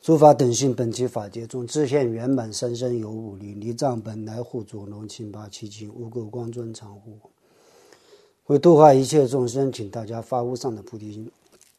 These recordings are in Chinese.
诸法等性本体法界中，自现圆满三身有五力，离障本来护主龙清八七情，无垢光尊常护。为度化一切众生，请大家发无上的菩提心。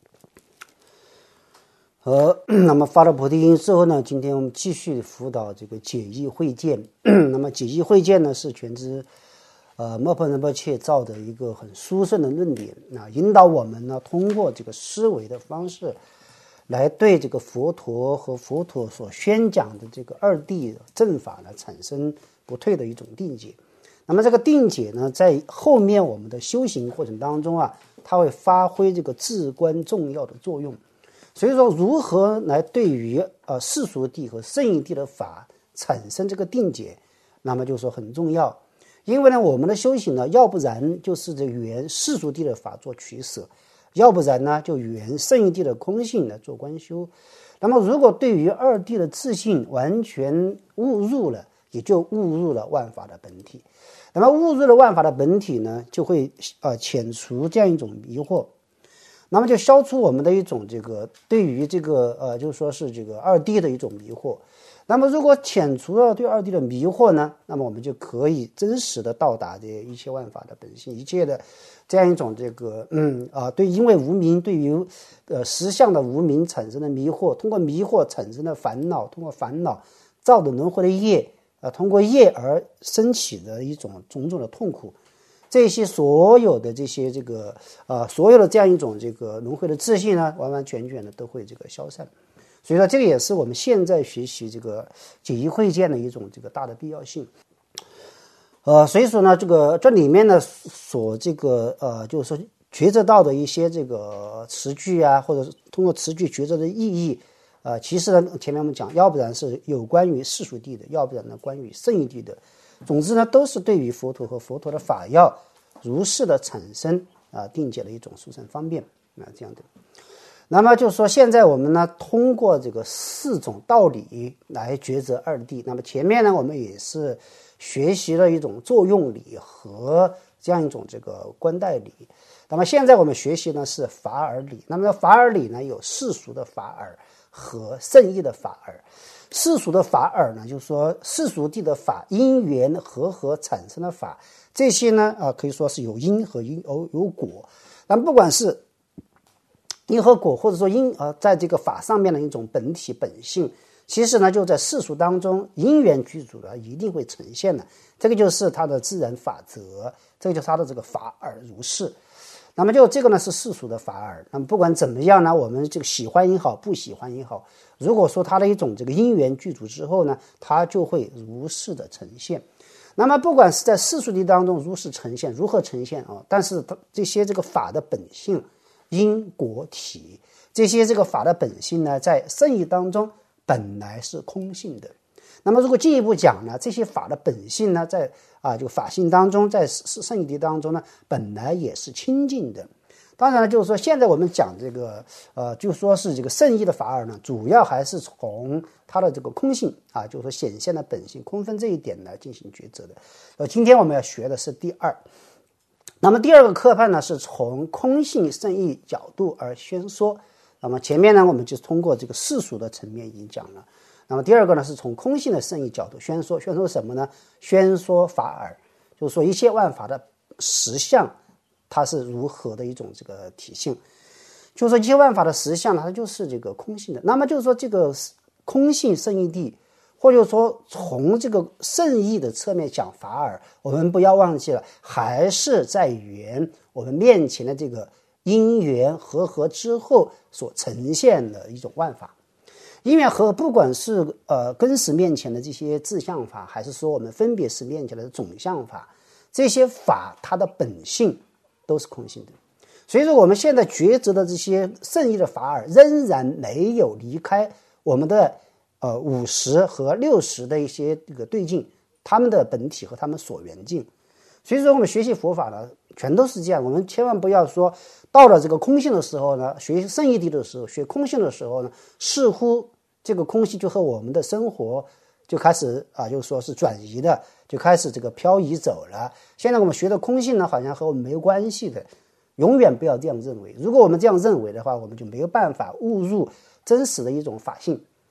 那么发了菩提心之后呢，今天我们继续辅导这个解义慧见。那么解义慧见呢，是全知莫槃仁波切造的一个很殊胜的论点引导我们呢通过这个思维的方式来对这个佛陀和佛陀所宣讲的这个二谛正法呢产生不退的一种定解。那么这个定解呢，在后面我们的修行过程当中它会发挥这个至关重要的作用。所以说，如何来对于世俗谛和圣义谛的法产生这个定解，那么就是说很重要。因为呢，我们的修行呢，要不然就是这原世俗谛的法做取舍，要不然呢就原圣义谛的空性来做观修。那么如果对于二谛的自性完全误入了，也就误入了万法的本体。那么误入了万法的本体呢，就会遣除这样一种迷惑，那么就消除我们的一种这个对于这个就说是这个二谛的一种迷惑。那么如果遣除了对二谛的迷惑呢，那么我们就可以真实的到达这一切万法的本性，一切的这样一种这个对，因为无明对于实相的无明产生的迷惑，通过迷惑产生的烦恼，通过烦恼造的轮回的业通过业而升起的一种种种的痛苦，这些所有的这些这个所有的这样一种这个轮回的自信呢，完完全全的都会这个消散。所以说这个也是我们现在学习这个解义慧见的一种这个大的必要性。所以说呢，这里面呢所这个就是说抉择到的一些这个词句或者是通过词句抉择的意义其实呢前面我们讲，要不然是有关于世俗谛的，要不然呢关于圣义谛的，总之呢都是对于佛陀和佛陀的法要如是的产生定解的一种殊胜方便这样的。那么就是说，现在我们呢通过这个四种道理来抉择二谛。那么前面呢我们也是学习了一种作用理和这样一种这个观待理。那么现在我们学习呢是法尔理。那么法尔理呢有世俗的法尔和圣义的法尔。世俗的法尔呢，就是说世俗谛的法因缘和产生的法，这些呢可以说是有因和有果。但不管是因和果，或者说因在这个法上面的一种本体本性，其实呢就在世俗当中因缘具足的一定会呈现的，这个就是它的自然法则，这个就是它的这个法尔如是。那么就这个呢是世俗的法尔。那么不管怎么样呢，我们这个喜欢也好，不喜欢也好，如果说它的一种这个因缘具足之后呢，它就会如是的呈现。那么不管是在世俗谛当中如是呈现，如何呈现但是它这些这个法的本性因果体，这些这个法的本性呢，在圣义当中本来是空性的。那么如果进一步讲呢，这些法的本性呢，在这个法性当中，在圣义谛当中呢，本来也是清净的。当然了，就是说现在我们讲这个就说是这个圣义的法尔呢，主要还是从它的这个空性就是说显现的本性空分这一点来进行抉择的。今天我们要学的是第二。那么第二个科判呢，是从空性圣义角度而宣说。那么前面呢，我们就通过这个世俗的层面已经讲了。那么第二个呢，是从空性的圣义角度宣说。宣说什么呢？宣说法尔，就是说一切万法的实相，它是如何的一种这个体性。就是说一切万法的实相呢，它就是这个空性的。那么就是说这个空性圣义谛，或者说从这个圣义的侧面讲法尔，我们不要忘记了，还是在缘我们面前的这个因缘和之后所呈现的一种万法。因缘和不管是根识面前的这些自相法，还是说我们分别识面前的总相法，这些法它的本性都是空性的。所以说我们现在抉择的这些圣义的法尔，仍然没有离开我们的50和60的一些这个对境，他们的本体和他们所缘境。所以说我们学习佛法呢，全都是这样。我们千万不要说到了这个空性的时候呢，学圣义谛的时候，学空性的时候呢，似乎这个空性就和我们的生活就开始就是说是转移的，就开始这个漂移走了。现在我们学的空性呢，好像和我们没有关系的，永远不要这样认为。如果我们这样认为的话，我们就没有办法悟入真实的一种法性。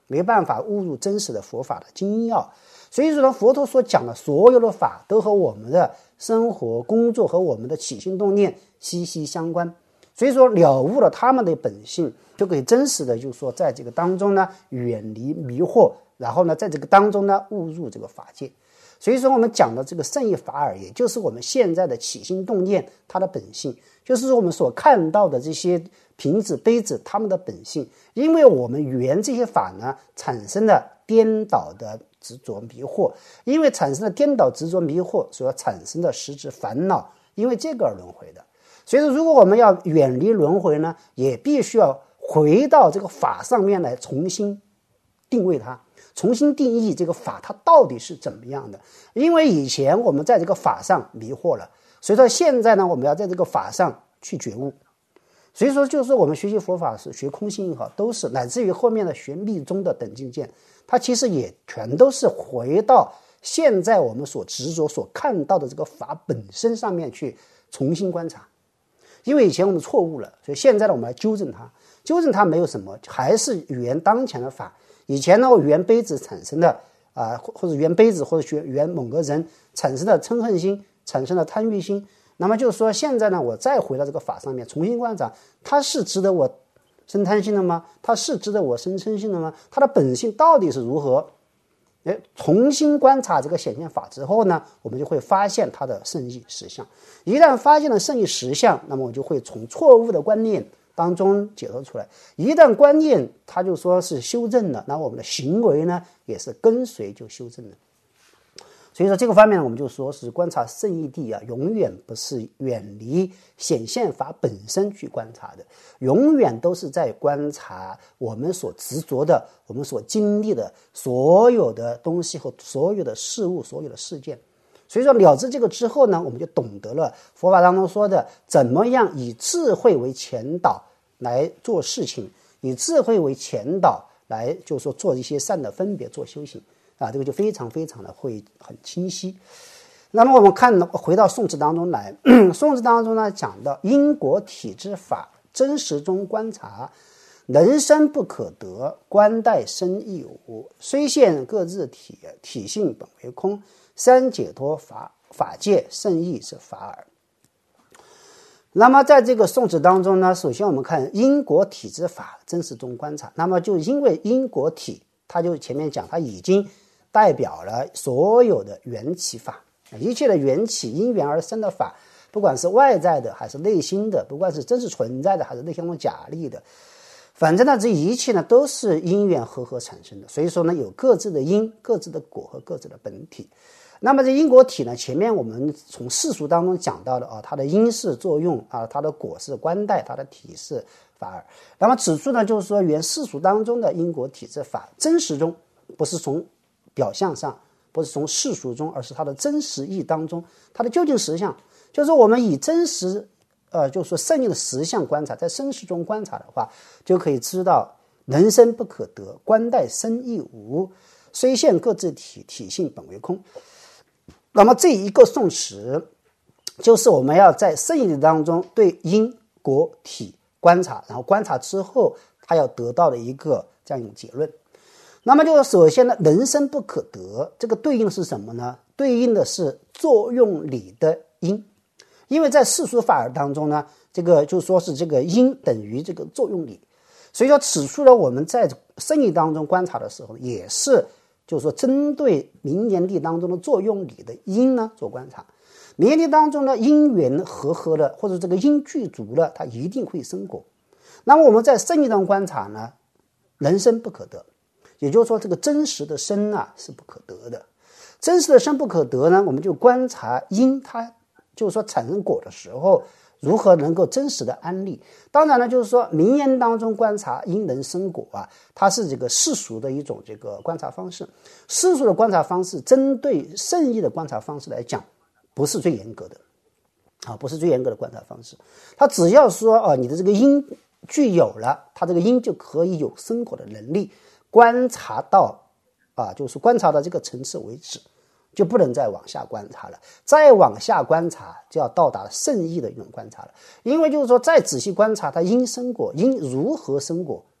没办法悟入真实的佛法的精要。所以说呢，佛陀所讲的所有的法都和我们的生活、工作和我们的起心动念息息相关。所以说了悟了他们的本性，就可以真实的就是说在这个当中呢远离迷惑，然后呢在这个当中呢悟入这个法界。所以说我们讲的这个圣意法尔，也就是我们现在的起心动念它的本性，就是我们所看到的这些瓶子杯子它们的本性。因为我们缘这些法呢产生了颠倒的执着迷惑，因为产生了颠倒执着迷惑所产生的实质烦恼，因为这个而轮回的。所以说如果我们要远离轮回呢，也必须要回到这个法上面来重新定位它，重新定义这个法它到底是怎么样的。因为以前我们在这个法上迷惑了，所以说现在呢我们要在这个法上去觉悟。所以说就是我们学习佛法是学空性也好，都是乃至于后面的学密宗的等境界，它其实也全都是回到现在我们所执着所看到的这个法本身上面去重新观察。因为以前我们错误了，所以现在呢我们来纠正它。纠正它没有什么，还是缘当前的法。以前呢缘杯子产生的或者缘杯子或者缘某个人产生的嗔恨心，产生的贪欲心，那么就是说现在呢我再回到这个法上面重新观察，它是值得我生贪心的吗？它是值得我生嗔心的吗？它的本性到底是如何？重新观察这个显现法之后呢，我们就会发现它的圣意实相。一旦发现了圣意实相，那么我就会从错误的观念当中解脱出来。一旦观念它就说是修正了，那我们的行为呢也是跟随就修正了。所以说这个方面我们就说是观察圣义谛永远不是远离显现法本身去观察的，永远都是在观察我们所执着的，我们所经历的所有的东西和所有的事物，所有的事件。所以说了知这个之后呢，我们就懂得了佛法当中说的怎么样以智慧为前导来做事情，以智慧为前导来就是说做一些善的分别，做修行这个就非常非常的会很清晰。那么我们看回到宋词当中来，宋词当中呢讲到因果体之法真实中观察，人生不可得，观待生亦无，虽现各自体，体性本为空，三解脱法界，圣意是法耳。那么在这个宋词当中呢，首先我们看因果体之法真实中观察，那么就因为因果体它就前面讲它已经代表了所有的缘起法，一切的缘起因缘而生的法，不管是外在的还是内心的，不管是真实存在的还是内心中假立的，反正呢这一切呢都是因缘合产生的。所以说呢有各自的因、各自的果和各自的本体。那么这因果体呢，前面我们从世俗当中讲到的它的因是作用它的果是观待，它的体是法耳。那么此处呢就是说原世俗当中的因果体之法真实中，不是从表象上，不是从世俗中，而是它的真实意当中，它的究竟实相，就是我们以真实就是说圣意的实相观察，在生死中观察的话，就可以知道人生不可得，观待生亦无，虽现各自体，体性本为空。那么这一个宋词就是我们要在圣意当中对因果体观察，然后观察之后他要得到的一个这样一种结论。那么就是首先呢，人生不可得，这个对应是什么呢？对应的是作用理的因。因为在世俗法尔当中呢，这个就说是这个因等于这个作用理，所以说此处呢我们在圣意当中观察的时候，也是就是说针对明年地当中的作用理的因呢做观察。明年地当中的因缘合了，或者这个因具足了，它一定会生果。那么我们在圣意当中观察呢，人生不可得，也就是说这个真实的生是不可得的。真实的生不可得呢，我们就观察因它就是说产生果的时候如何能够真实的安立。当然呢就是说名言当中观察因能生果它是这个世俗的一种这个观察方式。世俗的观察方式针对圣意的观察方式来讲不是最严格的不是最严格的观察方式。它只要说你的这个因具有了，它这个因就可以有生果的能力，观察到就是观察到这个层次为止，就不能再往下观察了。再往下观察就要到达圣意的一种观察了。因为就是说再仔细观察它因生果，因如何生果，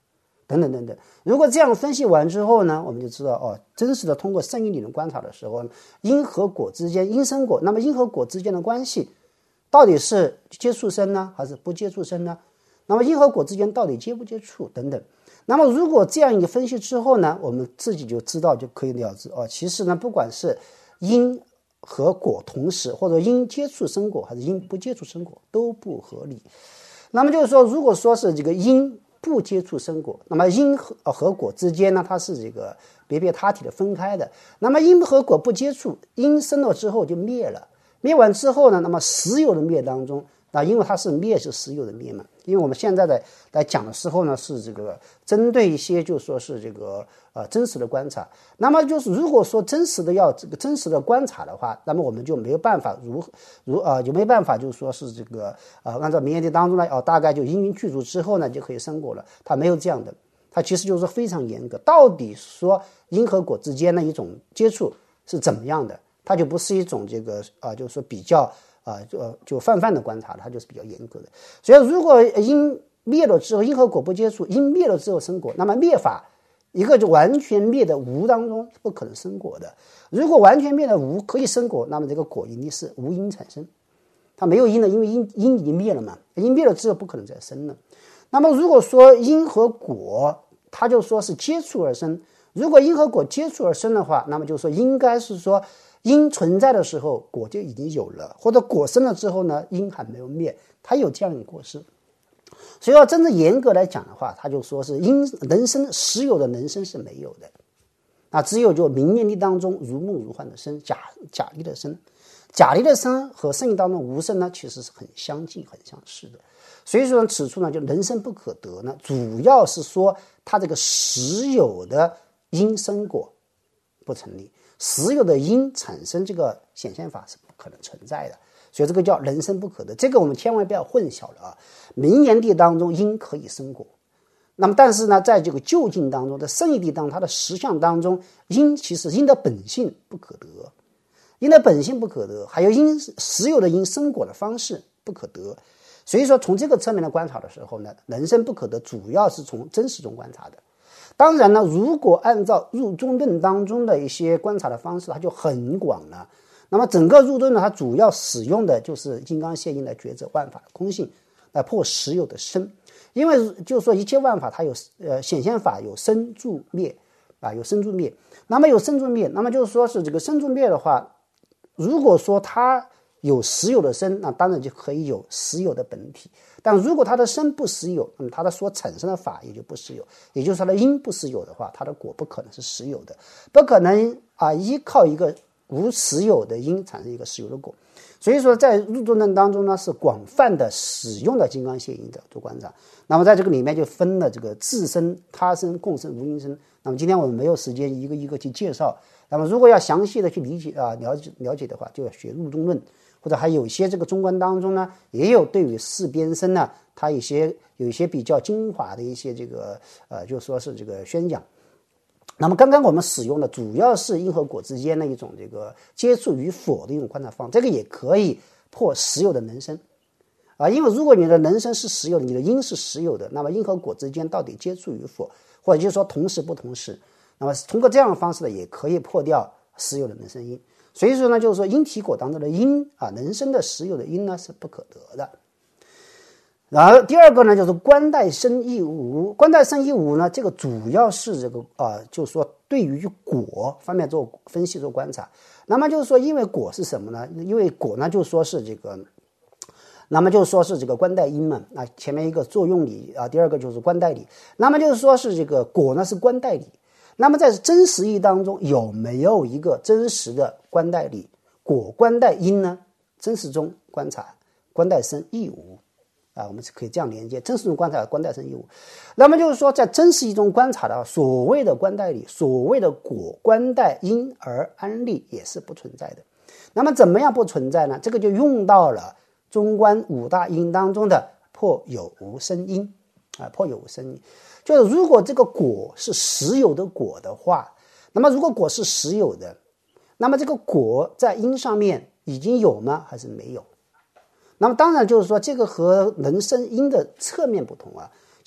等等等等。如果这样分析完之后呢，我们就知道真实的通过圣义理论观察的时候，因和果之间，因生果，那么因和果之间的关系到底是接触生呢，还是不接触生呢？那么因和果之间到底接不接触等等。那么如果这样一个分析之后呢，我们自己就知道，就可以了知其实呢，不管是因和果同时，或者因接触生果还是因不接触生果都不合理。那么就是说，如果说是这个因不接触生果，那么因和果之间呢，它是这个别他体的分开的。那么因和果不接触，因生了之后就灭了，灭完之后呢，那么实有的灭当中，因为它是灭是实有的灭嘛。因为我们现在来讲的时候呢，是这个针对一些就说是这个真实的观察。那么就是如果说真实的观察的话，那么我们就没有办法就没办法就是说是这个按照名言地当中呢大概就因缘具足之后呢就可以生果了，它没有这样的，它其实就是非常严格。到底说因和果之间的一种接触是怎么样的，它就不是一种这个就是说比较就泛的观察，它就是比较严格的。所以如果因灭了之后，因和果不接触，因灭了之后生果，那么灭法一个就完全灭的无当中不可能生果的。如果完全灭的无可以生果，那么这个果一定是无因产生，它没有因的，因为因已经灭了嘛，因灭了之后不可能再生了。那么如果说因和果它就说是接触而生，如果因和果接触而生的话，那么就说应该是说因存在的时候果就已经有了，或者果生了之后呢因还没有灭，它有这样一个过失。所以要真正严格来讲的话，他就说是因能生实有的能生是没有的，只有就明念力当中如梦如幻的生，假力的生，假力的生和圣义当中无生呢其实是很相近很相似的。所以说此处呢就能生不可得呢，主要是说它这个实有的因生果不成立，实有的因产生这个显现法是不可能存在的，所以这个叫人生不可得。这个我们千万不要混淆了名言地当中因可以生果，那么但是呢在这个就近当中，在圣义地当中，它的实相当中，因其实因的本性不可得，因的本性不可得，还有因实有的因生果的方式不可得。所以说从这个侧面的观察的时候呢，人生不可得主要是从真实中观察的。当然呢，如果按照入中论当中的一些观察的方式，它就很广了。那么整个入中呢，它主要使用的就是金刚现因来抉择万法的空性，来破实有的生。因为就是说一切万法它有显现法有生住灭有生住灭。那么有生住灭，那么就是说是这个生住灭的话，如果说它有实有的生，那当然就可以有实有的本体。但如果它的生不实有，那么它的所产生的法也就不实有，也就是它的因不实有的话，它的果不可能是实有的，不可能依靠一个无实有的因产生一个实有的果。所以说在入中论当中呢，是广泛的使用的金刚现因的做观察。那么在这个里面就分了这个自生、他生、共生、无因生。那么今天我们没有时间一个一个去介绍，那么如果要详细的去理解了解的话，就要学入中论，或者还有一些这个中观当中呢，也有对于四边生呢，它有一些比较精华的一些这个就说是这个宣讲。那么刚刚我们使用的主要是因和果之间的一种这个接触与否的一种观察方，这个也可以破实有的能生因为如果你的能生是实有的，你的因是实有的，那么因和果之间到底接触与否，或者就是说同时不同时，那么通过这样的方式呢，也可以破掉实有的能生因。所以说呢，就是说因体果当中的因能生的实有的因呢是不可得的。然后第二个呢，就是观待生亦无。观待生亦无呢，这个主要是这个就是说对于果方面做分析做观察。那么就是说，因为果是什么呢？因为果呢，就说是这个，那么就是说是这个观待因嘛。前面一个作用理第二个就是观待理。那么就是说是这个果呢是观待理。那么在真实义当中有没有一个真实的观待理？果观待因呢？真实中观察观待生亦无。我们是可以这样连接真实中观察观待生亦无。那么就是说在真实义中观察的所谓的观待理，所谓的果观待因而安立也是不存在的。那么怎么样不存在呢？这个就用到了中观五大因当中的破有无生因破有无生因。就是如果这个果是实有的果的话，那么如果果是实有的，那么这个果在因上面已经有吗？还是没有？那么当然就是说这个和能生因的侧面不同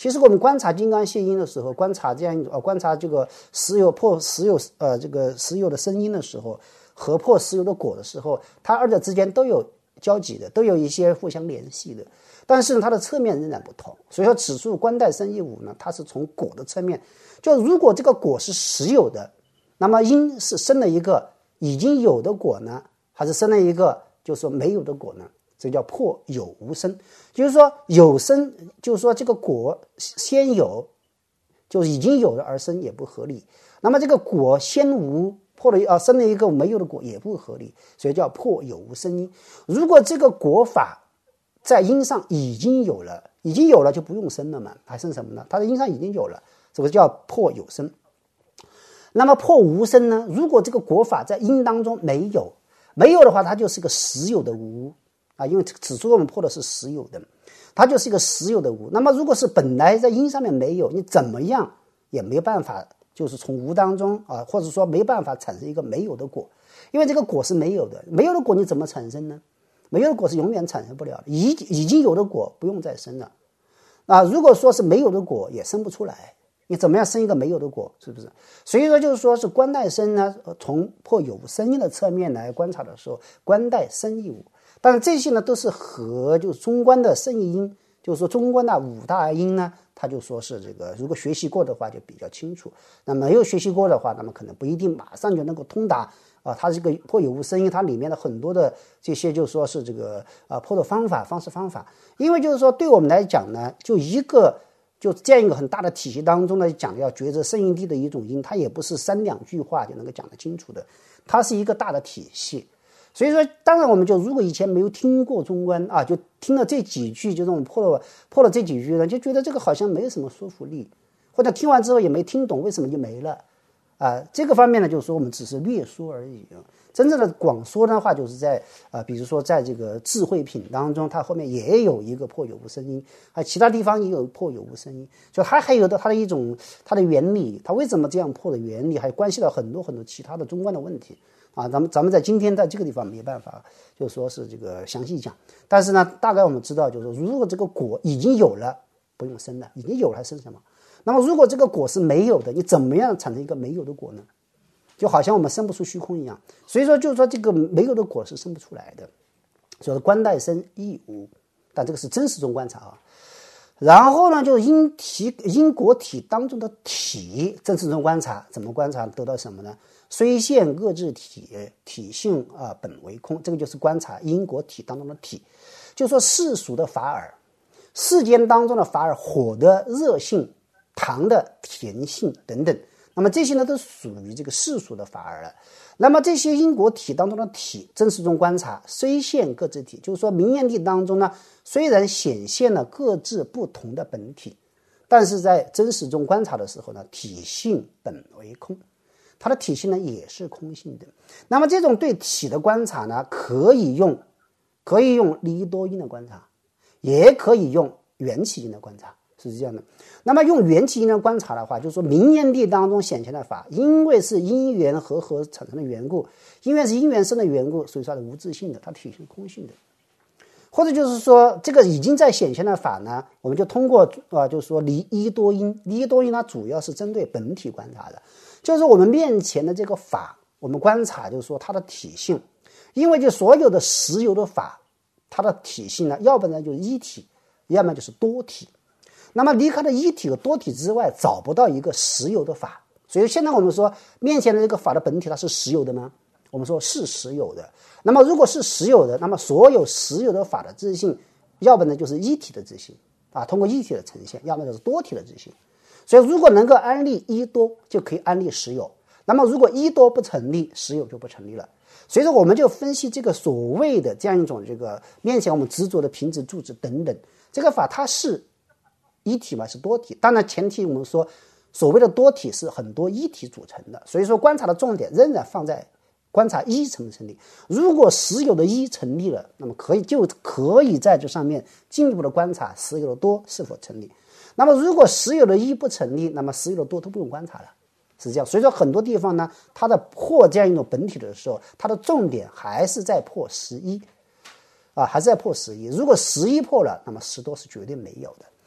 其实我们观察金刚泻音的时候，观察观察这个实有破实有这个实有的声音的时候，和破实有的果的时候，它二者之间都有交集的，都有一些互相联系的。但是呢，它的侧面仍然不同。所以说，此处观待生亦无呢，它是从果的侧面，就如果这个果是实有的，那么因是生了一个已经有的果呢，还是生了一个就是说没有的果呢？这叫破有无生，就是说有生，就是说这个果先有，就已经有了而生也不合理。那么这个果先无，生了一个没有的果也不合理，所以叫破有无生因。如果这个果法在因上已经有了就不用生了嘛，还生什么呢？它的因上已经有了，这个叫破有生。那么破无生呢？如果这个果法在因当中没有的话，它就是个实有的无啊，因为此处我们破的是实有的，它就是一个实有的无。那么如果是本来在因上面没有，你怎么样也没办法，就是从无当中啊，或者说没办法产生一个没有的果，因为这个果是没有的，没有的果你怎么产生呢？没有的果是永远产生不了的，已经有的果不用再生了。如果说是没有的果也生不出来，你怎么样生一个没有的果，是不是？所以说就是说是观待生呢，从破有无生因的侧面来观察的时候，观待生亦无。但是这些呢都是和就是中观的生亦因，就是说中观的五大因呢，他就说是这个如果学习过的话就比较清楚，那没有学习过的话，那么可能不一定马上就能够通达它这个破有无生因，它里面的很多的这些就说是这个破的方法，因为就是说对我们来讲呢，就这样一个很大的体系当中呢，讲要觉着生因地的一种因，它也不是3、2句话就能够讲得清楚的，它是一个大的体系。所以说，当然我们就如果以前没有听过中观就听了这几句，就这种破了这几句呢，就觉得这个好像没有什么说服力，或者听完之后也没听懂为什么就没了这个方面呢，就是说我们只是略说而已真正的广说的话，就是在比如说在这个智慧品当中，它后面也有一个破有无生因，其他地方也有破有无生因，就它还有它的一种它的原理，它为什么这样破的原理，还关系到很多很多其他的中观的问题咱们在今天在这个地方没办法就说是这个详细讲，但是呢，大概我们知道就是说，如果这个果已经有了，不用生了，已经有了还生什么？那么如果这个果是没有的，你怎么样产生一个没有的果呢？就好像我们生不出虚空一样，所以说就是说这个没有的果是生不出来的，所以观待生亦无，但这个是真实中观察然后呢，就是因果体当中的体，真实中观察怎么观察得到什么呢？虽现各自体性本为空，这个就是观察因果体当中的体，就说世俗的法尔，世间当中的法尔，火的热性，糖的甜性等等，那么这些呢都属于这个世俗的法尔了。那么这些因果体当中的体，真实中观察虽现各自体，就是说明眼体当中呢，虽然显现了各自不同的本体，但是在真实中观察的时候呢，体性本为空，它的体性呢也是空性的。那么这种对体的观察呢，可以用离多因的观察，也可以用缘起因的观察，是这样的。那么用缘起因的观察的话，就是说明眼地当中显现的法，因为是因缘合产生的缘故，因为是因缘生的缘故，所以说它是无自性的，它体性空性的。或者就是说这个已经在显现的法呢，我们就通过就是说离一多因它主要是针对本体观察的，就是我们面前的这个法，我们观察就是说它的体性，因为就所有的实有的法，它的体性呢，要不然就是一体，要么就是多体。那么离开了一体和多体之外，找不到一个实有的法。所以现在我们说面前的这个法的本体，它是实有的吗？我们说是实有的。那么如果是实有的，那么所有实有的法的自性，要不然就是一体的自性通过一体的呈现，要么就是多体的自性。所以如果能够安立一多，就可以安立实有。那么如果一多不成立，实有就不成立了。所以说我们就分析这个所谓的这样一种这个面前我们执着的瓶子柱子等等，这个法它是一体嘛，是多体，当然前提我们说所谓的多体是很多一体组成的，所以说观察的重点仍然放在观察一成不成立。如果实有的一成立了，那么可以在这上面进一步的观察实有的多是否成立。那么如果实有的一不成立，那么实有的多都不用观察了，是这样。所以说很多地方呢，它的破这样一种本体的时候，它的重点还是在破11还是在破11。如果11破了，那么10多是绝对没有的。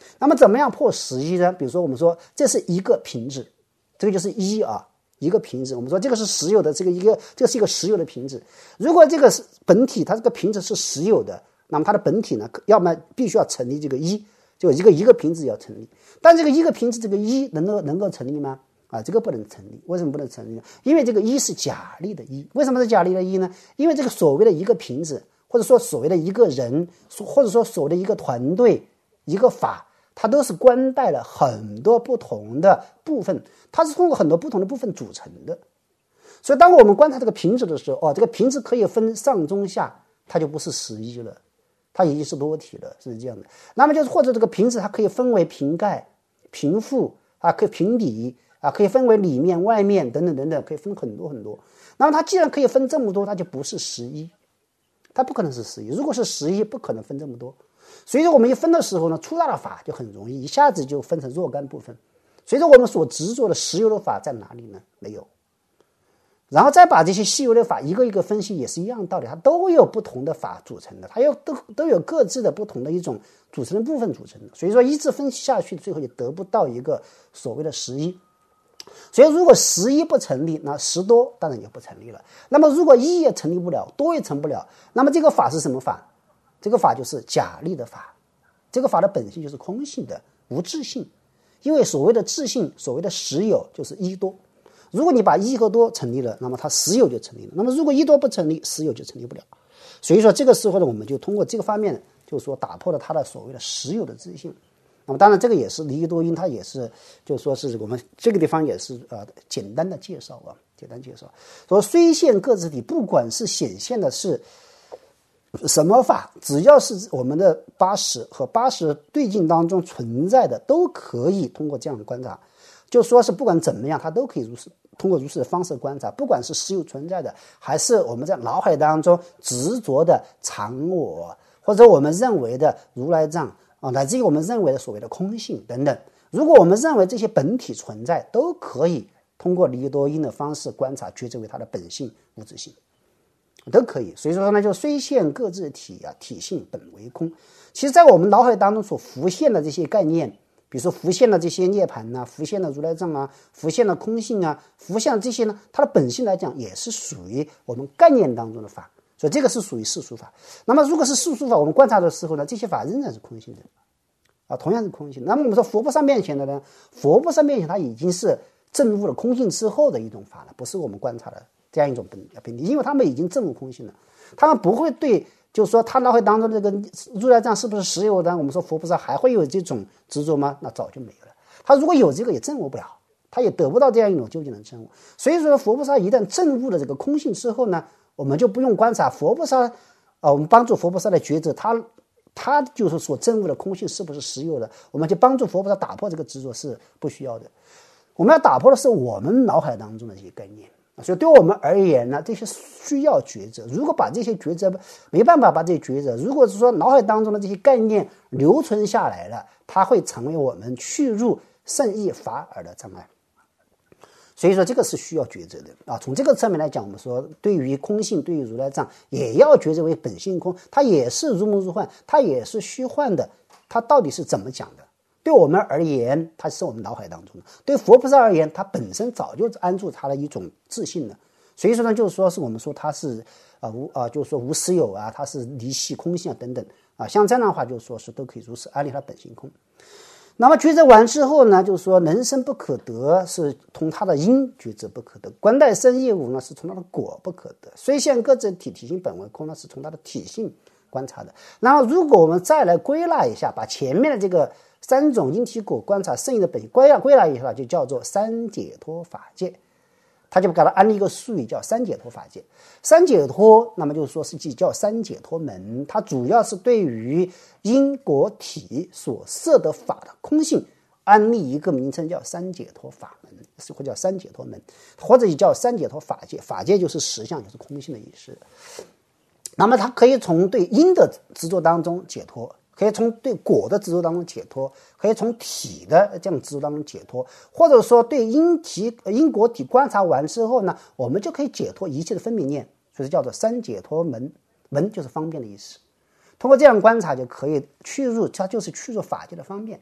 那么怎么样破十一呢？比如说我们说这是一个瓶子，这个就是一啊，一个瓶子，我们说这个是实有的，这是一个实有的瓶子。如果这个是本体，它这个瓶子是实有的，那么它的本体呢，要么必须要成立这个一，就一个瓶子要成立。但这个一个瓶子这个一能够成立吗？这个不能成立。为什么不能成立呢？因为这个一是假立的一。为什么是假立的一呢？因为这个所谓的一个瓶子，或者说所谓的一个人，或者说所谓的一个团队、一个法，它都是关带了很多不同的部分，它是通过很多不同的部分组成的。所以当我们观察这个瓶子的时候，这个瓶子可以分上中下，它就不是十一了，它已经是多体了，是这样的。那么就是或者这个瓶子它可以分为瓶盖、瓶腹可以瓶底可以分为里面、外面等等等等，可以分很多很多。那么它既然可以分这么多，它就不是十一，它不可能是十一。如果是十一，不可能分这么多。所以说我们一分的时候呢，粗大的法就很容易一下子就分成若干部分。所以说我们所执着的实有的法在哪里呢？没有。然后再把这些细微的法一个一个分析，也是一样的道理，它都有不同的法组成的，它都有各自的不同的一种组成的部分组成的。所以说一直分析下去，最后也得不到一个所谓的十一。所以如果十一不成立，那十多当然就不成立了。那么如果一也成立不了，多也成不了，那么这个法是什么法？这个法就是假立的法。这个法的本性就是空性的，无自性。因为所谓的自性，所谓的实有就是一多。如果你把一和多成立了，那么它实有就成立了。那么如果一多不成立，实有就成立不了。所以说这个时候呢，我们就通过这个方面，就是说打破了它的所谓的实有的自性。那么当然这个也是离异多因，它也是就是说是我们这个地方也是简单的介绍简单介绍。说虽现各自体，不管是显现的是什么法，只要是我们的80和80对境当中存在的，都可以通过这样的观察，就说是不管怎么样，它都可以通过如是的方式观察，不管是实有存在的，还是我们在脑海当中执着的常我，或者我们认为的如来藏乃至于我们认为的所谓的空性等等，如果我们认为这些本体存在，都可以通过离多因的方式观察，觉知为它的本性无自性，都可以。所以说呢，就虽现各自体体性本为空。其实在我们脑海当中所浮现的这些概念，比如说浮现的这些涅槃浮现的如来藏浮现的空性浮现的这些呢，它的本性来讲也是属于我们概念当中的法，所以这个是属于世俗法。那么如果是世俗法，我们观察的时候呢，这些法仍然是空性的同样是空性。那么我们说佛菩萨面前的呢，佛菩萨面前它已经是证悟了空性之后的一种法了，不是我们观察的这样一种本体，因为他们已经证悟空性了，他们不会对就是说他脑海当中这个如来藏是不是实有的，我们说佛菩萨还会有这种执着吗？那早就没有了。他如果有这个也证悟不了，他也得不到这样一种究竟的证悟。所以说佛菩萨一旦证悟了这个空性之后呢，我们就不用观察佛菩萨我们帮助佛菩萨的觉知，他就是所证悟的空性是不是实有的，我们就帮助佛菩萨打破这个执着是不需要的。我们要打破的是我们脑海当中的这些概念。所以对我们而言呢，这些需要抉择。如果把这些抉择没办法把这些抉择，如果是说脑海当中的这些概念留存下来了，它会成为我们去入圣意法尔的障碍。所以说这个是需要抉择的从这个侧面来讲，我们说对于空性，对于如来藏也要抉择为本性空，它也是如梦如幻，它也是虚幻的，它到底是怎么讲的？对我们而言，它是我们脑海当中的；对佛菩萨而言，它本身早就安住它的一种自信了。所以说呢，就是说是我们说它是就是说无实有它是离系空性等等像这样的话，就是说是都可以如此安立它本性空。那么抉择完之后呢，就是说人生不可得，是从它的因抉择不可得；观待生业无呢，是从它的果不可得；虽现各自体体性本为空呢，是从它的体性观察的。然后如果我们再来归纳一下，把前面的这个3种因体果观察圣意的本性归纳一下，就叫做三解脱法界。他就给它安利一个术语叫三解脱法界。三解脱那么就是说是叫三解脱门，它主要是对于因果体所摄的法的空性安利一个名称叫三解脱法门，或者叫三解脱门，或者也叫三解脱法界。法界就是实相，就是空性的意思。那么它可以从对因的执着当中解脱，可以从对果的执着当中解脱，可以从体的这样执着当中解脱，或者说对因果体观察完之后呢，我们就可以解脱一切的分别念，所以叫做三解脱门。门就是方便的意思。通过这样观察就可以去入，它就是去入法界的方便。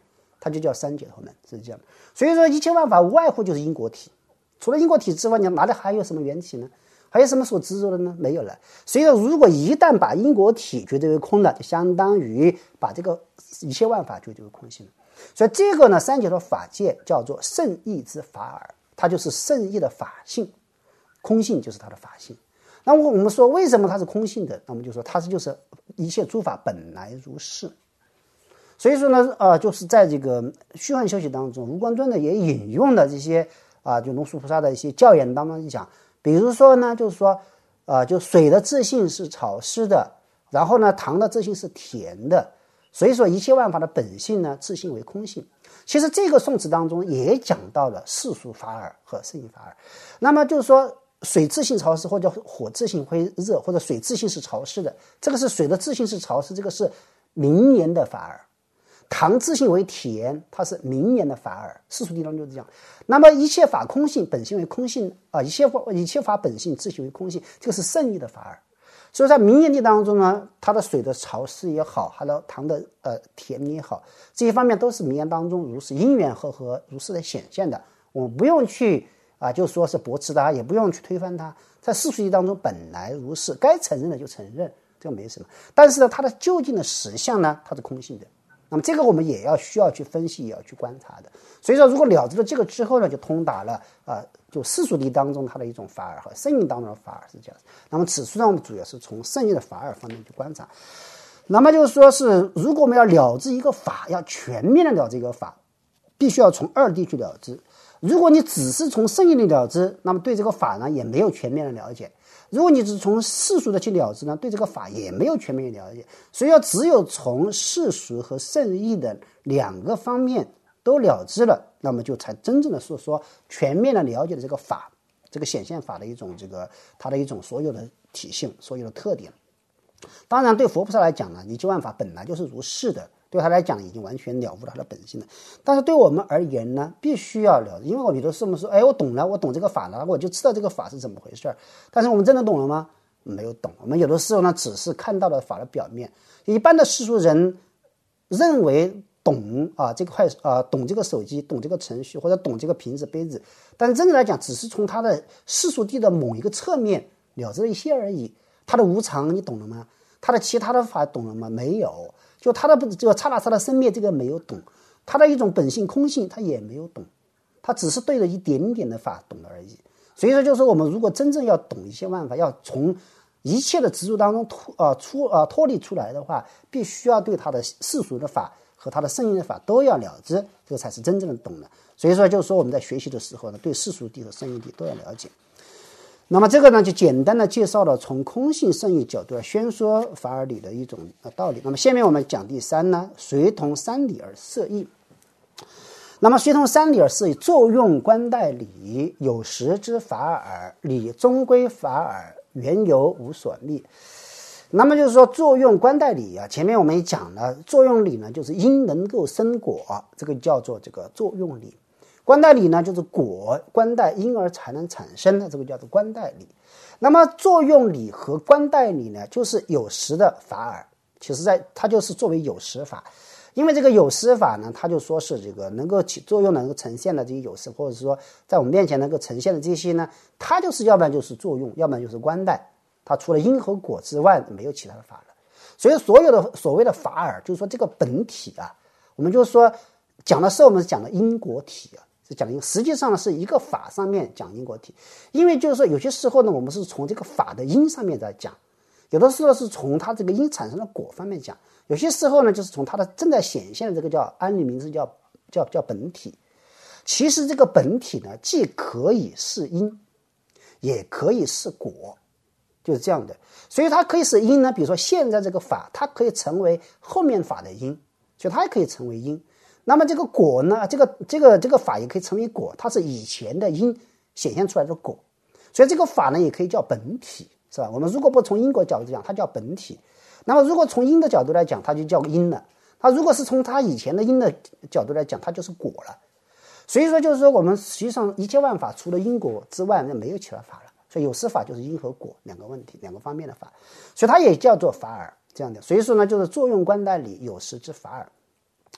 它就叫三解脱门，是这样的。所以说一切万法无外乎就是因果体，除了因果体之外，你哪里还有什么缘起呢？还有什么所执着的呢？没有了。所以说如果一旦把因果体绝对为空了，就相当于把这个一切万法绝对为空性了。所以这个呢，三解脱法界叫做圣义之法尔，它就是圣义的法性，空性就是它的法性。那么我们说为什么它是空性的？那我们就说它就是一切诸法本来如是。所以说呢，就是在这个虚幻修习当中，卢光尊呢也引用了这些就龙树菩萨的一些教言当中讲，比如说呢，就是说就水的自性是潮湿的，然后呢糖的自性是甜的，所以说一切万法的本性呢自性为空性。其实这个宋词当中也讲到了世俗法尔和圣义法尔。那么就是说水自性潮湿，或者火自性会热，或者水自性是潮湿的，这个是水的自性是潮湿，这个是明言的法尔。糖自性为甜，它是明言的法尔，世俗地当就是这样。那么一切法空性，本性为空性一切法本性自性为空性，这个是圣义的法尔。所以在明言地当中呢，它的水的潮湿也好，它的糖的甜也好，这些方面都是明言当中如是因缘和如是的显现的。我们不用去就说是驳斥它，也不用去推翻它，在世俗地当中本来如是，该承认的就承认，这个没什么。但是呢，它的究竟的实相呢，它是空性的。那么这个我们也需要去分析，也要去观察的。所以说如果了知了这个之后呢，就通达了就世俗谛当中它的一种法尔和圣义当中的法尔是这样。那么此处呢，我们主要是从圣义的法尔方面去观察。那么就是说是如果我们要了知一个法，要全面的了知一个法，必须要从二谛去了知。如果你只是从圣义的了知，那么对这个法呢也没有全面的了解。如果你只从世俗的去了知呢，对这个法也没有全面的了解。所以要只有从世俗和圣义的两个方面都了知了，那么就才真正的是说全面的了解了这个法，这个显现法的一种它的一种所有的体性，所有的特点。当然对佛菩萨来讲呢，一切万法本来就是如是的，对他来讲已经完全了悟了他的本性了。但是对我们而言呢，必须要了解，因为我们有的时候说，我懂了，我懂这个法了，我就知道这个法是怎么回事。但是我们真的懂了吗？没有懂。我们有的时候呢，只是看到了法的表面。一般的世俗人认为懂这块懂这个手机，懂这个程序，或者懂这个瓶子杯子，但是真正来讲，只是从他的世俗谛的某一个侧面了知了一些而已。他的无常你懂了吗？他的其他的法懂了吗？没有。就他的这个刹那刹那生灭这个没有懂，他的一种本性空性他也没有懂，他只是对着一点点的法懂了而已。所以说就是说我们如果真正要懂一些万法，要从一切的执着当中脱离出来的话，必须要对他的世俗的法和他的圣义的法都要了知，这个才是真正的懂了。所以说就是说我们在学习的时候呢，对世俗谛和圣义谛都要了解。那么这个呢，就简单的介绍了从空性圣义角度来宣说法尔理的一种道理。那么下面我们讲第三呢，随同三理而摄义。那么随同三理而摄义，作用观待理，有时之法尔，理终归法尔，缘由无所立。那么就是说作用观待理前面我们也讲了，作用理呢就是因能够生果，这个叫做这个作用理。观待理呢就是果，观待因而才能产生的，这个叫做观待理。那么作用理和观待理呢，就是有时的法尔，其实它就是作为有时法。因为这个有时法呢，它就说是这个能够起作用能够呈现的这些有时，或者是说在我们面前能够呈现的这些呢，它就是要不然就是作用，要不然就是观待，它除了因和果之外没有其他的法了。所以所有的所谓的法尔，就是说这个本体我们就是说讲的是我们讲的因果体是讲的实际上呢是一个法上面讲因果体。因为就是说有些时候呢，我们是从这个法的因上面在讲，有的时候是从它这个因产生的果方面讲，有些时候呢就是从它的正在显现的这个叫安理名字叫本体。其实这个本体呢，既可以是因，也可以是果，就是这样的。所以它可以是因呢，比如说现在这个法，它可以成为后面法的因，所以它也可以成为因。那么这个果呢，这个法也可以成为果，它是以前的因显现出来的果，所以这个法呢也可以叫本体，是吧？我们如果不从因果角度讲，它叫本体；那么如果从因的角度来讲，它就叫因了。它如果是从它以前的因的角度来讲，它就是果了。所以说就是说我们实际上一切万法除了因果之外，那没有其他法了。所以有时法就是因和果两个问题，两个方面的法，所以它也叫做法尔这样的。所以说呢，就是作用观待理，有时之法尔。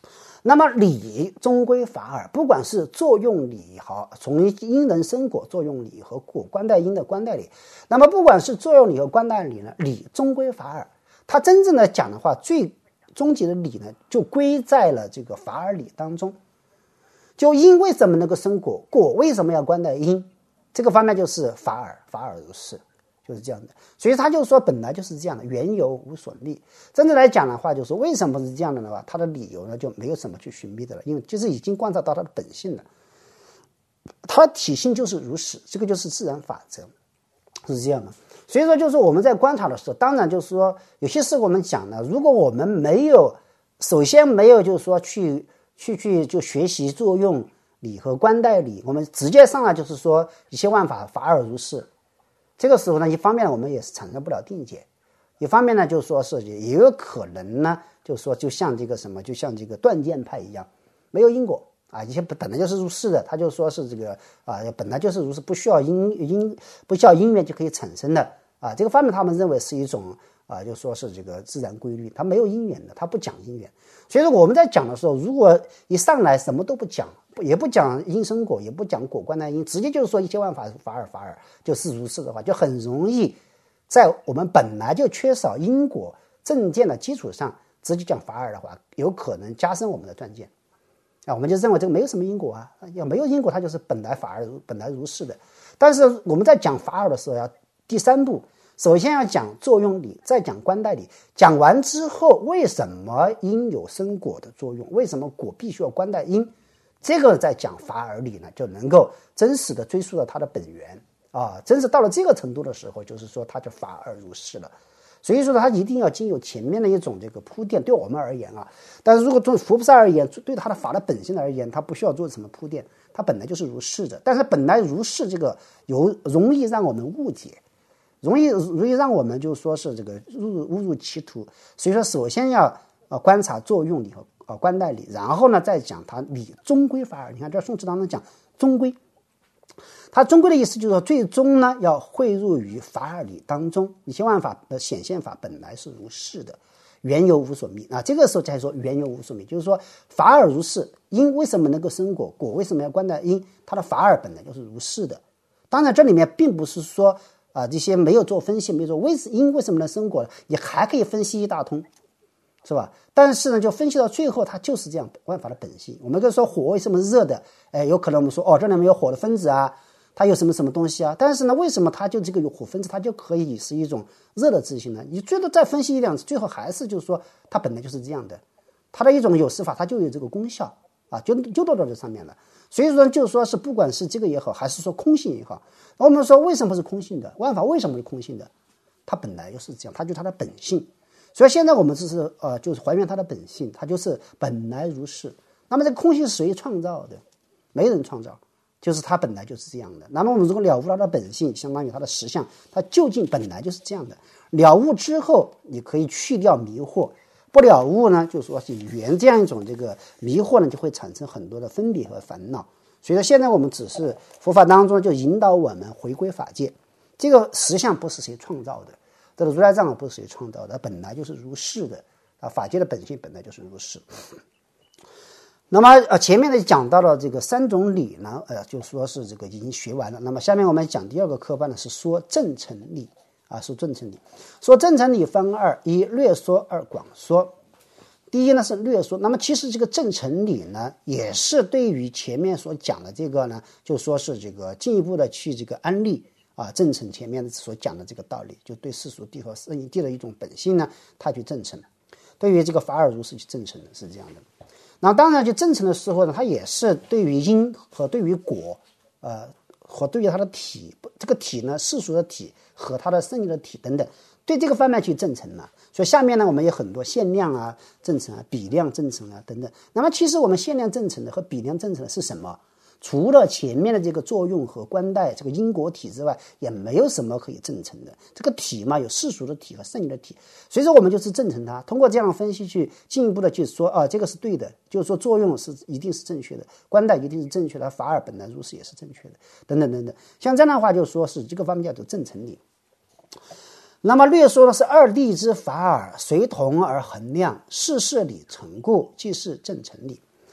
那么理终归法耳，不管是作用理也好，从因人生果作用理和果观待因的观待理，那么不管是作用理和观待理呢，理终归法耳。它真正的讲的话，最终极的理呢，就归在了这个法耳理当中。就因为什么能够生果，果为什么要观待因，这个方面就是法耳如是，就是这样的。所以他就说本来就是这样的，缘由无所觅。真正来讲的话，就是为什么是这样的话，他的理由呢就没有什么去寻觅的了，因为就是已经观察到它的本性了，它的体性就是如此，这个就是自然法则，是这样的。所以说就是我们在观察的时候，当然就是说有些事我们讲呢，如果我们没有首先没有就是说去就学习作用理和观待理，我们直接上来就是说一切万法法耳如是，这个时候呢，一方面我们也是产生不了定解，一方面呢就是说是也有可能呢就是说就像这个什么，就像这个断见派一样，没有因果啊，一些本来就是如是的，他就说是这个啊，本来就是如是，不需要因缘就可以产生的啊，这个方面他们认为是一种啊，就说是这个自然规律，它没有因缘的，它不讲因缘。所以说我们在讲的时候，如果一上来什么都不讲，也不讲因生果，也不讲果观待因，直接就是说一切万法法耳就是如是的话，就很容易在我们本来就缺少因果正见的基础上，直接讲法耳的话，有可能加深我们的断见啊。我们就认为这个没有什么因果啊，要没有因果，它就是本来法耳本来如是的。但是我们在讲法耳的时候，要第三步。首先要讲作用理，再讲观待理。讲完之后，为什么因有生果的作用？为什么果必须要观待因？这个在讲法耳理呢，就能够真实的追溯到它的本源啊。真是到了这个程度的时候，就是说它就法耳如是了。所以说它一定要经由前面的一种这个铺垫，对我们而言啊。但是如果对佛菩萨而言，对他的法的本性而言，他不需要做什么铺垫，它本来就是如是的。但是本来如是这个容易让我们误解。容易让我们就说是这个误入歧途，所以说首先要观察作用理和观待理，然后呢再讲它理终归法耳。你看这宋词当中讲终归，它终归的意思就是说最终呢要汇入于法耳理当中，一切万法的显现法本来是如是的，缘由无所觅啊。这个时候才说缘由无所觅，就是说法耳如是，因为什么能够生果，果为什么要观待因，它的法耳本来就是如是的。当然这里面并不是说这些没有做分析，没有说因为什么能生果，你还可以分析一大通，是吧？但是呢，就分析到最后，它就是这样万法的本性。我们可以说火为什么热的？有可能我们说这里面有火的分子啊，它有什么什么东西啊？但是呢，为什么它就这个有火分子，它就可以是一种热的自性呢？你最多再分析一两次，最后还是就是说它本来就是这样的，它的一种有实法，它就有这个功效啊，就到这上面了。所以说就是说是不管是这个也好，还是说空性也好，我们说为什么是空性的？万法为什么是空性的？它本来就是这样，它就是它的本性。所以现在我们就是就是还原它的本性，它就是本来如是。那么这个空性是谁创造的？没人创造，就是它本来就是这样的。那么我们如果了悟它的本性，相当于它的实相，它究竟本来就是这样的。了悟之后，你可以去掉迷惑。不了悟呢，就说是语言这样一种这个迷惑呢，就会产生很多的分别和烦恼。所以说现在我们只是佛法当中就引导我们回归法界，这个实相不是谁创造的，这个如来藏也不是谁创造的，本来就是如是的啊，法界的本性本来就是如是。那么前面呢讲到了这个三种理呢，就说是这个已经学完了。那么下面我们讲第二个科班呢，是说正成理啊，说正成理。说正成理分二，一略说，二广说。第一呢是略说，那么其实这个正成理呢，也是对于前面所讲的这个呢，就说是这个进一步的去这个安立啊，正成前面所讲的这个道理，就对世俗谛和圣义谛的一种本性呢，它去正成。对于这个法尔如是去正成的是这样的。那当然就正成的时候呢，它也是对于因和对于果，和对于它的体，这个体呢，世俗的体和它的圣义的体等等，对这个方面去正成了。所以下面呢，我们有很多限量啊正成啊、比量正成啊等等。那么其实我们限量正成的和比量正成的是什么？除了前面的这个作用和观待这个因果体之外，也没有什么可以正成的。这个体嘛，有世俗的体和圣义的体，所以说我们就是正成它。通过这样的分析去进一步的去说这个是对的，就是说作用是一定是正确的，观待一定是正确的，法尔本来如是也是正确的，等等等等。像这样的话，就说是这个方面叫做正成理。那么略说的是二谛之法尔，随同而衡量，事事理成故，即是正成理。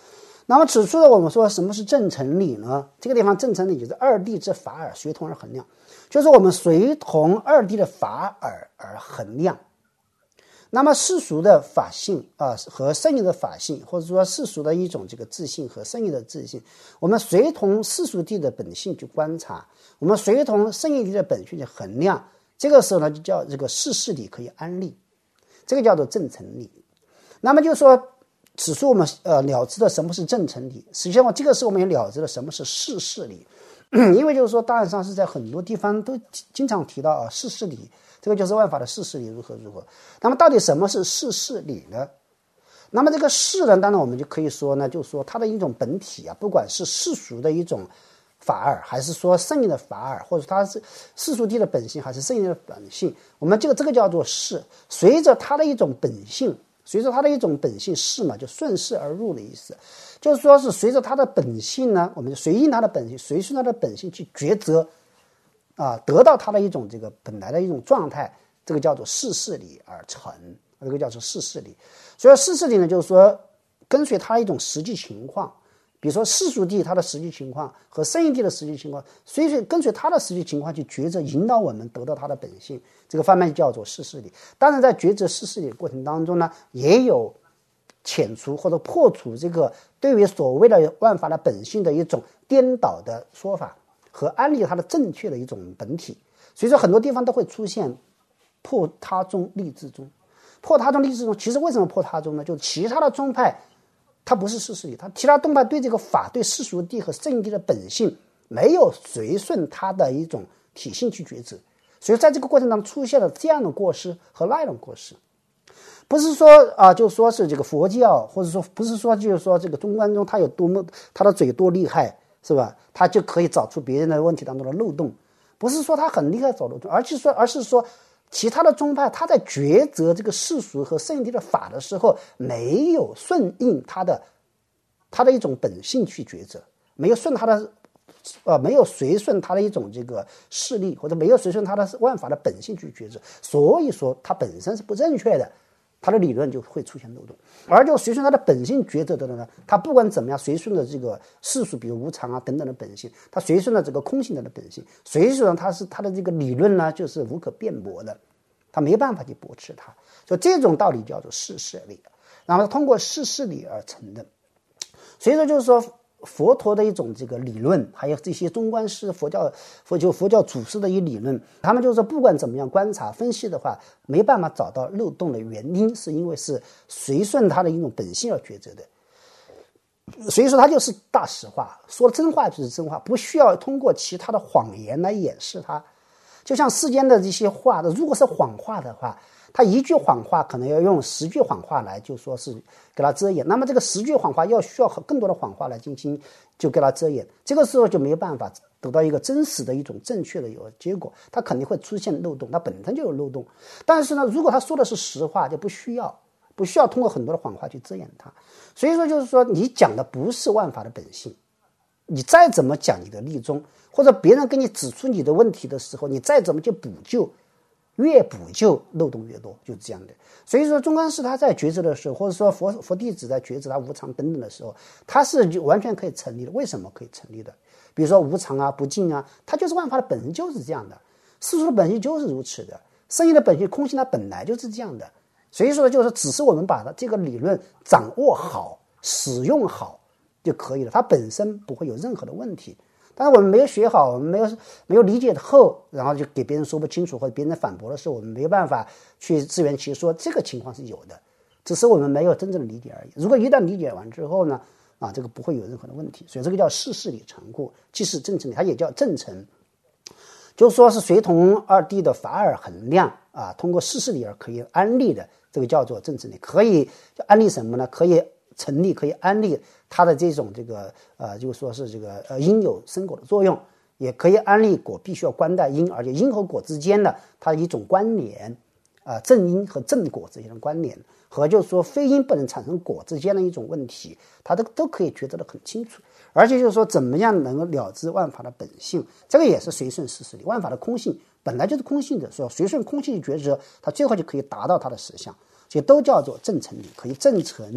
那么此处呢，我们说什么是正成理呢？这个地方正成理就是二谛之法尔，随同而衡量，就是我们随同二谛的法尔而衡量。那么世俗的法性和圣义的法性，或者说世俗的一种这个自性和圣义的自性，我们随同世俗谛的本性去观察，我们随同圣义谛的本性去衡量，这个时候呢就叫这个事事理可以安立，这个叫做正成理。那么就说此处我们了知了什么是正成理，实际上这个时候我们也了知了什么是事事理。因为就是说大案上是在很多地方都经常提到事事理，这个就是万法的事事理如何如何。那么到底什么是事事理呢？那么这个事呢，当然我们就可以说呢，就是说它的一种本体不管是世俗的一种法尔，还是说圣义的法尔，或者它是世俗谛的本性，还是圣义的本性，我们这个叫做事，随着它的一种本性，随着它的一种本性事嘛，就顺势而入的意思。就是说是随着它的本性呢，我们就随应它的本性，随顺它的本性去抉择得到它的一种这个本来的一种状态，这个叫做事事理而成，这个叫做事事理。所以事事理呢，就是说跟随它一种实际情况，比如说世俗谛它的实际情况和圣义谛的实际情况，跟随它的实际情况去抉择，引导我们得到它的本性，这个方面叫做事事理。当然在抉择事事理的过程当中呢，也有遣除或者破除这个对于所谓的万法的本性的一种颠倒的说法和安立它的正确的一种本体。所以说很多地方都会出现破他宗立自宗，破他宗立自宗，其实为什么破他宗呢？就是其他的宗派它不是事事理，它其他宗派对这个法，对世俗谛和圣义谛的本性没有随顺它的一种体性去抉择，所以在这个过程当中出现了这样的过失和那种过失。不是说就说是这个佛教，或者说不是说就是说这个中观宗他有多么他的嘴多厉害，是吧？他就可以找出别人的问题当中的漏洞，不是说他很厉害找漏洞，而是说其他的宗派他在抉择这个世俗和圣义谛的法的时候，没有顺应他的一种本性去抉择，没有随顺他的一种这个势力，或者没有随顺他的万法的本性去抉择，所以说他本身是不正确的，他的理论就会出现漏洞。而就随顺他的本性抉择的呢，他不管怎么样随顺的这个世俗，比如无常等等的本性，他随顺了这个空性的本性，随顺他的这个理论呢就是无可辩驳的，他没办法去驳斥它，所以这种道理叫做事事理，然后通过事事理而成的。所以说就是说佛陀的一种这个理论，还有这些中观师佛教祖师的一理论，他们就是说不管怎么样观察分析的话，没办法找到漏洞的原因，是因为是随顺他的一种本性而抉择的。所以说它就是大实话，说真话就是真话，不需要通过其他的谎言来掩饰它。就像世间的这些话，如果是谎话的话，他一句谎话可能要用10句谎话来就说是给他遮掩，那么这个10句谎话需要更多的谎话来进行就给他遮掩，这个时候就没有办法得到一个真实的一种正确的一个结果，他肯定会出现漏洞，他本身就有漏洞。但是呢，如果他说的是实话，就不需要通过很多的谎话去遮掩它。所以说就是说你讲的不是万法的本性，你再怎么讲你的立宗，或者别人给你指出你的问题的时候，你再怎么去补救，越补救漏洞越多，就是这样的。所以说中观师他在抉择的时候，或者说佛弟子在抉择他无常等等的时候，他是完全可以成立的。为什么可以成立的？比如说无常不净它就是万法的本性就是这样的，世俗的本性就是如此的，圣义的本性空性它本来就是这样的。所以说就是只是我们把这个理论掌握好使用好就可以了，它本身不会有任何的问题。但是我们没有学好，我们没有理解后，然后就给别人说不清楚，或者别人反驳的时候，我们没有办法去自圆其说，这个情况是有的，只是我们没有真正的理解而已。如果一旦理解完之后呢，这个不会有任何的问题。所以这个叫事事理成故，既是正成理，它也叫正成，就是说是随同二谛的法而衡量通过事事理而可以安立的，这个叫做正成理。可以安立什么呢？可以成立，可以安立它的这种这个就是说是这个因有生果的作用，也可以安立果必须要观待因，而且因和果之间的它的一种关联正因和正果之间的关联，和就是说非因不能产生果之间的一种问题，它都可以觉得的很清楚。而且就是说怎么样能够了知万法的本性，这个也是随顺事事理。万法的空性本来就是空性的，所以随顺空性的抉择，它最后就可以达到它的实相，所以都叫做正成理，可以正成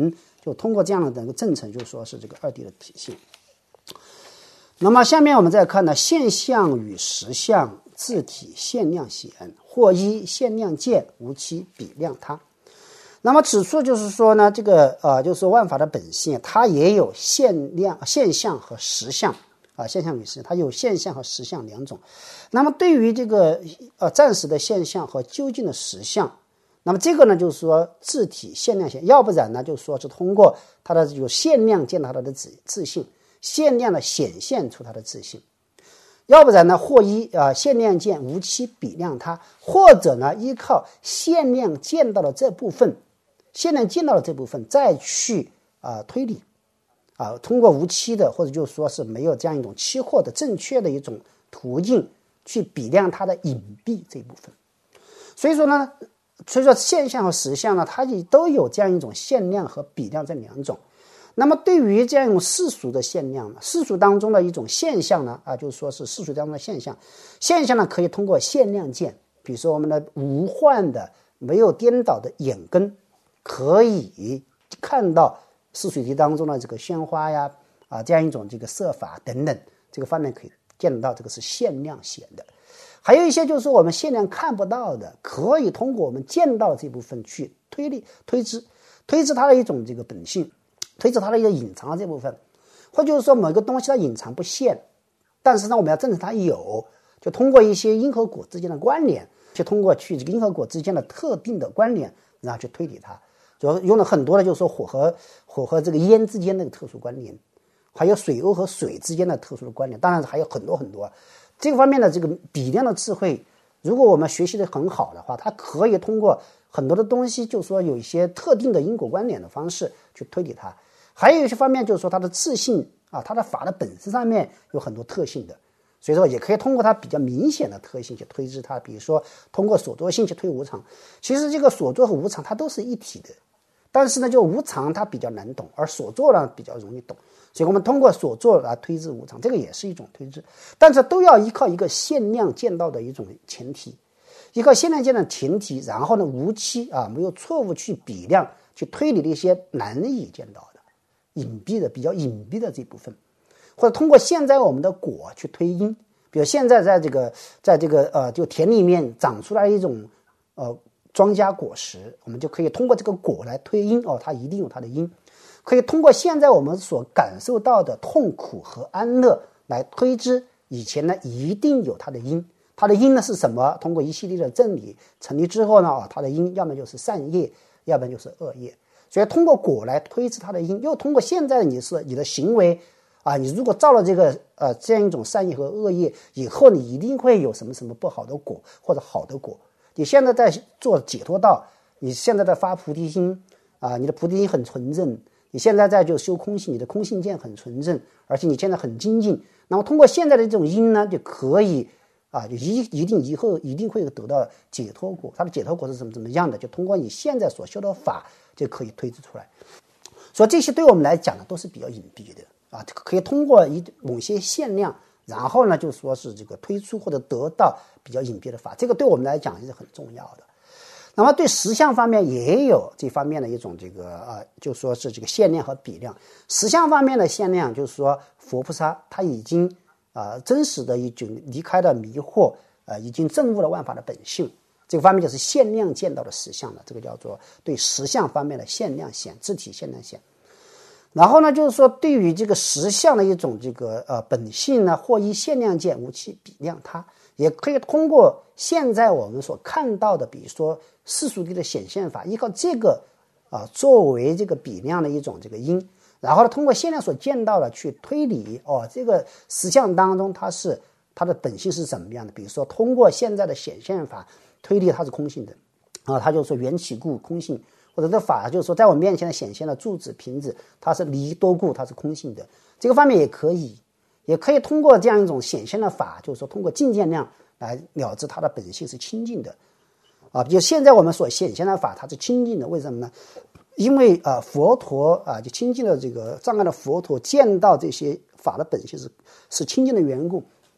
就通过这样的一个证成，就说是这个2D 的体系。那么下面我们再看呢，现象与实相，自体限量显，或一限量见，无其比量他。那么此处就是说呢，这个就是万法的本性，它也有现象和实相现象与实相，它有现象和实相两种。那么对于这个暂时的现象和究竟的实相，那么这个呢就是说自体限量显，要不然呢就是说是通过它的有限量见到它的自性，限量的显现出它的自性。要不然呢，或一限量见无其比量他，或者呢依靠限量见到的这部分，再去推理通过无期的，或者就是说是没有这样一种期货的正确的一种途径去比量它的隐蔽这一部分。所以说现象和实相呢，它也都有这样一种限量和比量这两种。那么对于这样一种世俗的限量呢，世俗当中的一种现象呢就是说是世俗当中的现象呢可以通过限量见，比如说我们的无幻的没有颠倒的眼根，可以看到世俗题当中的这个鲜花呀这样一种这个色法等等，这个方面可以见得到，这个是限量显的。还有一些就是说我们限量看不到的，可以通过我们见到这部分去推知它的一种这个本性，推知它的一个隐藏的这部分，或就是说某个东西它隐藏不现，但是呢我们要证实它有，就通过一些因和果之间的关联，就通过去这个因和果之间的特定的关联，然后去推理它。主要用了很多的就是说火和这个烟之间的特殊关联，还有水欧和水之间的特殊的关联，当然还有很多很多这个方面的这个比量的智慧，如果我们学习的很好的话，它可以通过很多的东西，就是说有一些特定的因果关联的方式去推理它。还有一些方面就是说它的自性它的法的本身上面有很多特性的，所以说也可以通过它比较明显的特性去推知它。比如说通过所作性去推无常，其实这个所作和无常它都是一体的，但是呢就无常它比较难懂，而所作呢比较容易懂，所以我们通过所作来推知无常，这个也是一种推知，但是都要依靠一个限量见到的一种前提，依靠限量见的前提，然后呢无期没有错误去比量去推理的一些难以见到的比较隐蔽的这部分，或者通过现在我们的果去推因，比如现在在这个就田里面长出来一种庄稼果实，我们就可以通过这个果来推因它一定有它的因，可以通过现在我们所感受到的痛苦和安乐来推知以前呢一定有它的因，它的因呢是什么？通过一系列的正理成立之后呢它的因要么就是善业，要不然就是恶业，所以通过果来推知它的因，又通过现在你的行为你如果造了这个这样一种善业和恶业以后，你一定会有什么什么不好的果或者好的果。你现在在做解脱道，你现在在发菩提心你的菩提心很纯正，你现在在就修空性，你的空性见很纯正，而且你现在很精进，那么通过现在的这种因呢，就可以就以后一定会得到解脱果。它的解脱果是怎么样的？就通过你现在所修的法就可以推知出来。所以这些对我们来讲呢都是比较隐蔽的可以通过某些限量，然后呢就说是这个推出或者得到比较隐蔽的法，这个对我们来讲也是很重要的。那么对实相方面也有这方面的一种这个就说是这个限量和比量。实相方面的限量就是说佛菩萨他已经真实的已经离开了迷惑已经证悟了万法的本性，这个方面就是限量见到的实相了，这个叫做对实相方面的限量显，自体限量显。然后呢就是说对于这个实相的一种这个本性呢，或依限量见无其比量他，也可以通过现在我们所看到的比如说世俗的显现法，依靠这个作为这个比量的一种这个因，然后呢通过现量所见到的去推理这个实相当中它的本性是怎么样的。比如说通过现在的显现法推理它是空性的它就说缘起故空性，或者这法就是说在我面前的显现的柱子瓶子它是离多故，它是空性的，这个方面也可以通过这样一种显现的法，就是说通过境界量来了知它的本性是清净的就现在我们所显现的法它是清净的，为什么呢？因为佛陀就清净的这个障碍的佛陀见到这些法的本性是清净的缘故，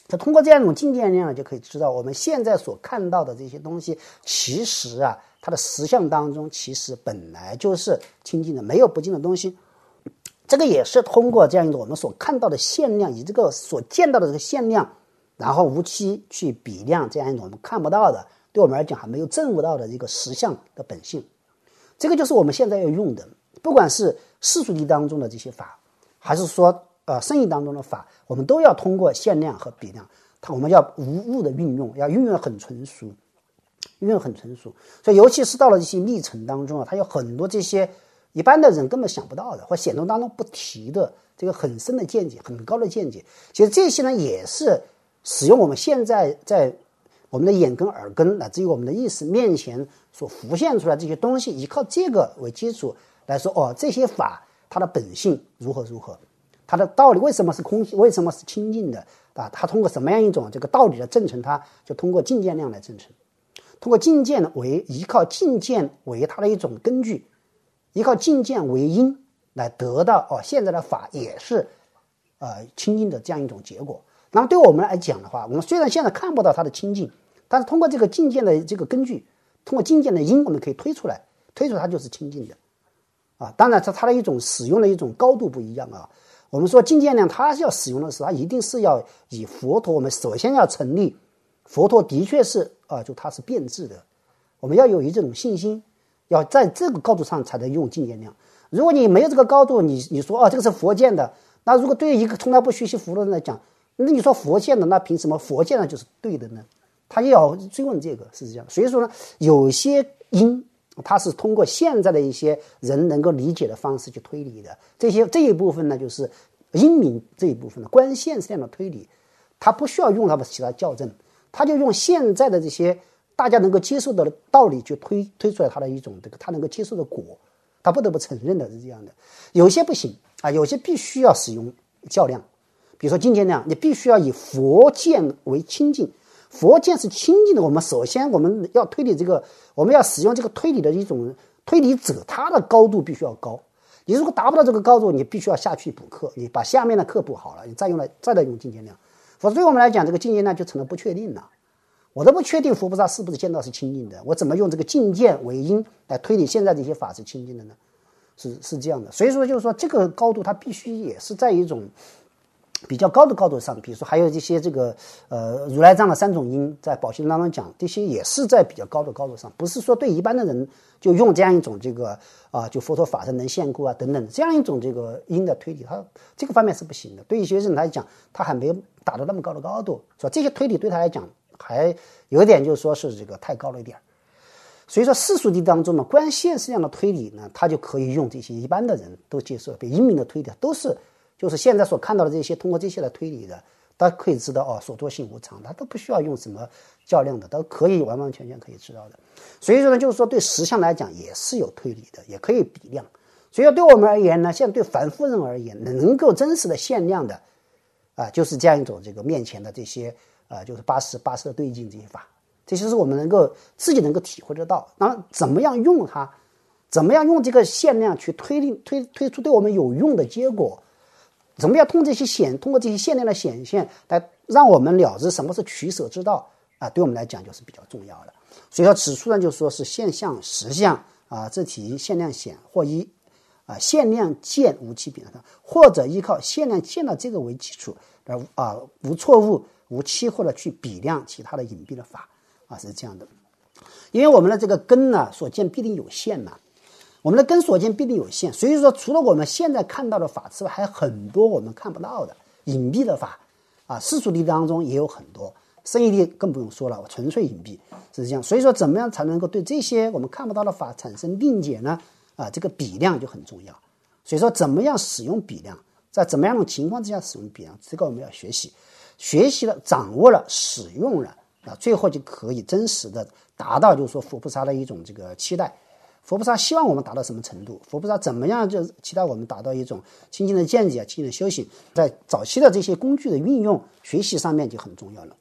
它通过这样一种境界量就可以知道，我们现在所看到的这些东西，其实啊，它的实相当中其实本来就是清净的，没有不净的东西。这个也是通过这样一种我们所看到的限量，以这个所见到的这个限量，然后无期去比量这样一种我们看不到的，对我们来讲还没有证悟到的一个实相的本性。这个就是我们现在要用的，不管是世俗谛当中的这些法，还是说圣义当中的法，我们都要通过限量和比量，我们要无误的运用，要运用得很纯熟，所以尤其是到了这些历程当中啊，它有很多这些一般的人根本想不到的，或显宗当中不提的这个很深的见解，很高的见解。其实这些呢，也是使用我们现在在我们的眼根、耳根，乃至于我们的意识面前所浮现出来这些东西，依靠这个为基础来说，这些法它的本性如何，它的道理为什么是空性，为什么是清净的啊？它通过什么样一种这个道理的证成，它就通过境界量来证成，通过境界依靠境界为它的一种根据，依靠境界为因来得到现在的法也是清净的这样一种结果。那么对我们来讲的话，我们虽然现在看不到它的清净，但是通过这个境界的这个根据，通过境界的因，我们可以推出它就是清净的啊。当然它的一种使用的一种高度不一样啊。我们说境界量它要使用的时候，它一定是要以佛陀，我们首先要成立佛陀的确是就它是变质的，我们要有这种信心，要在这个高度上才能用境界量。如果你没有这个高度，你说这个是佛见的，那如果对于一个从来不学习佛的人来讲，那你说佛见的，那凭什么佛见的就是对的呢？他也要追问这个，是这样。所以说呢，有些因它是通过现在的一些人能够理解的方式去推理的，这一部分呢，就是因明这一部分的观现实量的推理，它不需要用它的其他校正，他就用现在的这些大家能够接受的道理去推出来它的一种他能够接受的果，他不得不承认的是这样的。有些不行啊，有些必须要使用较量。比如说境界量，你必须要以佛见为清净，佛见是清净的。我们首先我们要推理我们要使用这个推理的一种推理者，他的高度必须要高。你如果达不到这个高度，你必须要下去补课，你把下面的课补好了，你再来用境界量。否则对我们来讲，这个境界量就成了不确定了。我都不确定佛菩萨是不是见到是清净的，我怎么用这个境界为因来推理现在这些法是清净的呢？是这样的。所以说就是说这个高度它必须也是在一种比较高的高度上，比如说还有这些如来藏的3种因，在宝训当中讲，这些也是在比较高的高度上，不是说对一般的人就用这样一种就佛陀法身能现故啊等等这样一种因的推理，它这个方面是不行的。对一些人来讲，他还没有达到那么高的高度，所以这些推理对他来讲还有一点就是说是太高了一点。所以说世俗谛当中呢，观现实量的推理呢，他就可以用这些一般的人都接受，比因明的推理都是就是现在所看到的这些，通过这些来推理的，大家可以知道所作性无常，他都不需要用什么较量的，都可以完完全全可以知道的。所以说呢，就是说对实相来讲也是有推理的，也可以比量。所以说对我们而言呢，现在对凡夫人而言，能够真实的限量的就是这样一种面前的这些就是八识的对境这些法，这些是我们自己能够体会得到。那么怎么样用它，怎么样用这个限量去推出对我们有用的结果，怎么样通过这些限量的显现来让我们了知什么是取舍之道对我们来讲就是比较重要的。所以说此处呢，就说是现象实相这题限量显，或以限量见无期比量，或者依靠限量见到这个为基础无错误无期或者去比量其他的隐蔽的法是这样的。因为我们的这个根呢所见必定有限嘛，我们的根所见必定有限，所以说除了我们现在看到的法之外，还有很多我们看不到的隐蔽的法世俗谛当中也有很多，圣义谛更不用说了，纯粹隐蔽，是这样。所以说怎么样才能够对这些我们看不到的法产生定解呢？这个比量就很重要。所以说怎么样使用比量，在怎么样的情况之下使用比量，这个我们要学习了，掌握了，使用了最后就可以真实的达到就是说佛菩萨的一种期待。佛菩萨希望我们达到什么程度，佛菩萨怎么样就期待我们达到一种清净的见解清净的修行，在早期的这些工具的运用学习上面就很重要了。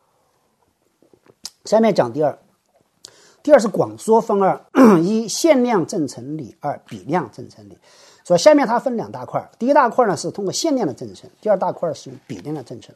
下面讲第二是广说分二，一限量证成理，二比量证成理。所以下面它分2大块，第一大块呢是通过限量的证成，第二大块是用比量的证成。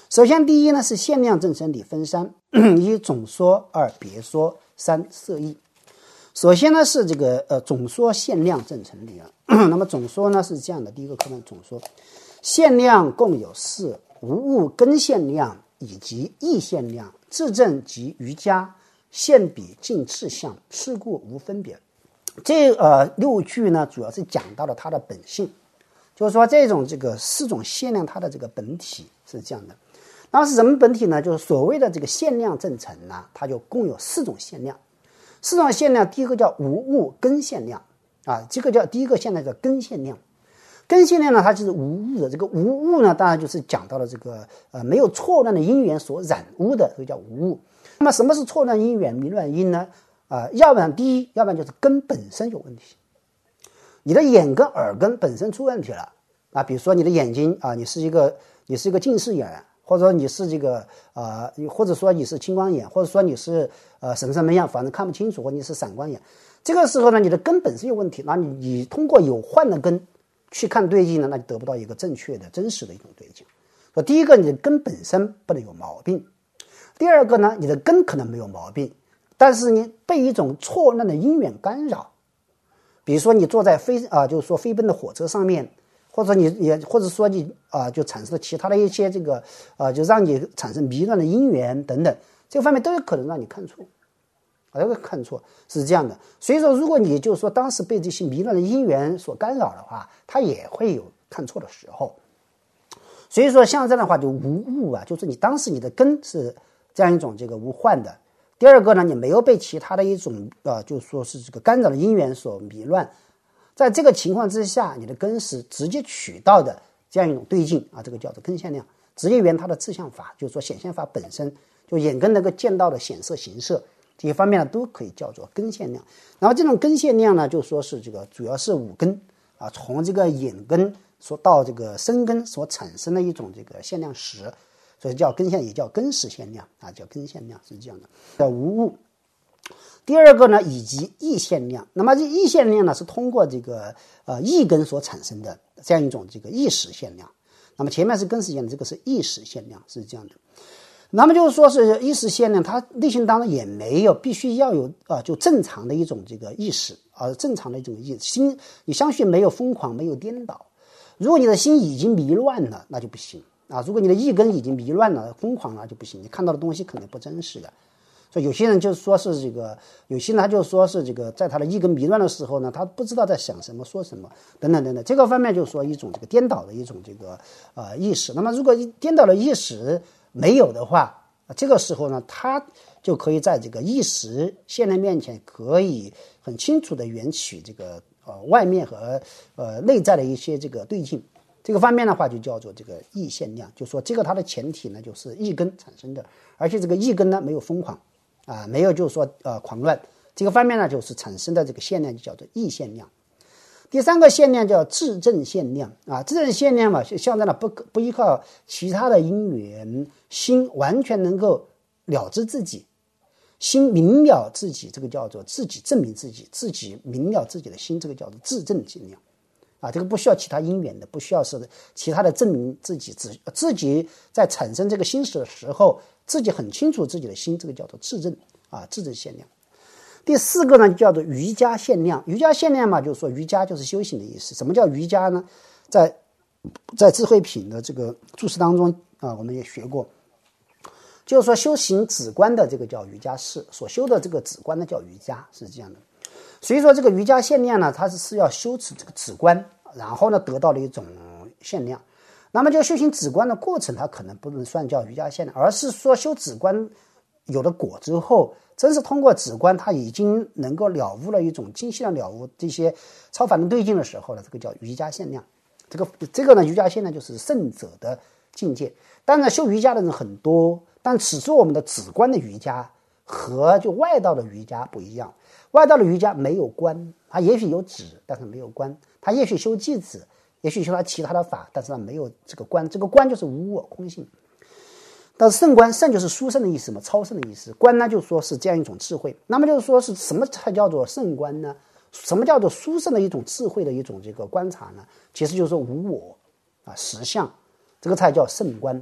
首先第一呢是限量正神理分三，一总说，二别说，三摄意。首先呢是这个总说限量正成理啊。那么总说呢是这样的，第一个课本总说限量共有四：无物根限量以及异限量、自证及瑜伽、现比尽次相，是故无分别。这六句呢主要是讲到了它的本性，就是说这种这个四种限量它的这个本体是这样的。那是什么本体呢？就是所谓的这个限量正成呢，它就共有四种限量。四种限量，第一个叫无物根限量啊，这个叫第一个限量叫根限量。根限量呢，它就是无物的。这个无物呢，当然就是讲到了这个没有错乱的因缘所染污的，这个叫无物。那么什么是错乱因缘、迷乱因呢？要不然第一，要不然就是根本身有问题。你的眼根、耳根本身出问题了啊，比如说你的眼睛啊，你是一个近视眼。或者说你是这个或者说你是青光眼，或者说你是什么样，反正看不清楚，或者你是散光眼。这个时候呢，你的根本是有问题，那你通过有患的根去看对境呢，那就得不到一个正确的、真实的一种对境。所以第一个，你的根本身不能有毛病；第二个呢，你的根可能没有毛病，但是你被一种错乱的因缘干扰，比如说你坐在就是说飞奔的火车上面。或者说你就产生了其他的一些这个就让你产生迷乱的因缘等等，这个方面都有可能让你看错，这个看错是这样的。所以说，如果你就是说当时被这些迷乱的因缘所干扰的话，它也会有看错的时候。所以说，像这样的话就无物啊，就是你当时你的根是这样一种这个无患的。第二个呢，你没有被其他的一种就是说是这个干扰的因缘所迷乱。在这个情况之下，你的根是直接取到的这样一种对境啊，这个叫做根限量，直接缘它的自相法，就是说显现法本身，就眼根能够见到的显色、形色这些方面呢，都可以叫做根限量。然后这种根限量呢，就说是这个主要是五根啊，从这个眼根说到这个身根所产生的一种这个限量识，所以叫根限，也叫根识限量啊，叫根限量是这样的，叫无物。第二个呢，以及异限量。那么这异限量呢，是通过这个异根所产生的这样一种这个异识限量。那么前面是根识限量，这个是异识限量，是这样的。那么就是说是异识限量，它内心当中也没有必须要有就正常的一种这个意识正常的一种意识心，你相续没有疯狂，没有颠倒。如果你的心已经迷乱了，那就不行啊。如果你的意根已经迷乱了、疯狂了，就不行。你看到的东西可能不真实的。所以有些人就是说是这个，有些人他就说是这个，在他的意根迷乱的时候呢，他不知道在想什么、说什么等等等等，这个方面就是说一种这个颠倒的一种这个意识。那么如果颠倒的意识没有的话，这个时候呢，他就可以在这个意识现在面前可以很清楚的缘起这个外面和内在的一些这个对境。这个方面的话就叫做这个异限量，就说这个它的前提呢就是意根产生的，而且这个意根呢没有疯狂。没有就是说狂乱，这个方面呢就是产生的这个限量就叫做异限量。第三个限量叫自证限量自证限量嘛，像这样的不依靠其他的因缘，心完全能够了知自己，心明了自己，这个叫做自己证明自己，自己明了自己的心，这个叫做自证限量这个不需要其他因缘的，不需要是其他的证明自己，自己在产生这个心识的时候，自己很清楚自己的心，这个叫做自证自证限量。第四个呢叫做瑜伽限量。瑜伽限量嘛，就是说瑜伽就是修行的意思。什么叫瑜伽呢？在智慧品的这个注释当中我们也学过，就是说修行止观的这个叫瑜伽士，所修的这个止观呢叫瑜伽，是这样的。所以说这个瑜伽限量呢，它是要修持这个止观，然后呢得到了一种限量。那么就修行止观的过程，它可能不能算叫瑜伽限量，而是说修止观有了果之后，真是通过止观，它已经能够了悟了一种精细的了悟这些超凡的对境的时候呢，这个叫瑜伽限量。这个呢，瑜伽限量就是圣者的境界。当然修瑜伽的人很多，但此处我们的止观的瑜伽和就外道的瑜伽不一样。外道的瑜伽没有观，他也许有止，但是没有观，他也许修寂止，也许修他其他的法，但是他没有这个观，这个观就是无我空性。但是圣观，圣就是殊胜的意思嘛，超胜的意思。观呢，就说是这样一种智慧。那么就是说是什么才叫做圣观呢？什么叫做殊胜的一种智慧的一种这个观察呢？其实就是说无我实相，这个才叫圣观。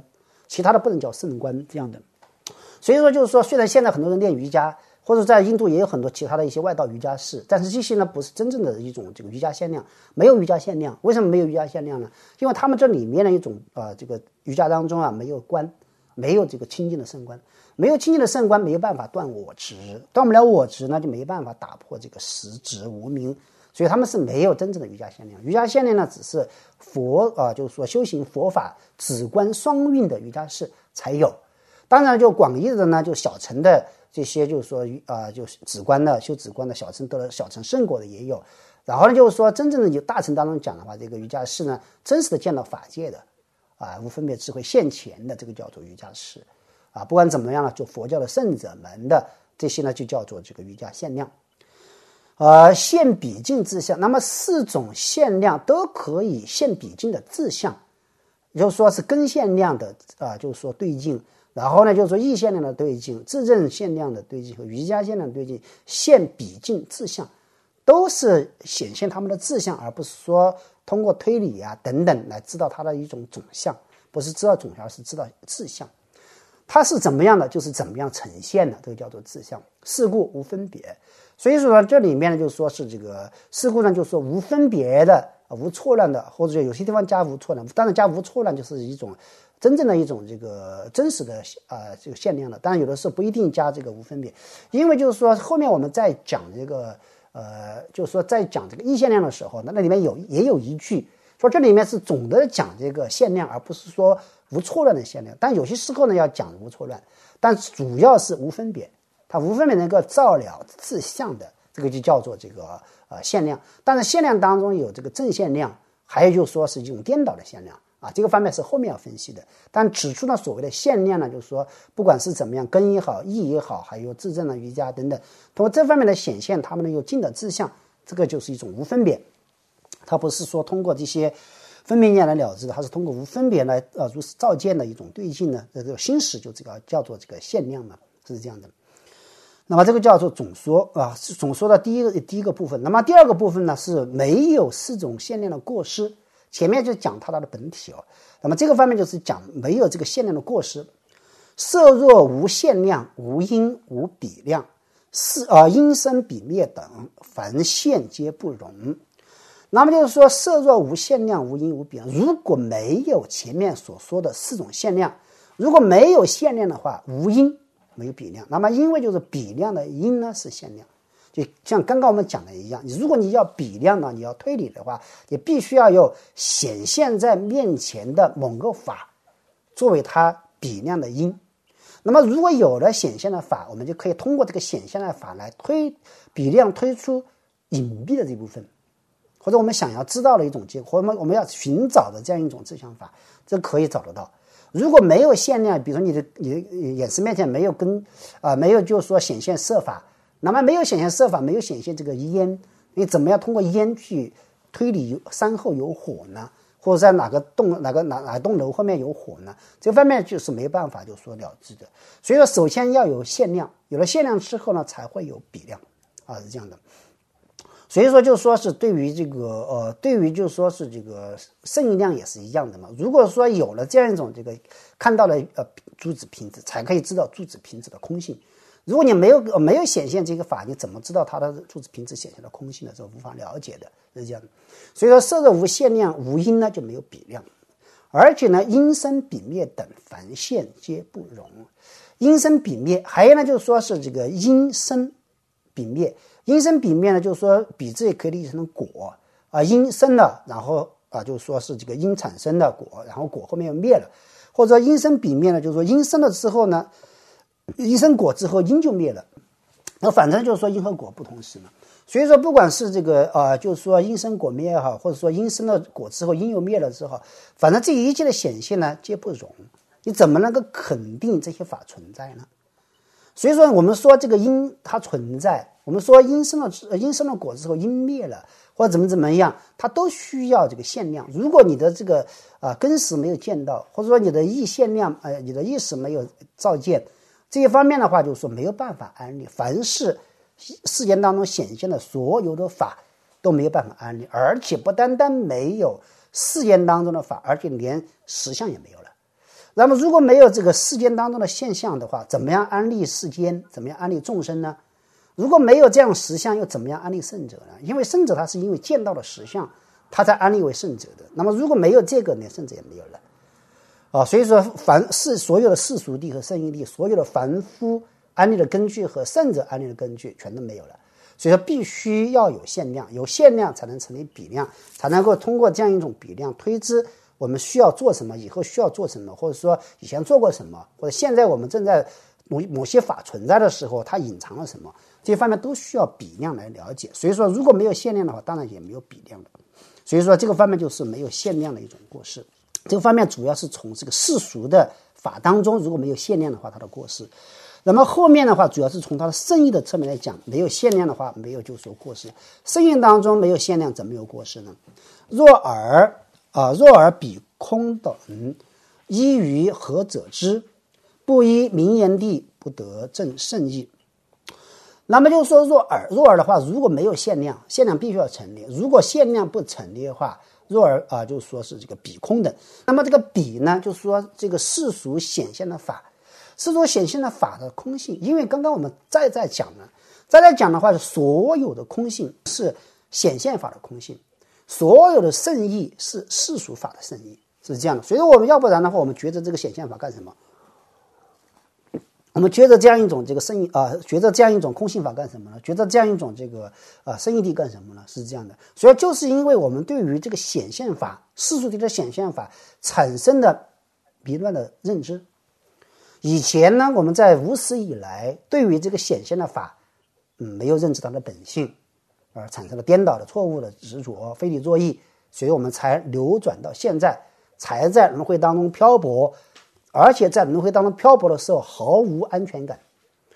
其他的不能叫圣观这样的。所以说就是说，虽然现在很多人练瑜伽，或者在印度也有很多其他的一些外道瑜伽士，但是这些呢不是真正的一种这个瑜伽限量，没有瑜伽限量。为什么没有瑜伽限量呢？因为他们这里面的一种这个瑜伽当中啊没有观，没有这个清净的圣观，没有清净的圣观，没有办法断我执，断不了我执呢，就没办法打破这个实执无明。所以他们是没有真正的瑜伽限量。瑜伽限量呢，只是佛就是说修行佛法止观双运的瑜伽士才有。当然，就广义的呢，就小乘的这些，就是说就是止观的、修止观的小乘得了小乘圣果的也有。然后呢，就是说真正的有大乘当中讲的话，这个瑜伽士呢，真实的见到法界的无分别智慧现前的，这个叫做瑜伽士不管怎么样呢，就佛教的圣者们的这些呢，就叫做这个瑜伽限量。现比境自相，那么4种限量都可以现比境的自相，就是说是根限量的就是说对境。然后呢，就是说意限量的对境、自证限量的对境和瑜伽限量的对境，现比境自相，都是显现他们的自相，而不是说通过推理等等来知道它的一种总相，不是知道总相，而是知道自相。它是怎么样的，就是怎么样呈现的，这个叫做自相。是故无分别。所以说这里面呢，就说是这个是故呢，就是说无分别的、无错乱的，或者有些地方加无错乱，当然加无错乱就是一种真正的一种这个真实的这个限量的，当然有的时候不一定加这个无分别，因为就是说后面我们在讲这个就是说在讲这个意限量的时候，那里面也有一句说这里面是总的讲这个限量，而不是说无错乱的限量，但有些时候呢要讲无错乱，但主要是无分别，它无分别能够照了自相的，这个就叫做这个限量。但是限量当中有这个正限量，还有就是说是一种颠倒的限量这个方面是后面要分析的。但指出呢所谓的限量呢，就是说不管是怎么样，根也好，意也好，还有自证的瑜伽等等，通过这方面的显现，他们呢有净的自相，这个就是一种无分别。它不是说通过这些分别念来了知的，它是通过无分别来如是照见的一种对境呢，这个心识就这个叫做这个限量嘛，是这样的。那么这个叫做总说是总说的第一个部分。那么第二个部分呢，是没有4种限量的过失。前面就讲它的本体那么这个方面就是讲没有这个限量的过失。色若无限量，无因无比量，因生比灭等，凡现皆不容。那么就是说，色若无限量，无因无比量。如果没有前面所说的4种限量，如果没有限量的话，无因没有比量。那么因为就是比量的因呢是限量，就像刚刚我们讲的一样，如果你要比量呢，你要推理的话，你必须要有显现在面前的某个法作为它比量的因。那么如果有了显现的法，我们就可以通过这个显现的法来比量推出隐蔽的这部分，或者我们想要知道的一种结果，或者我们要寻找的这样一种自相法，这可以找得到。如果没有限量，比如说你的眼识面前没有没有就是说显现色法，那么没有显现色法，没有显现这个烟，你怎么样通过烟去推理山后有火呢？或者在哪个栋楼后面有火呢？这方面就是没办法就说了之的。所以说首先要有限量，有了限量之后呢，才会有比量是这样的。所以说就说是对于这个对于就说是这个圣义量也是一样的嘛。如果说有了这样一种这个看到了诸子平子，才可以知道诸子平子的空性。如果你没有显现这个法，你怎么知道它的诸子平子显现的空性呢？是无法了解的，是这样的。所以说色若无限量，无因呢就没有比量，而且呢因生比灭等，凡现皆不容。因生比灭，还有呢就是说是这个因生比灭。因生比灭呢，就是说比字也可以理解成果因生了，然后就是说是这个因产生的果，然后果后面又灭了，或者因生比灭呢，就是说因生了之后呢，因生果之后因就灭了，那反正就是说因和果不同时嘛。所以说不管是这个就是说因生果灭也好，或者说因生了果之后因又灭了之后，反正这一切的显现呢皆不容，你怎么能够肯定这些法存在呢？所以说我们说这个因它存在，我们说因生了果之后因灭了，或者怎么样，它都需要这个限量。如果你的这个根识没有见到，或者说你的意限量你的意识没有照见，这一方面的话就是说没有办法安立。凡是世间当中显现的所有的法都没有办法安立，而且不单单没有世间当中的法，而且连实相也没有了。 那么如果没有这个世间当中的现象的话，怎么样安利世间，怎么样安利众生呢？如果没有这样实相，又怎么样安利圣者呢？因为圣者他是因为见到了实相，他才安利为圣者的。那么如果没有这个，连圣者也没有了所以说所有的世俗谛和圣义谛，所有的凡夫安利的根据和圣者安利的根据全都没有了。所以说必须要有限量，有限量才能成为比量，才能够通过这样一种比量推知我们需要做什么，以后需要做什么，或者说以前做过什么，或者现在我们正在某些法存在的时候它隐藏了什么，这些方面都需要比量来了解。所以说如果没有限量的话，当然也没有比量的。所以说这个方面就是没有限量的一种过失。这个方面主要是从这个世俗的法当中，如果没有限量的话，它的过失。那么后面的话主要是从它的圣义的侧面来讲，没有限量的话，没有就说过失。圣义当中没有限量，怎么有过失呢？若尔比空等，依于何者之？不依名言谛，不得正圣义。那么就是说若尔的话，如果没有限量，限量必须要成立。如果限量不成立的话，若尔就是说是这个比空等。那么这个比呢，就是说这个世俗显现的法，世俗显现的法的空性。因为刚刚我们再讲的话，所有的空性是显现法的空性，所有的圣义是世俗法的圣义，是这样的。所以我们要不然的话，我们觉得这个显现法干什么？我们觉得这样一种这个圣义觉得这样一种空性法干什么呢？觉得这样一种这个圣义谛干什么呢？是这样的。所以就是因为我们对于这个显现法，世俗谛的显现法产生的迷乱的认知。以前呢，我们在无始以来对于这个显现的法没有认知它的本性，而产生了颠倒的错误的执着，非理作意，所以我们才流转到现在，才在轮回当中漂泊。而且在轮回当中漂泊的时候毫无安全感，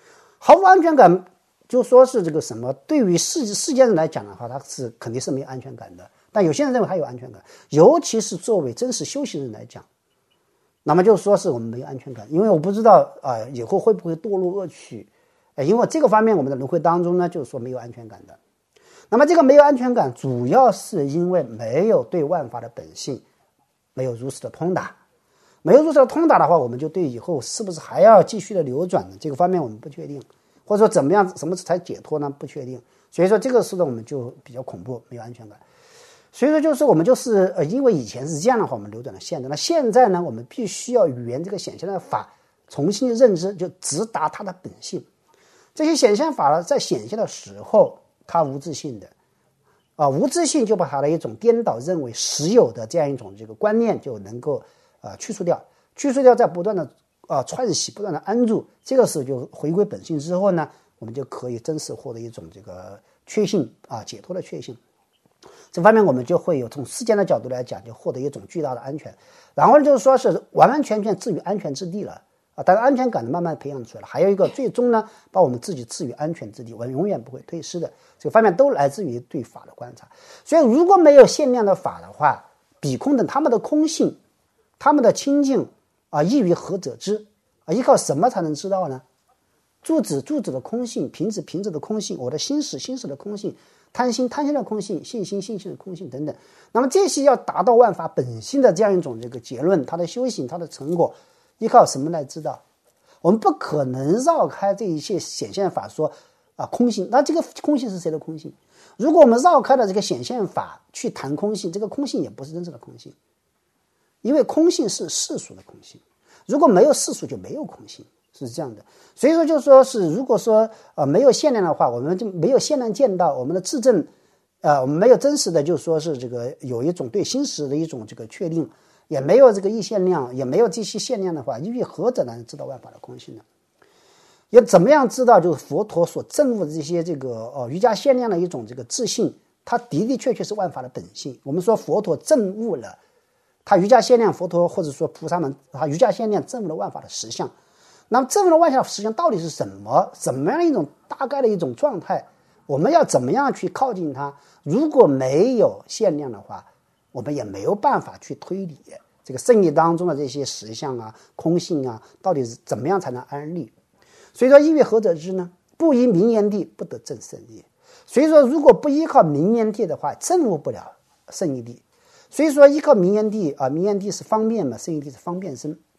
就说是这个什么，对于世间人来讲的话，他是肯定是没有安全感的。但有些人认为他有安全感，尤其是作为真实修行人来讲，那么就说是我们没有安全感，因为我不知道以后会不会堕入恶趣，因为这个方面我们的轮回当中呢，就是说没有安全感的。那么这个没有安全感，主要是因为没有对万法的本性没有如实的通达。没有如此的通达的话，我们就对以后是不是还要继续的流转呢？这个方面我们不确定，或者说怎么样，什么才解脱呢？不确定。所以说这个时候我们就比较恐怖，没有安全感。所以说就是我们就是因为以前是这样的话，我们流转到现在。那现在呢，我们必须要语言这个显现的法重新认知，就直达它的本性。这些显现法呢，在显现的时候，它无自性的无自性就把它的一种颠倒认为实有的这样一种这个观念就能够去除掉，再不断的串习，不断的安住，这个时候就回归本性之后呢，我们就可以真实获得一种这个确信解脱的确信。这方面我们就会有从世间的角度来讲，就获得一种巨大的安全。然后就是说是完完全全置于安全之地了但是安全感慢慢培养出来了。还有一个最终呢，把我们自己置于安全之地，我们永远不会退失的。这个方面都来自于对法的观察。所以如果没有限量的法的话，比空等他们的空性，他们的清净依于何者之依靠什么才能知道呢？住止的空性，平止的空性，我的心识的空性，贪心的空性，信心的空性等等。那么这些要达到万法本性的这样一种这个结论，它的修行，它的成果，依靠什么来知道？我们不可能绕开这一切显现法说空性。那这个空性是谁的空性？如果我们绕开了这个显现法去谈空性，这个空性也不是真正的空性。因为空性是世俗的空性，如果没有世俗就没有空性，是这样的。所以说就是说是如果说没有限量的话，我们就没有限量见到我们的自证我们没有真实的就是说是这个有一种对心识的一种这个确定，也没有这个异限量，也没有这些限量的话，因为何者能知道万法的空性呢？要怎么样知道就是佛陀所证悟的这些这个瑜伽限量的一种这个自信，它的确是万法的本性。我们说佛陀证悟了他瑜伽限量，佛陀或者说菩萨们，他瑜伽限量证悟了万法的实相。那么证悟了万法的实相到底是什么？怎么样一种大概的一种状态？我们要怎么样去靠近它？如果没有限量的话，我们也没有办法去推理这个圣义当中的这些实相空性到底是怎么样才能安立。所以说依于何者之呢？不依名言谛，不得正圣义。所以说如果不依靠名言谛的话，证悟不了圣义谛。所以说依靠名言谛名言谛是方便嘛，圣义谛是方便身。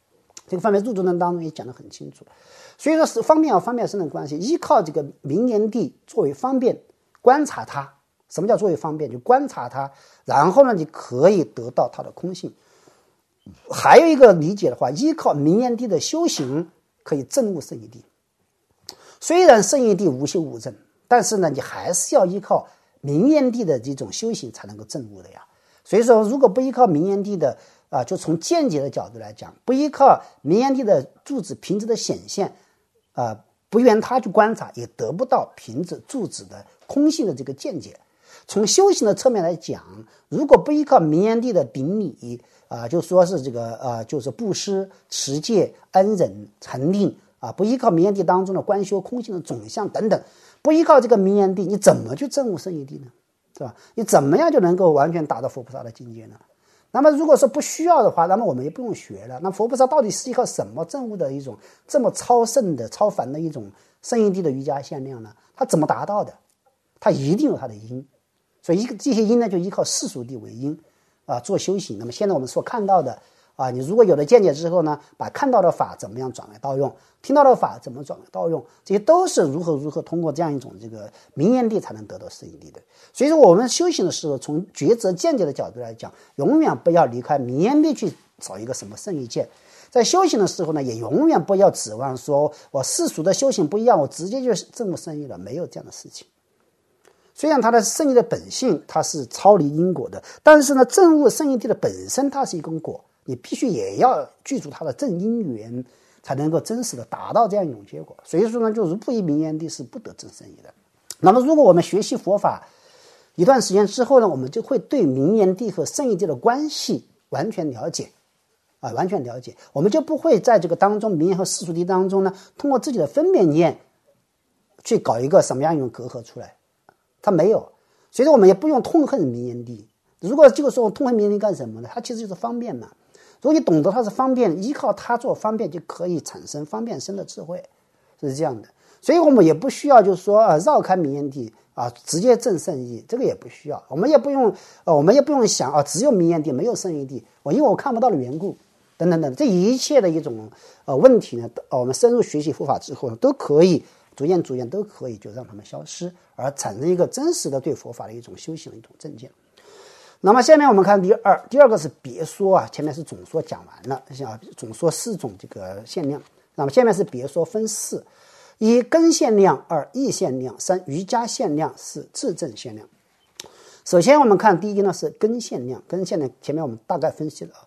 这个方面入中论当中也讲得很清楚。所以说是方便和方便生的关系，依靠这个明炎帝作为方便观察它。什么叫作为方便？就观察它，然后呢，你可以得到它的空性。还有一个理解的话，依靠明炎帝的修行可以证悟圣义谛。虽然圣义谛无修无证，但是呢，你还是要依靠明炎帝的这种修行才能够证悟的呀。所以说，如果不依靠明炎帝的就从见解的角度来讲，不依靠明炎帝的柱子瓶子的显现不愿他去观察，也得不到瓶子柱子的空性的这个见解。从修行的侧面来讲，如果不依靠明炎帝的顶礼就说是这个就是布施、持戒、安忍、禅定不依靠明炎帝当中的观修空性的总相等等，不依靠这个明炎帝，你怎么去证悟圣义谛呢？是吧？你怎么样就能够完全达到佛菩萨的境界呢？那么如果说不需要的话，那么我们也不用学了。那佛菩萨到底是依靠什么证悟的一种这么超胜的、超凡的一种圣义谛的瑜伽限量呢？他怎么达到的？他一定有他的因。所以这些因呢，就依靠世俗谛为因做修行。那么现在我们所看到的你如果有了见解之后呢，把看到的法怎么样转为道用，听到的法怎么转为道用，这些都是如何通过这样一种这个明炎谛才能得到圣义谛的。所以说我们修行的时候，从抉择见解的角度来讲，永远不要离开明炎谛去找一个什么圣义见。在修行的时候呢，也永远不要指望说我世俗的修行不一样，我直接就证悟圣义了，没有这样的事情。虽然它的圣义的本性它是超离因果的，但是呢，证悟圣义谛的本身它是一根果，你必须也要记住它的正因缘，才能够真实的达到这样一种结果。所以说呢，就如不依明炎谛是不得正圣义的。那么如果我们学习佛法一段时间之后呢，我们就会对明炎谛和圣义谛的关系完全了解完全了解，我们就不会在这个当中明炎和世俗谛当中呢，通过自己的分别念去搞一个什么样一种隔阂出来，它没有。所以说我们也不用痛恨明炎谛。如果这个时候痛恨明炎谛干什么呢？它其实就是方便嘛。如果你懂得它是方便，依靠它做方便，就可以产生方便生的智慧，是这样的。所以我们也不需要就是说绕开明炎谛直接证圣义，这个也不需要。我们也不用想只有明炎谛没有圣义谛，因为我看不到的缘故等等等，这一切的一种问题呢，我们深入学习佛法之后呢，都可以逐渐都可以就让它们消失，而产生一个真实的对佛法的一种修行的一种正见。那么下面我们看第二个是别说前面是总说讲完了，总说4种这个限量。那么下面是别说分4：一根限量，2义限量，3瑜伽限量，4自证限量。首先我们看第一呢是根限量。根限量前面我们大概分析了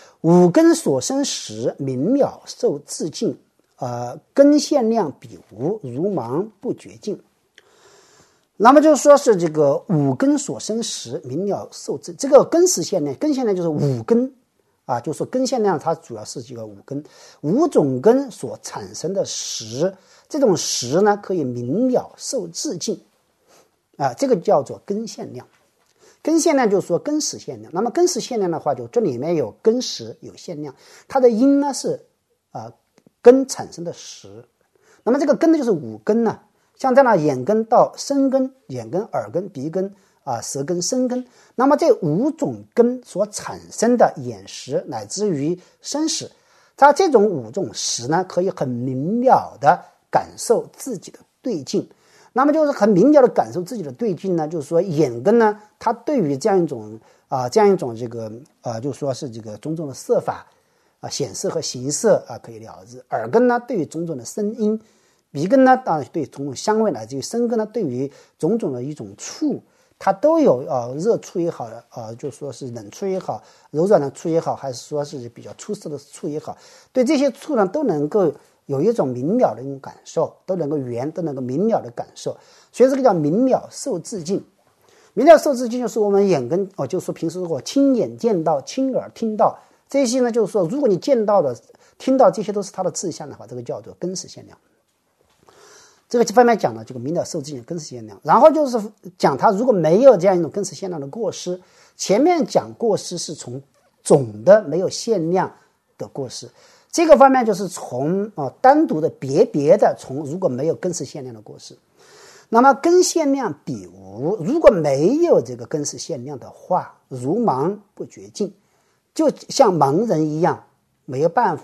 5根所生时，明了受自尽。根限量比无，如芒不觉尽。那么就说是这个5根所生时，明了受自，这个根时限量，根限量就是5根就是说根限量它主要是这个5根，5种根所产生的时，这种时呢可以明了受自尽这个叫做根限量。根限量就是说根时限量。那么根时限量的话，就这里面有根时有限量，它的因呢是根产生的时。那么这个根呢就是5根呢，像在那眼根到身根，眼根、耳根、鼻根舌根、身根，那么这5种根所产生的眼识乃至于身识，它这种5种识呢，可以很明了的感受自己的对境。那么就是很明了的感受自己的对境呢，就是说眼根呢，它对于这样一种这个就说是这个种种的色法显色和形色可以了知。耳根呢，对于种种的声音；鼻根呢，当然对种种香味，乃至于身根呢，对于种种的一种触，它都有热触也好就说是冷触也好，柔软的触也好，还是说是比较出色的触也好，对这些触呢都能够有一种明了的一种感受，都能够明了的感受。所以这个叫明了受自尽。明了受自尽就是我们眼根就是说平时如果亲眼见到、亲耳听到这些呢，就是说如果你见到的、听到这些都是它的志向的话，这个叫做根时限量。这个方面讲了这个明了受自尽根时限量，然后就是讲它如果没有这样一种根时限量的过失。前面讲过失是从总的没有限量的过失，这个方面就是从单独的别的从如果没有根时限量的过失。那么根限量比无，如果没有这个根时限量的话，如盲不觉尽，就像盲人一样没有办法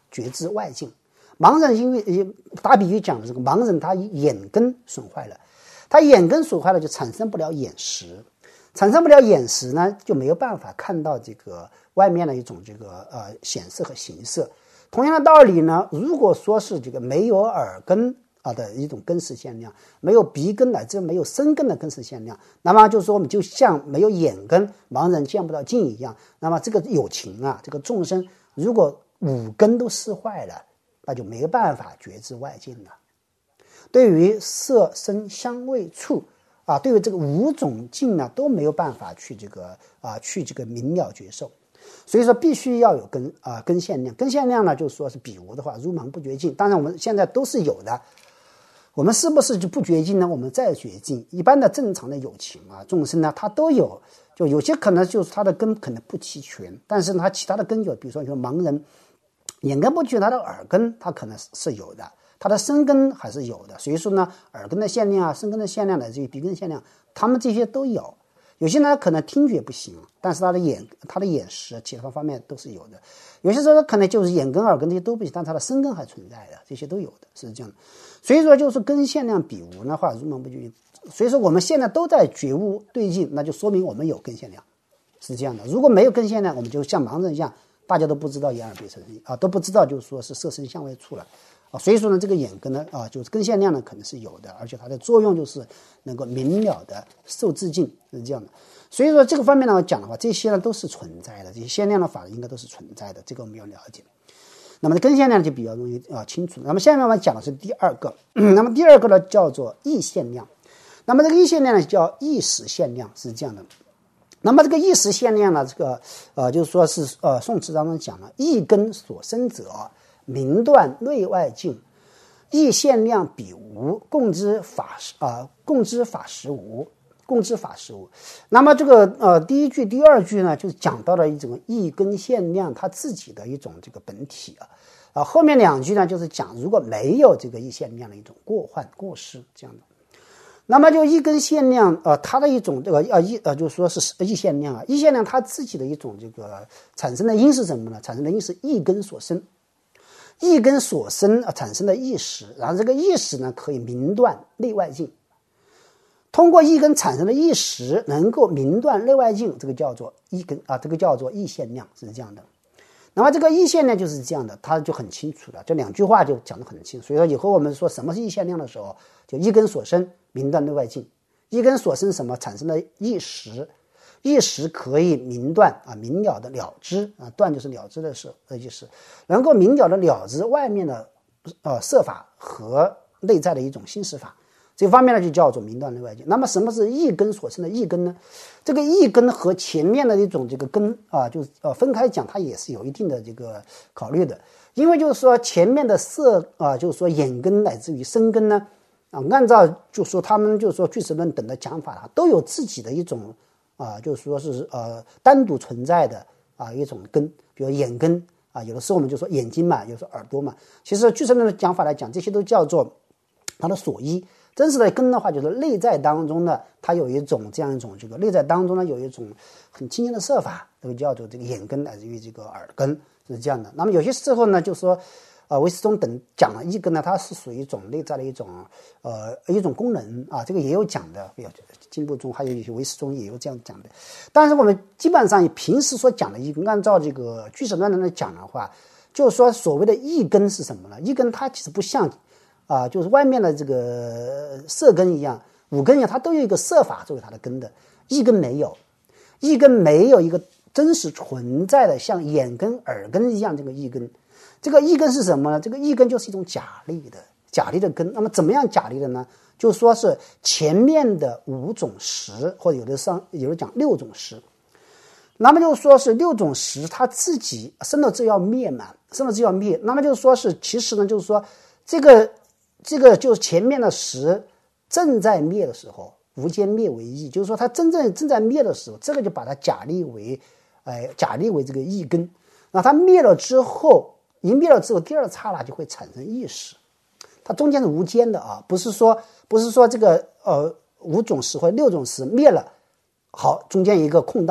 觉知外境。盲人因为打比喻讲的这个盲人他眼根损坏了，他眼根损坏了就产生不了眼识，产生不了眼识呢，就没有办法看到这个外面的一种这个显色和形色。同样的道理呢，如果说是这个没有耳根的一种根识限量，没有鼻根乃至没有身根的根识限量，那么就是说我们就像没有眼根，盲人见不到镜一样。那么这个有情啊，这个众生如果五根都失坏了，那就没有办法觉知外境了。对于色声香味触对于这个五种境呢，都没有办法去这个明了觉受。所以说必须要有根限量。根限量呢，就是说是比无的话，如盲不觉境。当然我们现在都是有的，我们是不是就不觉境呢？我们再觉境。一般的正常的有情众生呢，他都有，就有些可能就是他的根可能不齐全，但是他其他的根有，比如说盲人眼根不齐全，他的耳根他可能是有的，他的身根还是有的。所以说呢，耳根的限量身根的限量乃至于鼻根限量，他们这些都有。有些呢可能听觉不行，但是他的眼识其他方面都是有的。有些时候可能就是眼根耳根这些都不行，但他的身根还存在的，这些都有的，是这样的。所以说就是根限量比无的话，如盲不觉境。所以说我们现在都在觉悟对境，那就说明我们有根限量，是这样的。如果没有根限量，我们就像盲人一样，大家都不知道眼耳鼻舌身都不知道就是说是色声香味触了。所以说呢，这个眼根呢就是根限量呢可能是有的，而且它的作用就是能够明了的受自境，是这样的。所以说这个方面呢讲的话，这些呢都是存在的，这些限量的法应该都是存在的，这个我们要了解。那么根限量就比较容易清楚。那么下面我们讲的是第二个，那么第二个呢叫做意限量。那么这个意限量呢叫意识限量，是这样的。那么这个意识限量呢，这个就是说是宋词当中讲了，意根所生者，明断内外境，意限量比无，共知法实无，共知法实无。那么这个第一句第二句呢，就是讲到了一种意根限量它自己的一种这个本体后面两句呢就是讲如果没有这个意限量的一种过患过失这样的。那么就意根限量它的一种这个就是说是意限量意限量它自己的一种这个产生的因是什么呢？产生的因是意根所生，意根所生产生的意识，然后这个意识呢可以明断内外境，通过意根产生的意识能够明断内外境，这个叫做意根这个叫做意限量，是这样的。那么这个意限量就是这样的，它就很清楚了，这两句话就讲得很清楚。所以说以后我们说什么是意限量的时候，就意根所生明断内外境，意根所生什么产生的意识，意识可以明断明了的了知断就是了知的意思，能够明了的了知外面的色法和内在的一种心识法，这方面呢就叫做明断内外境。那么什么是意根所生的意根呢？这个意根和前面的一种这个根就是分开讲，它也是有一定的这个考虑的。因为就是说前面的色就是说眼根乃至于身根呢按照就是说他们就是说俱舍论等的讲法都有自己的一种就是说是单独存在的一种根，比如眼根有的时候我们就说眼睛嘛，有时候耳朵嘛。其实俱舍论的讲法来讲，这些都叫做它的所依。真实的根的话，就是内在当中呢，它有一种这样一种这个内在当中呢有一种很清净的色法，这个叫做这个眼根乃至于这个耳根，是这样的。那么有些时候呢，就是说唯识宗等讲了意根呢，它是属于一种内在的一种功能这个也有讲的，经部中还有一些唯识宗也有这样讲的。但是我们基本上平时所讲的意根，按照这个俱舍论来讲的话，就是说所谓的意根是什么呢？意根它其实不像就是外面的这个色根一样，五根一样，它都有一个色法作为它的根的。意根没有，意根没有一个真实存在的像眼根耳根一样这个意根。这个意根是什么呢？这个意根就是一种假立的根。那么怎么样假立的呢？就说是前面的5种识，或者有的讲6种识。那么就说是6种识它自己生了就要灭嘛，生了就要灭。那么就说是其实呢，就是说这个就是前面的识正在灭的时候，无间灭为意，就是说它正在灭的时候，这个就把它假立为这个意根。那它灭了之后，一灭了之后，第二刹那就会产生意识，它中间是无间的不是说这个5种识或6种识灭了，好，中间一个空档，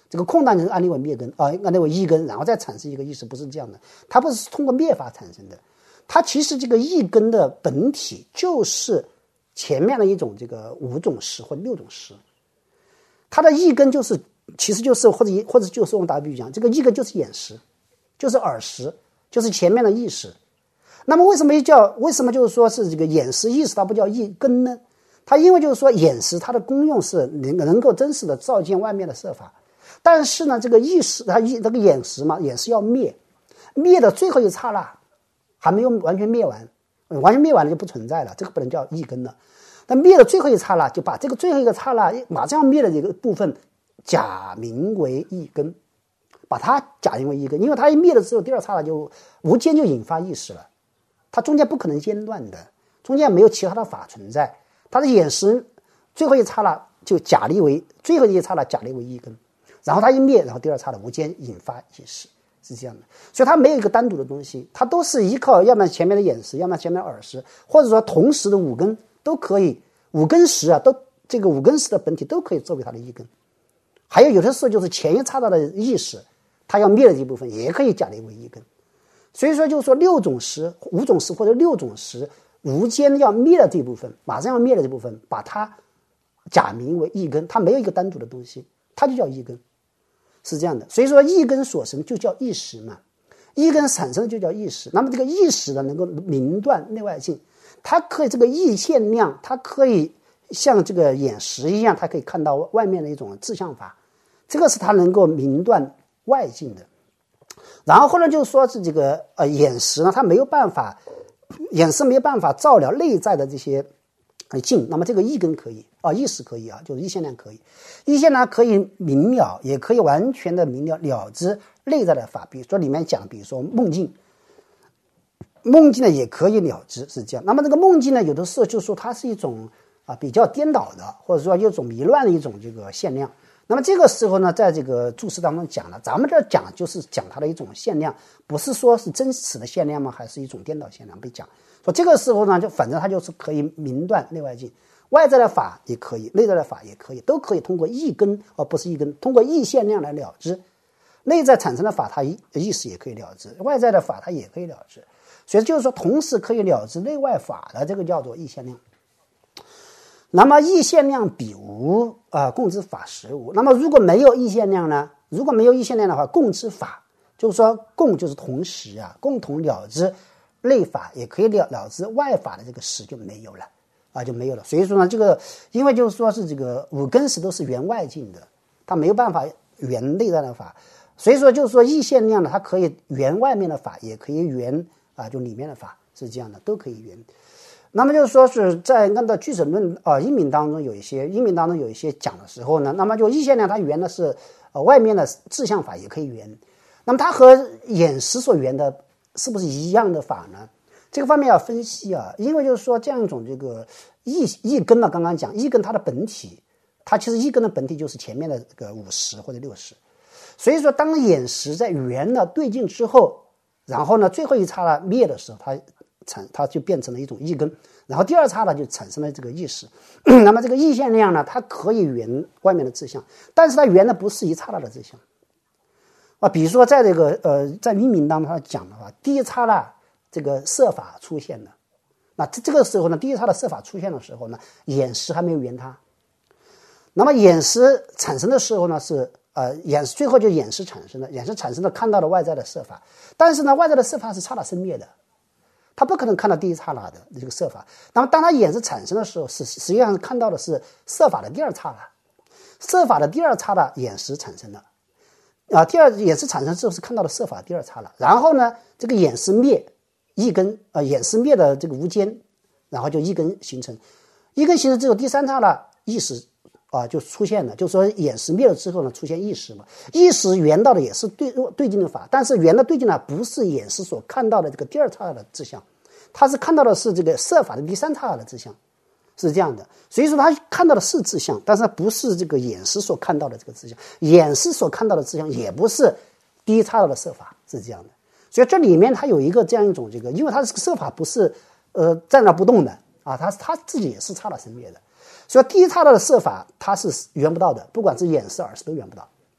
这个空档就是安立为灭根安立为意根，然后再产生一个意识，不是这样的，它不是通过灭法产生的，它其实这个意根的本体就是前面的一种这个5种识或6种识，它的意根就是其实就是或者就是用打比喻讲，这个意根就是眼识，就是耳识，就是前面的意识。那么为什么就是说是这个眼识意识它不叫意根呢？它因为就是说眼识它的功用是能够真实的照见外面的色法，但是呢这个意识它这个眼识嘛，眼识要灭的最后一刹那还没有完全灭完，完全灭完了就不存在了，这个不能叫意根了。但灭的最后一刹那，就把这个最后一个刹那马上要灭的这个部分假名为意根，把它假名为意根，因为它一灭了之后，第二刹那就无间就引发意识了，它中间不可能间断的，中间没有其他的法存在，它的眼识最后一刹那就假立为最后一刹那假立为意根，然后它一灭，然后第二刹那无间引发意识，是这样的。所以它没有一个单独的东西，它都是依靠要么前面的眼识，要么前面的耳识，或者说同时的5根都可以，5根识啊，都这个5根识的本体都可以作为它的意根。还有的时候就是前一刹那的意识，它要灭的这部分也可以假立为意根。所以说就是说6种识、5种识或者6种识无间要灭的这部分，马上要灭的这部分，把它假名为意根，它没有一个单独的东西，它就叫意根，是这样的。所以说意根所生就叫意识嘛，意根产生的就叫意识。那么这个意识呢，能够明断内外境，它可以这个意现量，它可以像这个眼识一样，它可以看到外面的一种自相法，这个是它能够明断外境的。然后呢，就是说是这个眼识呢，它没有办法，眼识没有办法照了内在的这些境，那么这个意根可以意识可以就是意现量可以，意现量可以明了，也可以完全的明了知内在的法。比如说里面讲，比如说梦境呢也可以了知，是这样。那么这个梦境呢，有的时候就说它是一种比较颠倒的，或者说一种迷乱的一种这个现量。那么这个时候呢，在这个注释当中讲了，咱们这讲就是讲它的一种现量，不是说是真实的现量吗？还是一种颠倒现量被讲。说这个时候呢，就反正它就是可以明断内外境，外在的法也可以，内在的法也可以，都可以通过意根不是意根，通过意现量来了知。内在产生的法，它意识也可以了知；外在的法，它也可以了知。所以就是说，同时可以了知内外法的，这个叫做意现量。那么意现量比无共知法实无。那么如果没有意现量呢？如果没有意现量的话，共知法就是说共就是同时共同了知内法，也可以了知外法的这个实就没有了就没有了。所以说呢，这个因为就是说是这个5根识都是圆外境的，它没有办法圆内在的法，所以说就是说意现量呢，它可以圆外面的法，也可以圆就里面的法，是这样的，都可以圆。那么就是说是在按照俱舍论因明当中有一些讲的时候呢，那么就意现量它圆的是外面的自相法也可以圆，那么它和眼识所圆的是不是一样的法呢？这个方面要分析因为就是说这样一种这个意根呢，刚刚讲意根它的本体，它其实意根的本体就是前面的这个5识或者6识，所以说当眼识在圆了对境之后，然后呢最后一刹那灭的时候，它就变成了一种意根，然后第二刹那就产生了这个意识。那么这个意现量呢，它可以圆外面的自相，但是它圆的不是一刹那的自相比如说在这个在云明当中他讲的话，第一刹那这个色法出现了，那这个时候呢，第一刹那色法出现的时候呢，眼识还没有圆它。那么眼识产生的时候呢，是最后就眼识产生的，眼识产生的看到了外在的色法，但是呢，外在的色法是刹那生灭的。他不可能看到第一刹那的这个色法，那么当他眼识产生的时候，实际上看到的是色法的第二刹那，色法的第二刹那眼识产生的第二眼识产生之后是看到了色法的第二刹那，然后呢，这个眼识灭一根眼识灭的这个无间，然后就一根形成，一根形成之后第三刹那意识就出现了，就是说眼识灭了之后呢，出现意识嘛，意识圆到的也是对境的法，但是圆的对境呢，不是眼识所看到的这个第二刹那的志向，他是看到的是这个色法的第三刹那的志向，是这样的。所以说他看到的是志向，但是不是这个眼识所看到的这个志向，眼识所看到的志向也不是第一刹那的色法，是这样的。所以这里面它有一个这样一种这个，因为它这个色法不是在那不动的它自己也是刹那生灭的。所以第一刹那的色法它是圆不到的，不管是眼识耳识都圆不到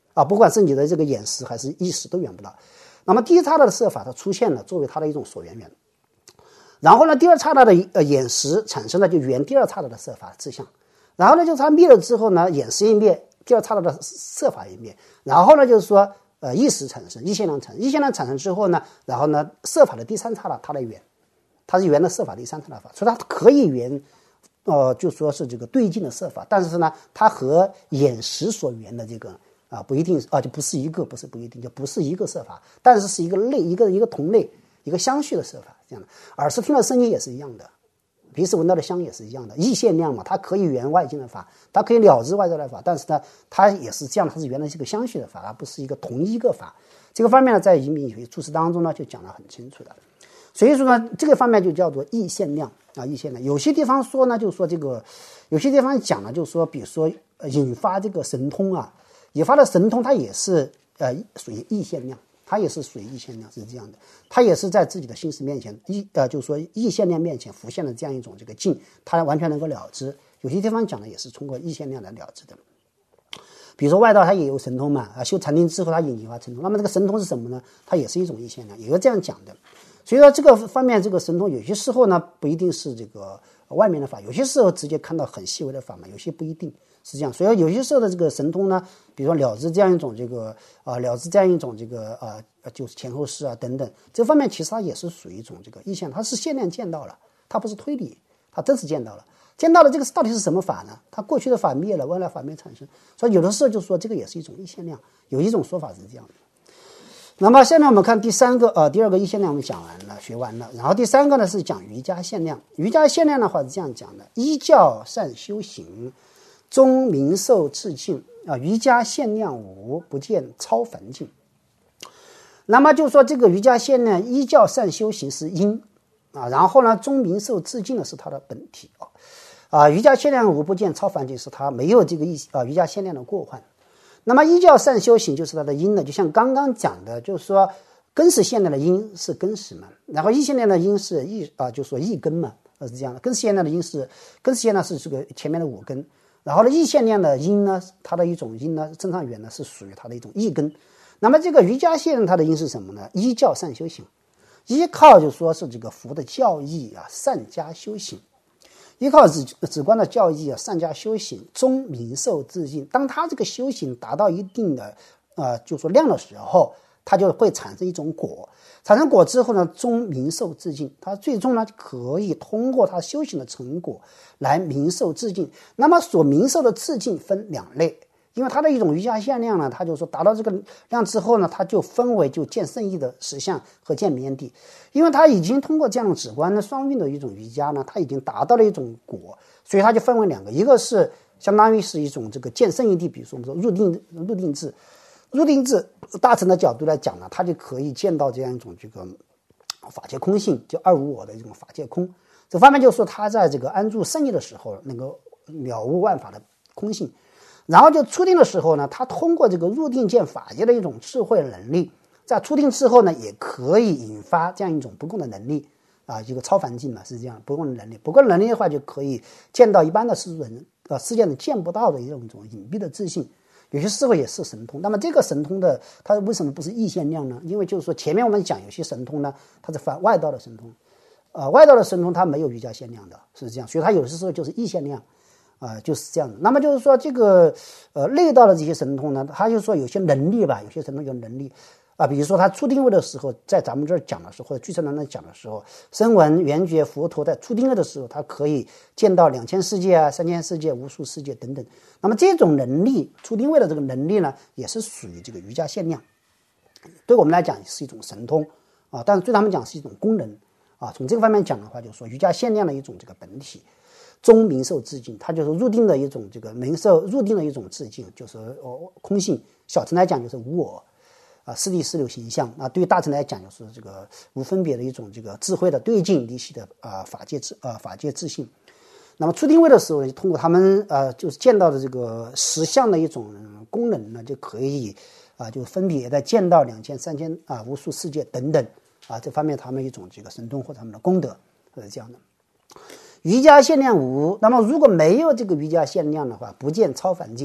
啊，不管是你的这个眼识还是意识都缘不到。那么第一刹那的色法它出现了，作为它的一种所缘缘。然后呢，第二刹那的眼识产生了，就缘第二刹那的色法志向。然后呢，就是它灭了之后呢，眼识一灭，第二刹那的色法一灭。然后呢，就是说意识产生，意现量产生，意现量产生之后呢，然后呢，色法的第三刹那它来缘，它是缘的色法第三刹那法，所以它可以缘就说是这个对境的色法，但是呢，它和眼识所缘的这个不一定就不是一个，不是不一定，就不是一个色法，但是是一个类，一个同类，一个相续的色法这样的。耳识听的声音也是一样的，鼻识闻到的香也是一样的，意现量嘛，它可以缘外境的法，它可以了知外在的法，但是呢，它也是这样，它是缘的这个相续的法，而不是一个同一个法。这个方面呢，在隐密注释当中呢，就讲得很清楚的。所以说呢，这个方面就叫做意现量啊，意现量。有些地方说呢，就是说这个，有些地方讲呢，就是说，比如说引发这个神通啊，引发的神通，它也是属于意现量。它也是属于意现量，是这样的，它也是在自己的心识面前，就是说意现量面前浮现的这样一种这个境，它完全能够了知。有些地方讲的也是通过意现量来了知的。比如说外道它也有神通嘛，修禅定之后它引发神通，那么这个神通是什么呢？它也是一种意现量，也有这样讲的。所以说这个方面，这个神通有些时候呢不一定是这个外面的法，有些时候直接看到很细微的法嘛，有些不一定是这样。所以有些时候的这个神通呢，比如说了知这样一种这个了知这样一种这个就是前后事啊等等，这方面其实它也是属于一种这个意现，它是现量见到了，它不是推理，它真是见到了。见到了这个到底是什么法呢？它过去的法灭了，未来法没产生，所以有的时候就说这个也是一种意现量，有一种说法是这样的。那么下面我们看第二个意现量我们讲完了，学完了。然后第三个呢是讲瑜伽现量。瑜伽现量的话是这样讲的：依教善修行，终明受自净瑜伽现量无，不见超凡境。那么就说这个瑜伽现量，依教善修行是因然后呢，终明受自净呢是它的本体瑜伽现量无，不见超凡境，是它没有这个瑜伽现量的过患。那么依教善修行就是它的因呢，就像刚刚讲的，就是说根识现量的因是根识嘛，然后意现量的因是就是说意根嘛，是这样的。根识现量的因是根识现量是这个前面的五根，然后呢意现量的因呢，它的一种因呢，正常缘呢是属于它的一种意根。那么这个瑜伽现量它的因是什么呢？依教善修行，依靠就说是这个佛的教义善加修行。依靠止观的教义善加修行，终明受自净。当他这个修行达到一定的就说量的时候，他就会产生一种果。产生果之后呢，终明受自净。他最终呢可以通过他修行的成果来明受自净。那么所明受的自净分两类。因为它的一种瑜伽现量呢，它就说达到这个量之后呢，它就分为就见圣意的实相和见明地。因为它已经通过这样的止观的双运的一种瑜伽呢，它已经达到了一种果，所以它就分为两个，一个是相当于是一种这个见圣意地，比如说我们说入定智大乘的角度来讲呢，它就可以见到这样一种这个法界空性，就二无我的这种法界空。这方面就是说他在这个安住圣意的时候能够了悟万法的空性。然后就初定的时候呢，他通过这个入定见法界的一种智慧能力，在初定之后呢，也可以引发这样一种不共的能力一个超凡境嘛，是这样不共的能力。不共的能力的话，就可以见到一般的世界人见不到的一种隐蔽的自信。有些时候也是神通。那么这个神通的，它为什么不是意现量呢？因为就是说前面我们讲有些神通呢，它是反外道的神通，外道的神通它没有瑜伽现量的，是这样，所以它有的时候就是意现量。就是这样的。那么就是说这个内道的这些神通呢，他就说有些能力吧，有些神通有能力比如说他初定位的时候，在咱们这儿讲的时候，或者俱舍论讲的时候，声闻缘觉佛陀在初定位的时候，他可以见到2000世界3000世界无数世界等等。那么这种能力，初定位的这个能力呢，也是属于这个瑜伽现量，对我们来讲是一种神通但是对他们讲是一种功能从这个方面讲的话，就是说瑜伽现量的一种这个本体。终明受自净，它就是入定的一种这个入定的一种自净，就是空性。小乘来讲就是无我四谛四流形象对于大乘来讲就是这个无分别的一种这个智慧的对境离析的法界自性。那么初定位的时候，通过他们就是见到的这个实相的一种功能呢，就可以就分别的见到2000、3000无数世界等等这方面他们一种这个神通或他们的功德是这样的。瑜伽现量无，那么如果没有这个瑜伽现量的话，不见超凡境。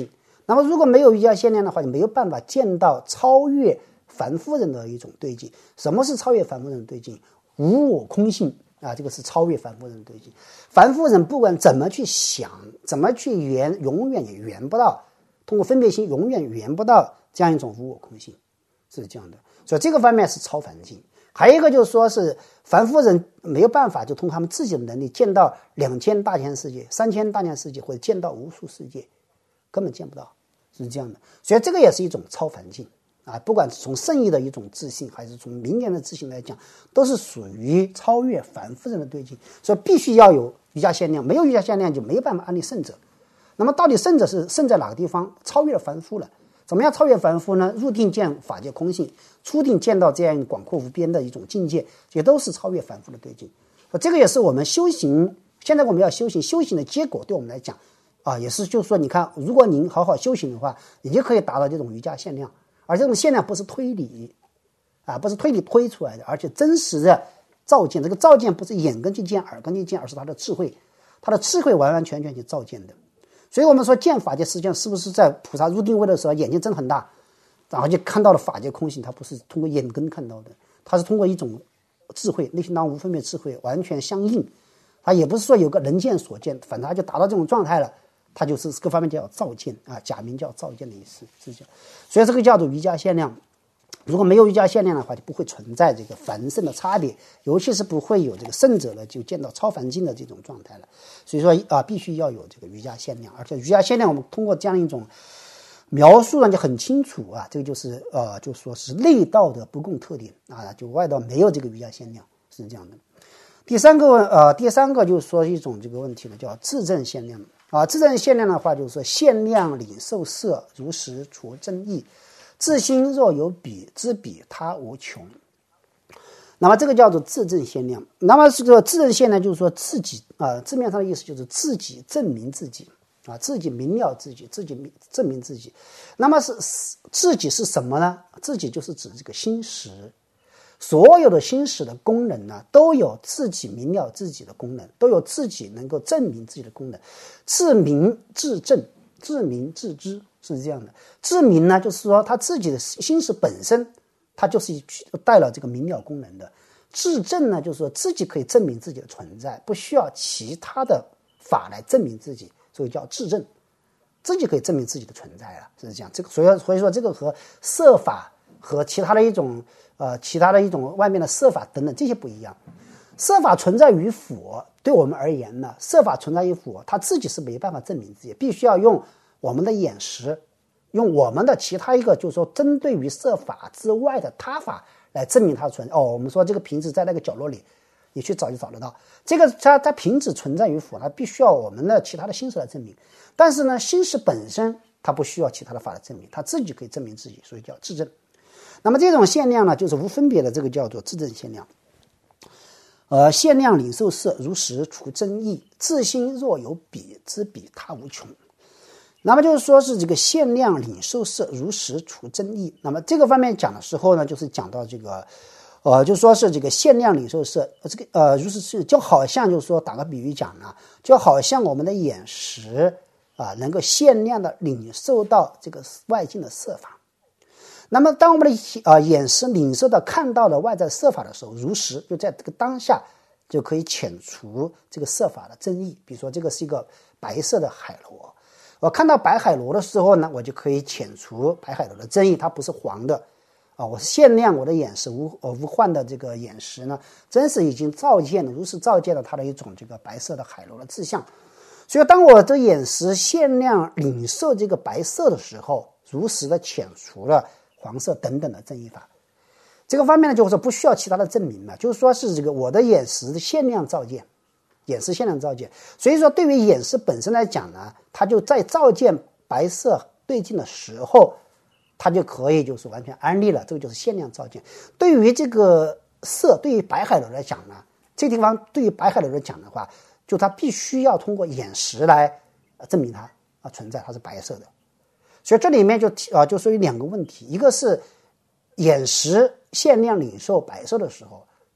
那么如果没有瑜伽限量的话，就没有办法见到超越凡夫人的一种对境。什么是超越凡夫人的对境？无我空性啊，这个是超越凡夫人的对境。凡夫人不管怎么去想，怎么去圆，永远也圆不到，通过分别心永远圆不到这样一种无我空性，是这样的。所以这个方面是超凡境。还有一个就是说是凡夫人没有办法就通过他们自己的能力见到2000大千世界、3000大千世界，或者见到无数世界，根本见不到，是这样的。所以这个也是一种超凡境啊，不管是从圣意的一种自信，还是从明言的自信来讲，都是属于超越凡夫人的对境。所以必须要有瑜伽限量，没有瑜伽限量就没有办法安立圣者。那么到底圣者是圣在哪个地方？超越了凡夫了。怎么样超越凡夫呢？入定见法界空性，出定见到这样广阔无边的一种境界，也都是超越凡夫的对境。这个也是我们修行，现在我们要修行的结果，对我们来讲啊，也是就是说，你看，如果您好好修行的话，你就可以达到这种瑜伽限量。而这种限量不是推理啊，不是推理推出来的，而且真实的照见。这个照见不是眼根去见、耳根去见，而是他的智慧，他的智慧完完全全去照见的。所以我们说见法界实际上是不是在菩萨入定位的时候眼睛睁很大，然后就看到了法界空性，它不是通过眼根看到的，它是通过一种智慧，内心当无分别智慧完全相应。它也不是说有个人见所见，反正它就达到这种状态了，它就是各方面叫照见啊，假名叫照见的意思，是这样。所以这个叫做瑜伽限量。如果没有瑜伽限量的话，就不会存在这个凡圣的差别，尤其是不会有这个圣者呢就见到超凡境的这种状态了。所以说啊，必须要有这个瑜伽限量，而且瑜伽限量我们通过这样一种描述呢就很清楚啊，这个就是就说是内道的不共特点啊，就外道没有这个瑜伽限量，是这样的。第三个就是说一种这个问题呢，叫自证限量啊。自证限量的话，就是说限量领受色，如实除真意。自心若有比，知彼他无穷。那么这个叫做自证限量。那么这个自证限量就是说自己字面上的意思就是自己证明自己啊，自己明了自己，自己证明自己。那么是自己是什么呢？自己就是指这个心识。所有的心识的功能呢，都有自己明了自己的功能，都有自己能够证明自己的功能。自明自证，自明自知，是这样的。自明呢，就是说他自己的心识本身，它就是带了这个明了功能的。自证呢，就是说自己可以证明自己的存在，不需要其他的法来证明自己，所以叫自证，自己可以证明自己的存在了，是这样。这个所以说这个和色法和其他的一种外面的色法等等这些不一样。色法存在于佛，对我们而言呢，色法存在于佛，他自己是没办法证明自己，必须要用我们的眼识，用我们的其他一个就是说针对于色法之外的他法来证明它存在。我们说这个瓶子在那个角落里，你去找就找得到。这个它瓶子存在于佛，它必须要我们的其他的心识来证明。但是呢，心识本身它不需要其他的法来证明，它自己可以证明自己，所以叫自证。那么这种限量呢，就是无分别的，这个叫做自证限量。限量领受色，如实除真意，自心若有比，知彼他无穷。那么就是说是这个限量领受色，如实除真意。那么这个方面讲的时候呢，就是讲到这个就说是这个限量领受色，这个如是就好像就是说打个比喻讲呢，就好像我们的眼识能够限量的领受到这个外境的色法。那么当我们的眼识领受到看到了外在色法的时候，如实就在这个当下就可以遣除这个色法的真意。比如说这个是一个白色的海螺，我看到白海螺的时候呢，我就可以遣除白海螺的真意，它不是黄的我是限量我的眼识无患的这个眼识呢，真是已经照见了，如实照见了它的一种这个白色的海螺的志向。所以当我的眼识限量领受这个白色的时候，如实的遣除了黄色等等的正义法。这个方面呢，就是说不需要其他的证明了，就是说是这个我的眼识的限量照见，眼识限量照见。所以说对于眼识本身来讲呢，它就在照见白色对境的时候，它就可以就是完全安立了，这个就是限量照见。对于这个色，对于白海螺来讲呢，这个地方对于白海螺来讲的话，就它必须要通过眼识来证明它存在，它是白色的。所以这里面就属于两个问题，一个是眼识限量领受白色的时候，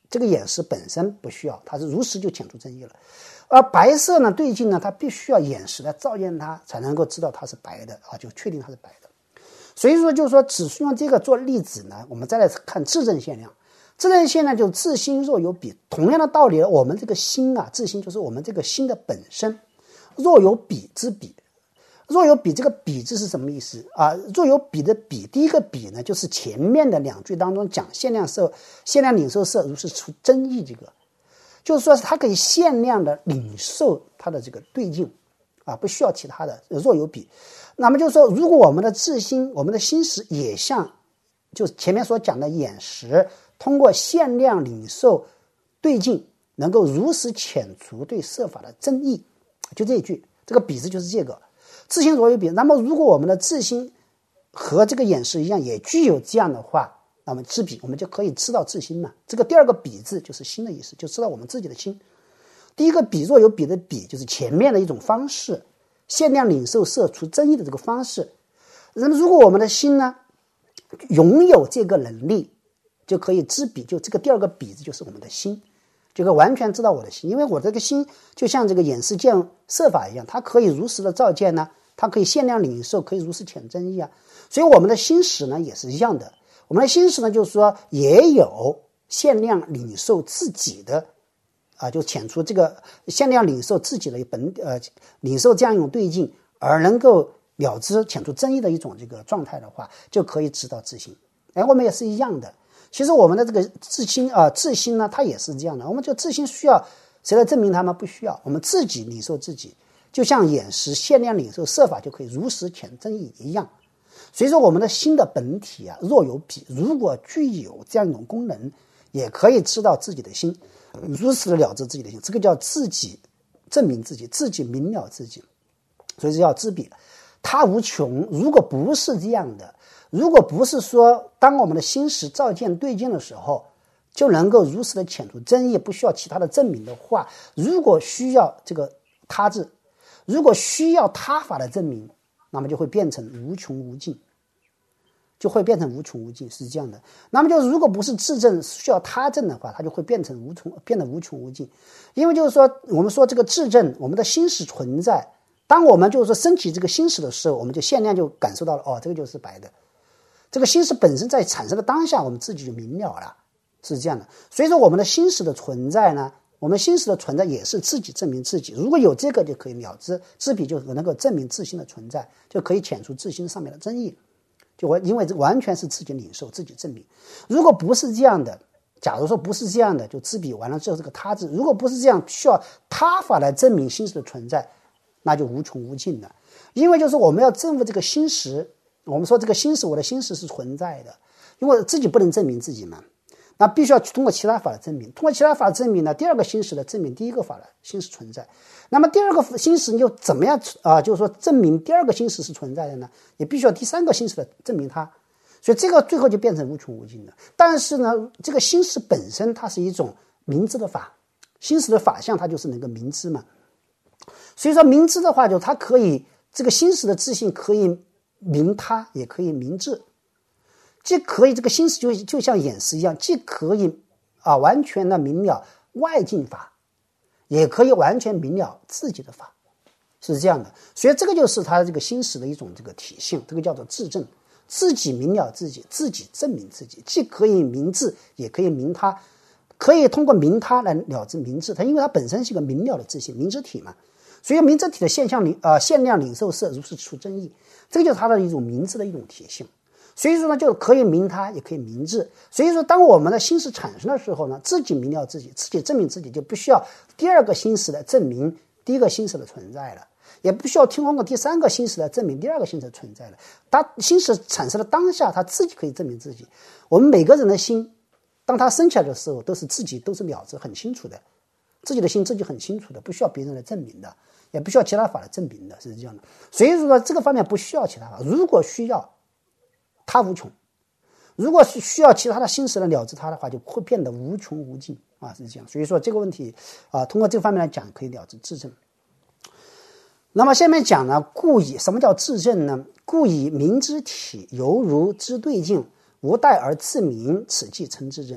这个眼识本身不需要，它是如实就显出真意了。而白色呢对镜呢，它必须要眼识来照见它，才能够知道它是白的啊，就确定它是白的。所以说就是说，只是用这个做例子呢，我们再来看自证现量。自证现量就是自心若有比，同样的道理，我们这个心啊，自心就是我们这个心的本身，若有比之比。若有比，这个比字是什么意思啊？若有比的比，第一个比呢，就是前面的两句当中讲限量领受色如是出真意，这个就是说它可以限量的领受它的这个对境啊，不需要其他的。若有比，那么就是说，如果我们的自心，我们的心识也像就是前面所讲的眼识，通过限量领受对境，能够如实遣除对色法的真意，就这一句，这个比字就是这个。自心若有比，那么如果我们的自心和这个眼识一样，也具有这样的话，那么知彼，我们就可以知道自心嘛。这个第二个比字就是心的意思，就知道我们自己的心。第一个比若有比的比，就是前面的一种方式，限量领受色除真意的这个方式。那么如果我们的心呢，拥有这个能力，就可以知彼，就这个第二个比字就是我们的心。就可以完全知道我的心，因为我这个心就像这个眼识见色法一样，它可以如实的照见呢，它可以限量领受，可以如实遣真意啊。所以我们的心识呢也是一样的，我们的心识呢就是说也有限量领受自己的啊，就遣除这个限量领受自己的领受这样一种对境，而能够了知遣除真意的一种这个状态的话，就可以知道自心。我们也是一样的。其实我们的这个自心呢，它也是这样的。我们就自心需要谁来证明它吗？不需要，我们自己领受自己，就像眼识限量领受色法就可以如实遣真意一样。所以说我们的心的本体啊，若有比，如果具有这样一种功能，也可以知道自己的心，如实的了知自己的心，这个叫自己证明自己，自己明了自己。所以是要知彼，它无穷。如果不是这样的，如果不是说当我们的心识照见对境的时候就能够如实的遣除真意，不需要其他的证明的话，如果需要这个他字，如果需要他法的证明，那么就会变成无穷无尽，就会变成无穷无尽，是这样的。那么就如果不是自证需要他证的话，它就会变得无穷无尽。因为就是说我们说这个自证，我们的心识存在，当我们就是说升起这个心识的时候，我们就限量就感受到了，哦，这个就是白的。这个心识本身在产生的当下，我们自己就明了了，是这样的。所以说我们的心识的存在呢，我们心识的存在也是自己证明自己，如果有这个就可以了知，知彼就能够证明自心的存在，就可以遣除自心上面的争议，因为这完全是自己领受自己证明。如果不是这样的，假如说不是这样的，就知彼完了之后这个他字，如果不是这样需要他法来证明心识的存在，那就无穷无尽的。因为就是我们要证悟这个心识，我们说这个心识，我的心识是存在的，因为自己不能证明自己嘛，那必须要通过其他法的证明。通过其他法证明呢，第二个心识的证明第一个法的心识存在。那么第二个心识又怎么样就是说证明第二个心识是存在的呢？也必须要第三个心识的证明它。所以这个最后就变成无穷无尽的。但是呢，这个心识本身它是一种明知的法，心识的法相它就是能够明知嘛。所以说明知的话，就它可以这个心识的自性可以明他，也可以明智，既可以这个心识就像眼识一样，既可以完全的明了外境法，也可以完全明了自己的法，是这样的。所以这个就是他这个心识的一种这个体性，这个叫做自证，自己明了自己，自己证明自己，既可以明智，也可以明他，可以通过明他来了知明智。它因为它本身是一个明了的自性，明智体嘛，所以明智体的限量领受色如是出真意，这个就是它的一种明智的一种体性。所以说呢，就可以明他，也可以明智。所以说当我们的心识产生的时候呢，自己明了自己，自己证明自己，就不需要第二个心识来证明第一个心识的存在了，也不需要通过第三个心识来证明第二个心识的存在了。他心识产生的当下，他自己可以证明自己。我们每个人的心当他升起来的时候，都是自己都是了知很清楚的，自己的心自己很清楚的，不需要别人来证明的，也不需要其他法来证明的，是这样的。所以说这个方面不需要其他法，如果需要他无穷，如果是需要其他的心识来了知他的话，就会变得无穷无尽是这样。所以说这个问题通过这个方面来讲，可以了知自证。那么下面讲呢，故以什么叫自证呢？故以明之体犹如知对境，无待而自明，此即称自证。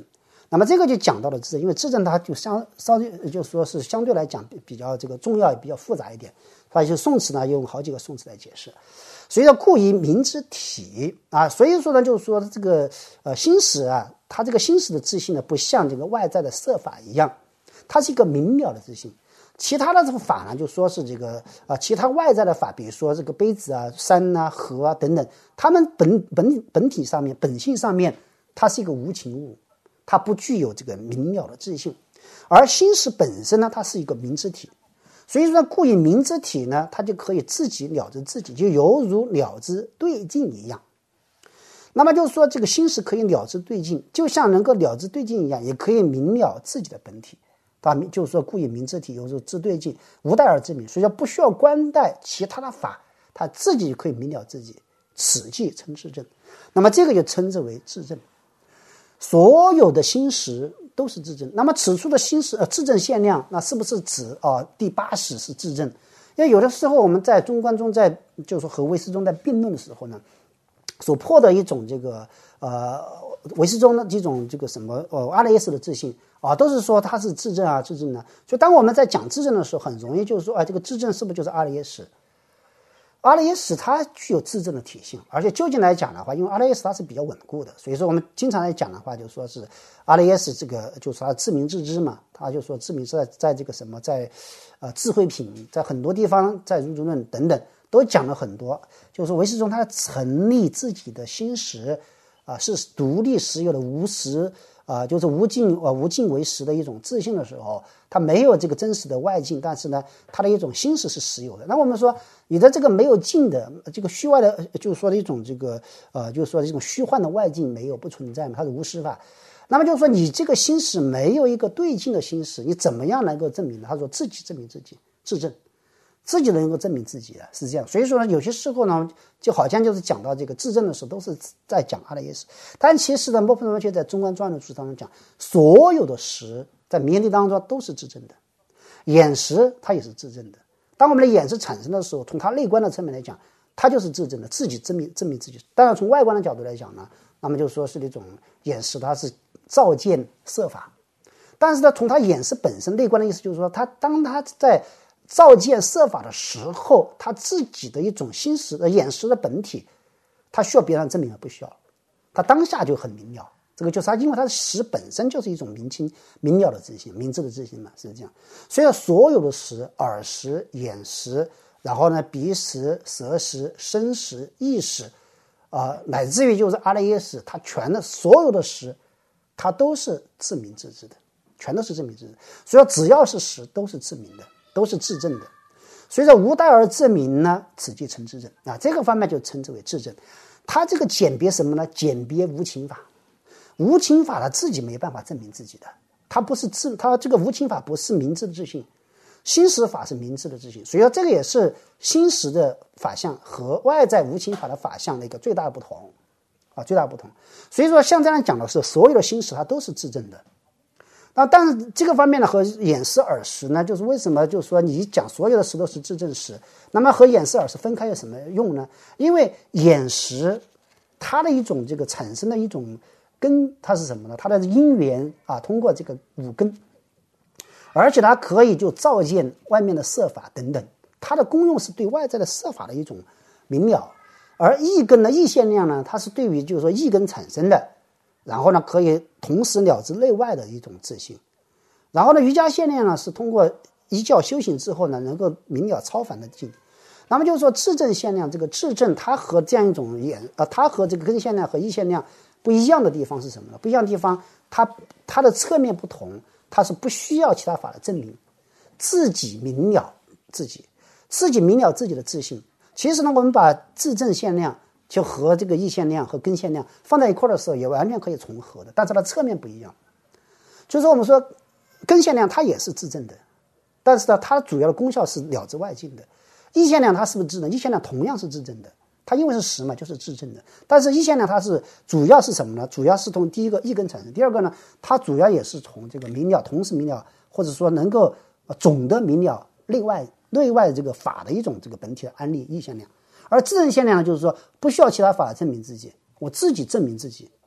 那么这个就讲到了质证，因为质证它就就说是相对来讲比较这个重要，也比较复杂一点。所以就宋词呢用好几个宋词来解释。所以说故以明之体啊，所以说呢就是说这个心识啊，它这个心识的自性呢不像这个外在的色法一样，它是一个明了的自性。其他的这个法呢，就说是这个其他外在的法，比如说这个杯子啊、山啊、河啊等等，它们本体上面、本性上面，它是一个无情物，它不具有这个明了的自性。而心识本身呢，它是一个明之体，所以说故以明之体呢，它就可以自己了知自己，就犹如了知对境一样。那么就是说，这个心识可以了知对境，就像能够了知对境一样，也可以明了自己的本体。就是说故以明之体，犹如知对境，无待而知明，所以说不需要观待其他的法，他自己就可以明了自己，此即称质证。那么这个就称之为质证。所有的心识都是质证。那么此处的心识质证限量，那是不是指第八识是质证？因为有的时候我们在中观中，就是说和唯识中在并论的时候呢，所破的一种这个唯识中的这种这个什么阿赖耶识的自性都是说它是质证啊质证呢。所以当我们在讲质证的时候，很容易就是说这个质证是不是就是阿赖耶识？阿赖耶识它具有质证的体性，而且究竟来讲的话，因为阿赖耶识它是比较稳固的，所以说我们经常来讲的话，就说是阿赖耶识这个就是它自明自知嘛，他就说自明是在这个什么在智慧品，在很多地方，在入住论等等都讲了很多，就是说唯识中它成立自己的心识是独立实有的无实就是无境为实的一种自性的时候，它没有这个真实的外境，但是呢，它的一种心识是实有的。那我们说你的这个没有境的这个虚外的，就是说的一种这个就是说这种虚幻的外境没有不存在嘛，它是无实法。那么就是说你这个心识没有一个对境的心识，你怎么样能够证明呢？他说自己证明自己，质证。自己能够证明自己的是这样，所以说呢，有些时候呢，就好像就是讲到这个质证的时候，都是在讲阿赖耶识。但其实呢，莫泊宗却在中观专论书当中讲，所有的识在明眼地当中都是质证的，眼识它也是质证的。当我们的眼识产生的时候，从它内观的层面来讲，它就是质证的，自己证明自己。当然，从外观的角度来讲呢，那么就说是那种眼识，它是照见色法。但是呢，从它眼识本身内观的意思就是说，当它在照见色法的时候，他自己的一种心识的眼识的本体，他需要别人证明而不需要，他当下就很明了。这个就是他，因为他的识本身就是一种明了的自性，明智的自性嘛，是这样。所以所有的识，耳识、眼识，然后呢鼻识、舌识、身识、意识，乃至于就是阿赖耶识，它所有的识，它都是自明自知的，全都是自明自知。所以只要是识，都是自明的。都是质证的，所以说无待而知明呢，此即称质证这个方面就称之为质证。它这个鉴别什么呢？鉴别无情法。无情法它自己没办法证明自己的，它这个无情法不是明智的自性，心识法是明智的自性。所以说这个也是心识的法相和外在无情法的法相的一个最大的不同最大的不同。所以说像这样讲的是，所有的心识它都是质证的。但是这个方面呢，和眼识耳识呢，就是为什么就是说你讲所有的识都是质证识，那么和眼识耳识分开有什么用呢？因为眼识它的一种这个产生的一种根，它是什么呢？它的因缘通过这个五根，而且它可以就照见外面的色法等等，它的功用是对外在的色法的一种明了。而意根的意现量呢，它是对于就是说意根产生的，然后呢可以同时了知内外的一种自性。然后呢瑜伽现量呢是通过依教修行之后呢能够明了超凡的境。那么就是说质证现量，这个质证它和这样一种它和这个根现量和意现量不一样的地方是什么呢？不一样的地方它的侧面不同，它是不需要其他法的证明，自己明了自己明了自己的自性。其实呢我们把质证现量就和这个意现量和根现量放在一块的时候也完全可以重合的，但是它侧面不一样。就是我们说根现量它也是质证的，但是呢它主要的功效是了知外境的。意现量它是不是质证？意现量同样是质证的，它因为是识嘛，就是质证的。但是意现量它是主要是什么呢？主要是从第一个意根产生，第二个呢它主要也是从这个明了，同时明了，或者说能够总的明了内外这个法的一种这个本体的安立意现量。而质证现量呢，就是说不需要其他法来证明自己，我自己证明自己。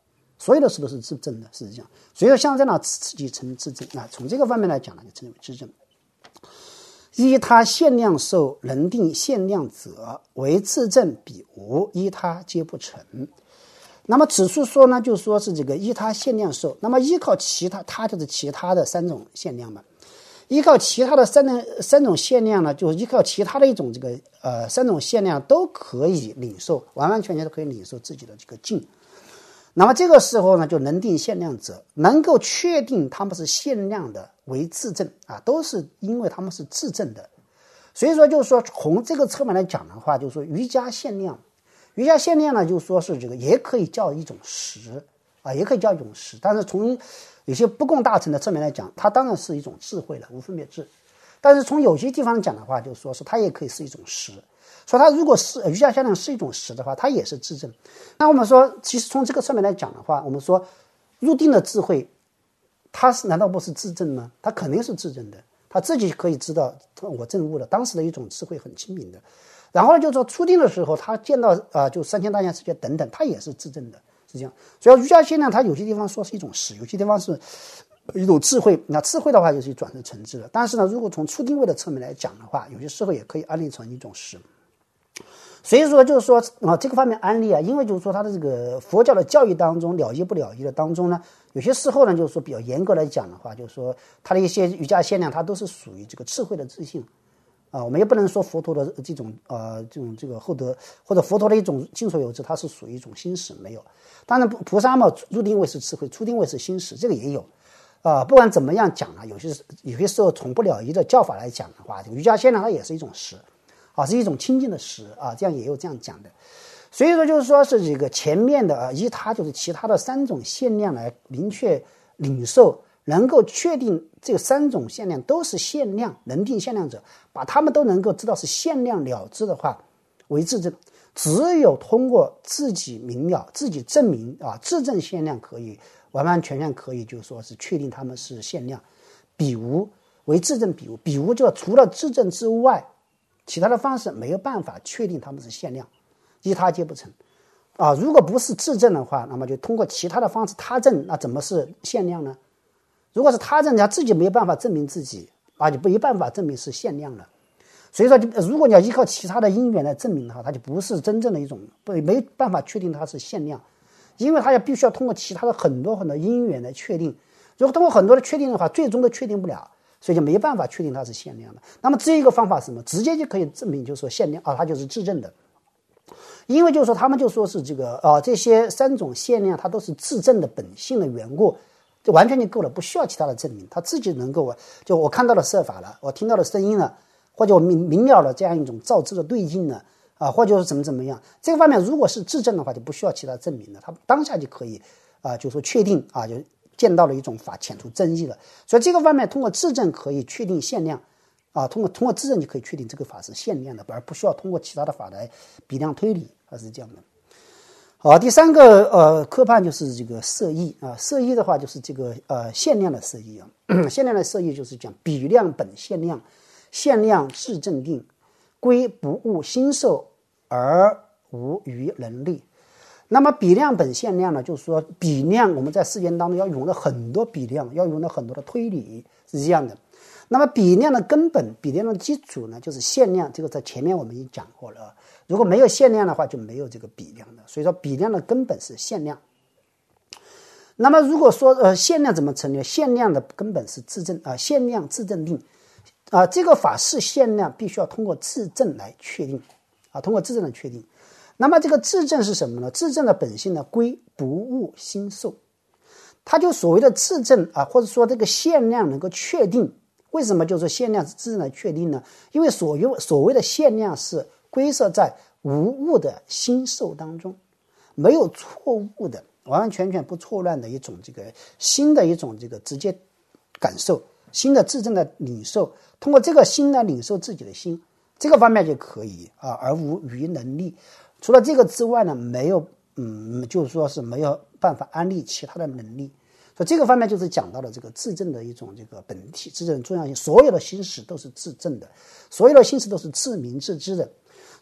所有的事都是自证的，是这样。所以说像这样刺激成自证啊，从这个方面来讲呢，就称为自证。依他限量受，能定限量者，为自证彼无，依他皆不成。那么此处说呢，就说是这个依他限量受，那么依靠其他就是其他的三种限量嘛。依靠其他的三种限量呢，就是依靠其他的一种这个三种限量都可以领受，完完全全都可以领受自己的这个境。那么这个时候呢，就能定限量者，能够确定他们是限量的为自证啊，都是因为他们是自证的。所以说就是说从这个侧面来讲的话，就是说瑜伽限量呢，就是说是这个也可以叫一种实啊，也可以叫一种实，但是从有些不共大成的侧面来讲，它当然是一种智慧了，无分别智。但是从有些地方讲的话，就是说是它也可以是一种实。说它如果是瑜伽限量是一种实的话，它也是自证。那我们说，其实从这个侧面来讲的话，我们说入定的智慧，它难道不是自证吗？它肯定是自证的，他自己可以知道我证悟了，当时的一种智慧很清明的。然后呢，就是说出定的时候，他见到就三千大千世界等等，他也是自证的，是这样。所以瑜伽限量，它有些地方说是一种实，有些地方是一种智慧。那智慧的话，就是转成成智了。但是呢，如果从出定位的侧面来讲的话，有些时候也可以安立成一种实。所以说就是说这个方面安利啊，因为就是说他的这个佛教的教育当中了义不了义的当中呢，有些时候呢就是说比较严格来讲的话，就是说他的一些瑜伽限量，它都是属于这个智慧的自信啊，我们也不能说佛陀的这种这个厚德或者佛陀的一种尽所有智，它是属于一种心识没有。当然菩萨嘛，入定位是智慧，出定位是心识，这个也有不管怎么样讲啊，有些时候从不了义的教法来讲的话，这个瑜伽限量它也是一种实。是一种清净的实啊，这样也有这样讲的。所以说就是说是这个前面的依他就是其他的三种限量来明确领受，能够确定这三种限量都是限量，能定限量者，把他们都能够知道是限量了知的话，为自证。只有通过自己明了，自己证明自证限量可以完完全全可以，就是说是确定他们是限量。彼无为自证，彼无就除了自证之外。其他的方式没有办法确定他们是限量，依他皆不成如果不是自证的话，那么就通过其他的方式他证，那怎么是限量呢？如果是他证，他自己没有办法证明自己就没办法证明是限量了。所以说如果你要依靠其他的因缘来证明的话，它就不是真正的一种没办法确定它是限量，因为它必须要通过其他的很多因缘来确定。如果通过很多的确定的话，最终都确定不了，所以就没办法确定它是限量的。那么这一个方法是什么？直接就可以证明，就是说限量它就是自证的。因为就是说他们就说是这个这些三种限量它都是自证的本性的缘故，就完全就够了，不需要其他的证明，他自己能够就我看到了色法了，我听到了声音了，或者我明了了这样一种造知的对境了或者是怎么样，这个方面如果是自证的话，就不需要其他证明了，他当下就可以就说确定就见到了一种法，遣除争议了。所以这个方面通过自证可以确定限量通过自证就可以确定这个法是限量的，而不需要通过其他的法来比量推理，是这样的。第三个科判就是这个色义色义的话就是这个限量的色义限量的色义就是讲比量本限量，限量自证定，归不悟心受而无余能力。那么比量本限量呢，就是说比量我们在世间当中要用了很多比量，要用了很多的推理，是这样的。那么比量的根本，比量的基础呢，就是限量，这个在前面我们已经讲过了如果没有限量的话，就没有这个比量的。所以说比量的根本是限量。那么如果说限量怎么成立？限量的根本是自证限量自证定这个法是限量，必须要通过自证来确定通过自证来确定。那么这个自证是什么呢？自证的本性呢，归不悟心受。它就所谓的自证或者说这个限量能够确定，为什么就是限量自证来确定呢？因为所谓的限量是归摄在无误的心受当中，没有错误的，完完全全不错乱的一种这个新的一种这个直接感受，新的自证的领受，通过这个心来领受自己的心，这个方面就可以而无余能力。除了这个之外呢，没有就是说是没有办法安立其他的能力。所以这个方面就是讲到了这个自证的一种这个本体，自证的重要性。所有的心识都是自证的，所有的心识都是自明自知的。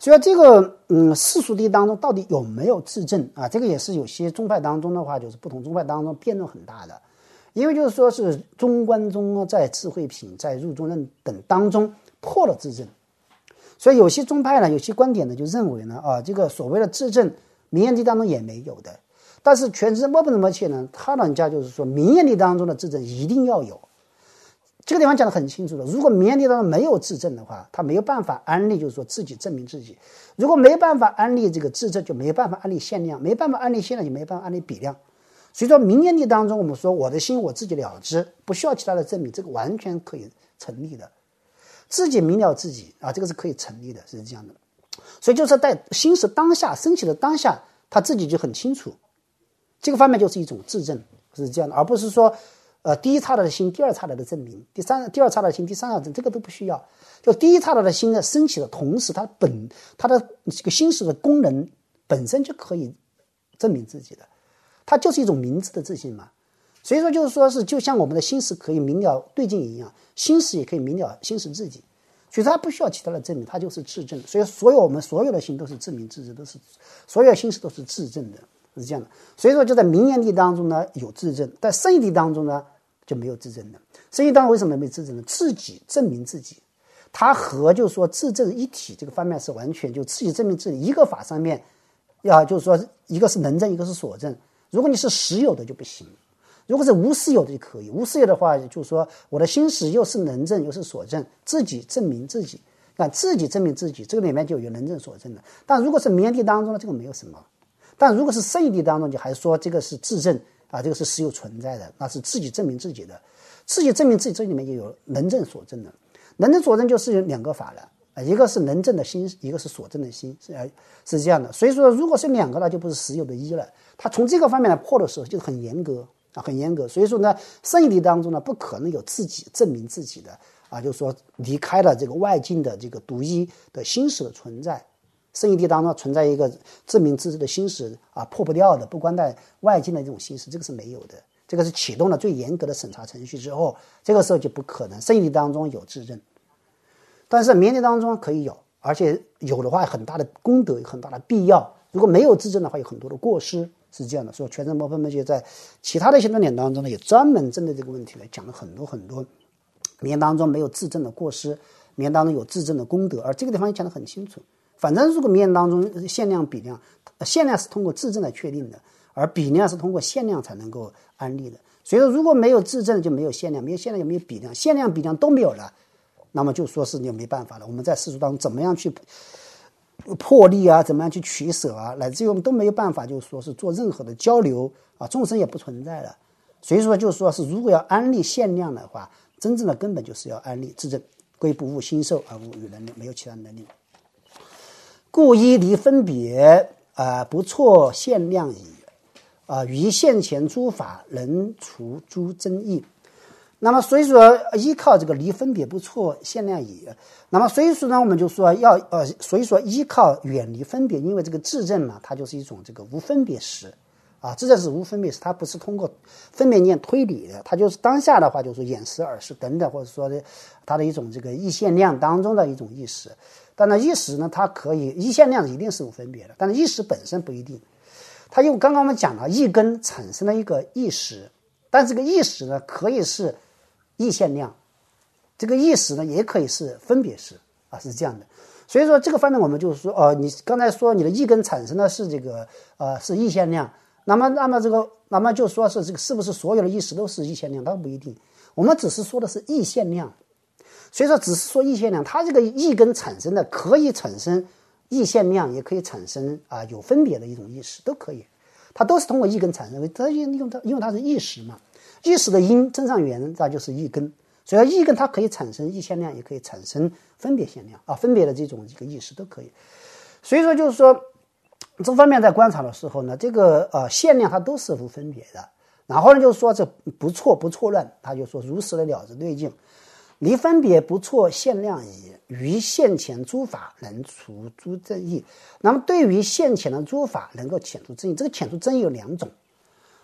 所以这个世俗谛当中到底有没有自证啊？这个也是有些宗派当中的话，就是不同宗派当中辩论很大的。因为就是说是中观宗在智慧品、在入中论等当中破了自证，所以有些宗派呢，有些观点呢就认为呢这个所谓的自证名言谛当中也没有的。但是全知莫不能默切呢，他人家就是说名言谛当中的自证一定要有。这个地方讲得很清楚的，如果名言谛当中没有自证的话，他没有办法安立，就是说自己证明自己。如果没办法安立这个自证，就没办法安立限量，没办法安立限量，就没办法安立比量。所以说名言谛当中，我们说我的心我自己了知，不需要其他的证明，这个完全可以成立的。自己明了自己这个是可以成立的，是这样的。所以就是在心识当下升起的当下，他自己就很清楚，这个方面就是一种自证，是这样的，而不是说第一刹那的心，第二刹那的证明，第二刹那的心，第三刹那的证，这个都不需要。就第一刹那的心的升起的同时，它的这个心识的功能本身就可以证明自己的。它就是一种明智的自信嘛，所以说就是说是就像我们的心识可以明了对境一样，心识也可以明了心识自己，所以它不需要其他的证明，它就是自证。所以我们所有的心都是自明自知，都是所有的心识都是自证的，是这样的。所以说就在名言谛当中呢有自证，在圣义谛当中呢就没有自证的。圣义当中为什么没自证呢？自己证明自己，它和就是说自证一体这个方面是完全就自己证明自己一个法上面，就是说一个是能证，一个是所证。如果你是实有的就不行，如果是无实有的就可以。无实有的话，就是说我的心识又是能证又是所证，自己证明自己，自己证明自己，这个里面就有能证所证的。但如果是名言谛当中呢，这个没有什么。但如果是圣义谛当中，就还说这个是自证这个是实有存在的，那是自己证明自己的，自己证明自己，这里面就有能证所证的。能证所证就是有两个法了，一个是能证的心，一个是所证的心，是这样的。所以说如果是两个呢，就不是实有的一了。他从这个方面来破的时候就是很严格很严格。所以说呢圣义谛当中呢不可能有自己证明自己的就是说离开了这个外境的这个独一的心识的存在。圣义谛当中存在一个证明自己的心识破不掉的，不关在外境的这种心识，这个是没有的。这个是启动了最严格的审查程序之后，这个时候就不可能圣义谛当中有自证。但是名言谛当中可以有，而且有的话很大的功德，有很大的必要。如果没有自证的话，有很多的过失，是这样的。所以全真摩分门学在其他的一些论点当中呢，也专门针对这个问题来讲了很多名言当中没有自证的过失，名言当中有自证的功德，而这个地方也讲得很清楚。反正如果名言当中限量比量，限量是通过自证来确定的，而比量是通过限量才能够安立的。所以说如果没有自证就没有限量，没有限量就没有比量，限量比量都没有了，那么就说是就没办法了。我们在世俗当中怎么样去破例怎么样去取舍乃至于我们都没有办法就是说是做任何的交流众生也不存在了。所以说就是说是如果要安立限量的话，真正的根本就是要安立自证，归不悟心受而无与能力，没有其他能力。故一离分别不错限量矣于现前诸法能除诸争议。那么所以说依靠这个离分别不错限量矣，那么所以说呢我们就说所以说依靠远离分别，因为这个自证嘛，它就是一种这个无分别识自证是无分别识，它不是通过分别念推理的，它就是当下的话就是眼识耳识等等，或者说它的一种这个意限量当中的一种意识。但是意识呢，它可以意限量一定是无分别的，但是意识本身不一定。它用刚刚我们讲了意根产生了一个意识，但这个意识呢可以是意限量，这个意识呢也可以是分别识是这样的。所以说这个方面我们就是说你刚才说你的意根产生的是这个是意限量，那么就说是这个是不是所有的意识都是意限量？当然不一定，我们只是说的是意限量。所以说只是说意限量，它这个意根产生的可以产生意限量，也可以产生有分别的一种意识，都可以，它都是通过意根产生的。它因为它是意识嘛，意识的因增上缘，那就是意根。所以意根它可以产生意限量，也可以产生分别限量分别的这种一个意识都可以。所以说就是说这方面在观察的时候呢，这个限量它都是无分别的。然后呢就是说这不错乱，他就说如实的了知对境。离分别不错限量矣，于现前诸法能除诸争议。那么对于现前的诸法能够遣除争议，这个遣除争议有两种。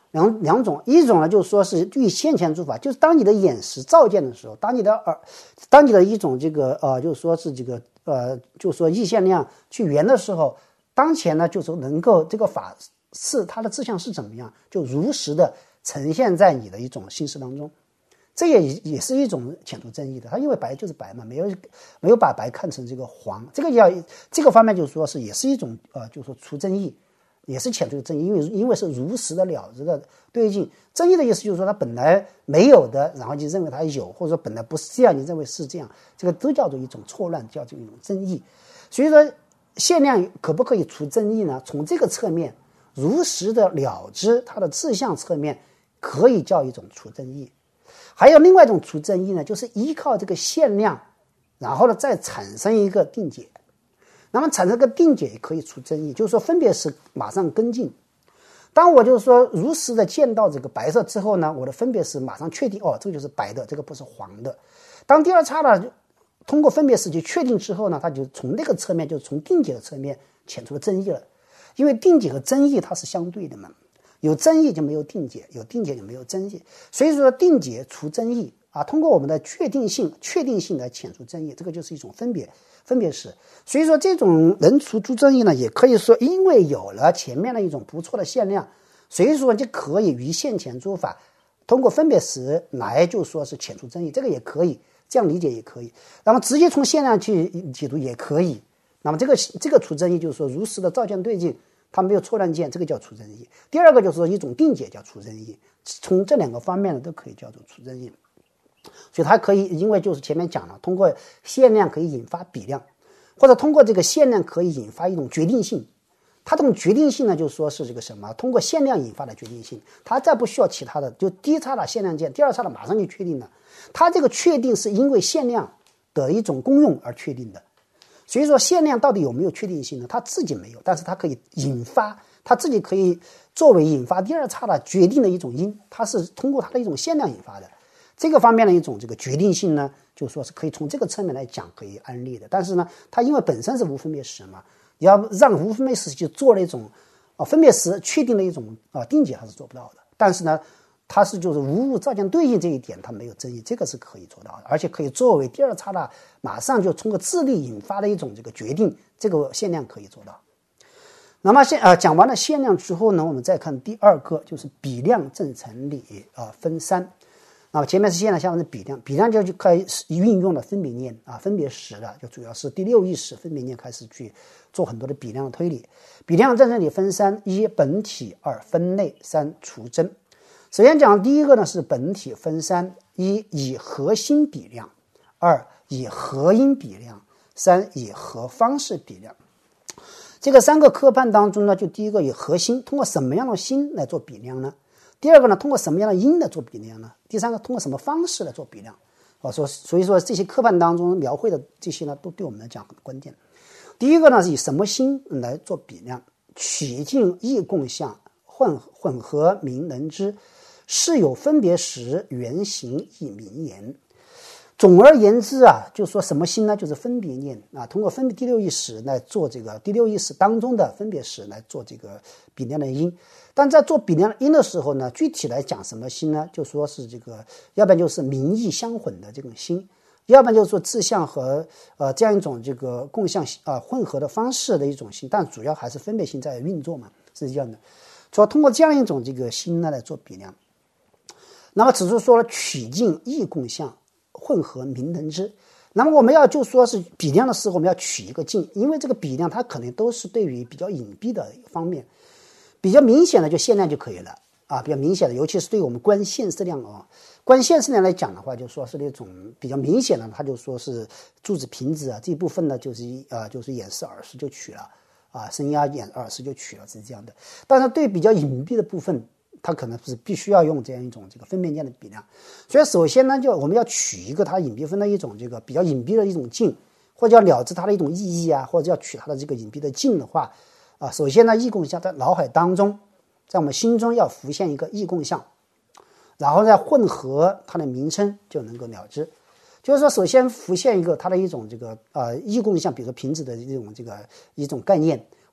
两种，一种呢就是说是对于现前诸法，就是当你的眼识照见的时候，当你的一种这个就是说是这个就是说意现量去缘的时候，当前呢就是能够这个法是它的志向是怎么样，就如实的呈现在你的一种心识当中。这也是一种遣除正义的，它因为白就是白嘛，没有把白看成这个黄，这个方面就是说是也是一种就是说除正义，也是遣除正义，因为是如实的了知的对境。正义的意思就是说它本来没有的，然后就认为它有，或者说本来不是这样，你认为是这样，这个都叫做一种错乱，叫做一种正义。所以说限量可不可以除正义呢？从这个侧面如实的了知它的志向侧面，可以叫一种除正义。还有另外一种除正义呢，就是依靠这个限量，然后呢再产生一个定解。那么产生个定解也可以除正义，就是说分别是马上跟进。当我就是说如实的见到这个白色之后呢，我的分别是马上确定，这个就是白的，这个不是黄的。当第二刹那通过分别时去确定之后呢，它就从那个侧面，就是从定解的侧面遣除了正义了。因为定解和真义它是相对的嘛，有真义就没有定解，有定解就没有真义。所以说定解除真义通过我们的确定性来遣除真义，这个就是一种分别识。所以说这种能除诸真义呢，也可以说因为有了前面的一种不错的限量，所以说就可以于现前诸法通过分别识来就说是遣除真义，这个也可以这样理解也可以。那么直接从限量去解读也可以。那么这个除真义就是说如实的照见对境，它没有错乱见，这个叫除真义。第二个就是说一种定解叫除真义，从这两个方面呢都可以叫做除真义。所以它可以，因为就是前面讲了，通过限量可以引发比量，或者通过这个限量可以引发一种决定性。它这种决定性呢，就是说是这个什么，通过限量引发的决定性，它再不需要其他的，就第一刹那限量见，第二刹那马上就确定了。它这个确定是因为限量的一种功用而确定的。所以说限量到底有没有确定性呢？它自己没有，但是它可以引发，它自己可以作为引发第二刹那决定的一种因，它是通过它的一种限量引发的。这个方面的一种这个决定性呢，就说是可以从这个侧面来讲可以安立的。但是呢，它因为本身是无分别识嘛，要让无分别识去做了一种分别识确定的一种定解，它是做不到的。但是呢，它是就是无物照见对应这一点它没有争议，这个是可以做到的，而且可以作为第二刹那马上就通过自力引发的一种这个决定，这个限量可以做到。那么讲完了限量之后呢，我们再看第二个，就是比量正成理分三。前面是限量，下面是比量，比量就可以运用了分别念分别识了，就主要是第六意识分别念开始去做很多的比量的推理。比量正成理分三：一本体，二分类，三除真。首先讲第一个呢是本体分三：一以核心比量，二以核因比量，三以核方式比量。这个三个科判当中呢，就第一个以核心，通过什么样的心来做比量呢？第二个呢，通过什么样的因来做比量呢？第三个，通过什么方式来做比量？所以说这些科判当中描绘的这些呢，都对我们来讲很关键。第一个呢，是以什么心来做比量？取境异共相，混合明能知，是有分别识，原形亦明言。总而言之就说什么心呢？就是分别念通过分别第六意识来做这个第六意识当中的分别识来做这个比量的因。但在做比量因的时候呢，具体来讲什么心呢？就说是这个，要不然就是名义相混的这种心，要不然就是说自相和这样一种这个共相混合的方式的一种心，但主要还是分别心在运作嘛，是这样的。所以通过这样一种这个心呢来做比量。那么只是说了取境异共相，混合明能知。那么我们要就说是比量的时候，我们要取一个境，因为这个比量它可能都是对于比较隐蔽的一个方面，比较明显的就限量就可以了比较明显的，尤其是对我们观现色量观现色量来讲的话，就说是那种比较明显的，它就说是柱子瓶子这一部分呢，就是眼识耳识就取了声压眼耳识就取了，是这样的。但是对比较隐蔽的部分，它可能是必须要用这样一种这个分辨念的比量。所以首先呢，我们要取一个它隐蔽分的一种这个比较隐蔽的一种境，或者要了知它的一种意义或者要取它的这个隐蔽的境的话首先呢，异共相在脑海当中，在我们心中要浮现一个异共相，然后再混合它的名称就能够了知。就是说首先浮现一个它的一种这个异共相，比如说瓶子的这种这个一种概念，